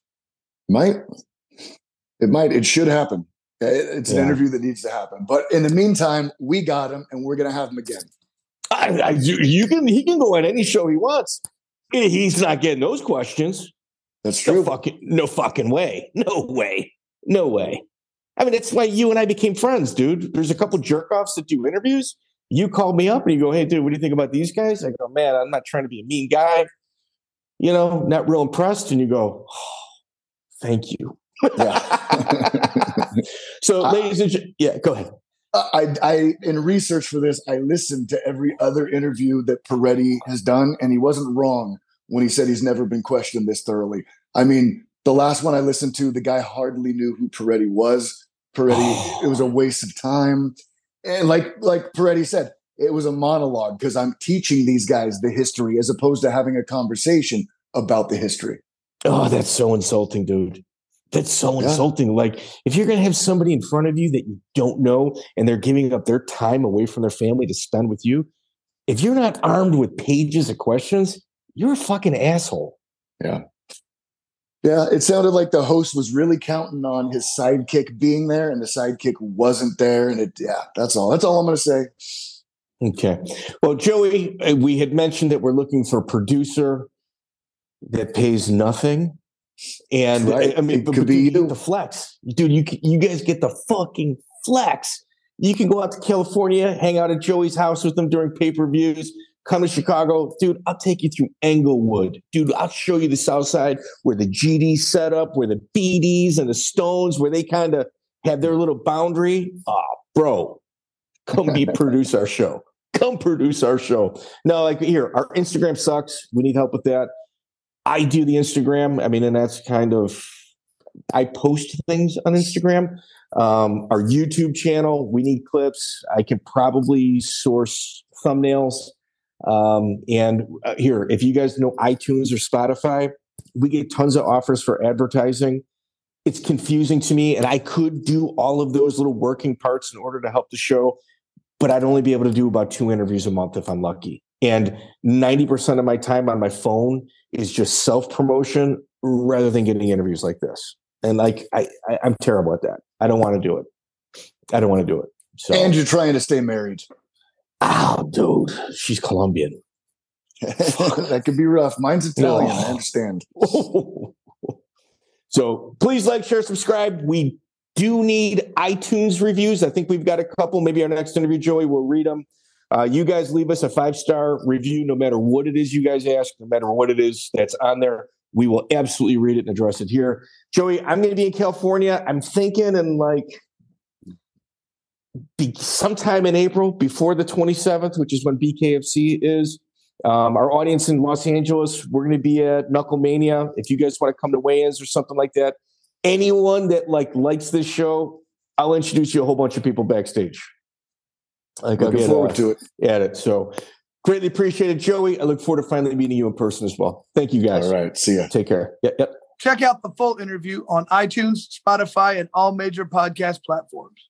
It might. It should happen. It's an interview that needs to happen. But in the meantime, we got him, and we're going to have him again. He can go on any show he wants. He's not getting those questions. That's true. No fucking way. No way. I mean, it's why you and I became friends, dude. There's a couple jerk-offs that do interviews. You called me up and you go, hey, dude, what do you think about these guys? I go, man, I'm not trying to be a mean guy. Not real impressed. And you go, oh, thank you. So, ladies and gentlemen, go ahead. I in research for this, I listened to every other interview that Peretti has done, and he wasn't wrong when he said he's never been questioned this thoroughly. I mean, the last one I listened to, the guy hardly knew who Peretti was. It was a waste of time. And like Peretti said, it was a monologue because I'm teaching these guys the history as opposed to having a conversation about the history. Oh, that's so insulting, dude. That's so insulting. Like, if you're going to have somebody in front of you that you don't know and they're giving up their time away from their family to spend with you, if you're not armed with pages of questions, you're a fucking asshole. Yeah. Yeah, it sounded like the host was really counting on his sidekick being there, and the sidekick wasn't there. And that's all. That's all I'm going to say. Okay. Well, Joey, we had mentioned that we're looking for a producer that pays nothing. And right. I mean, it could be you get the flex. Dude, you guys get the fucking flex. You can go out to California, hang out at Joey's house with them during pay-per-views. Come to Chicago. Dude, I'll take you through Englewood. Dude, I'll show you the South Side where the GD's set up, where the BDs and the Stones, where they kind of have their little boundary. Oh, bro, come produce our show. Come produce our show. No, like here, our Instagram sucks. We need help with that. I do the Instagram. I mean, and that's kind of, I post things on Instagram. Our YouTube channel, we need clips. I can probably source thumbnails. Here, if you guys know iTunes or Spotify, we get tons of offers for advertising. It's confusing to me, and I could do all of those little working parts in order to help the show, but I'd only be able to do about 2 interviews a month if I'm lucky. And 90% of my time on my phone is just self-promotion rather than getting interviews like this. And like, I'm terrible at that. I don't want to do it. So, and you're trying to stay married. Oh, dude, she's Colombian. That could be rough. Mine's Italian. I understand. So please like, share, subscribe. We do need iTunes reviews. I think we've got a couple. Maybe our next interview, Joey, we'll read them. You guys leave us a 5-star review, no matter what it is you guys ask, no matter what it is that's on there. We will absolutely read it and address it here. Joey, I'm going to be in California. I'm thinking sometime in April before the 27th, which is when BKFC is. Our audience in Los Angeles, we're going to be at Knucklemania. If you guys want to come to weigh-ins or something like that, anyone that likes this show, I'll introduce you a whole bunch of people backstage. Looking forward to it. At it. So greatly appreciated, Joey. I look forward to finally meeting you in person as well. Thank you, guys. All right. See ya. Take care. Yep. Check out the full interview on iTunes, Spotify, and all major podcast platforms.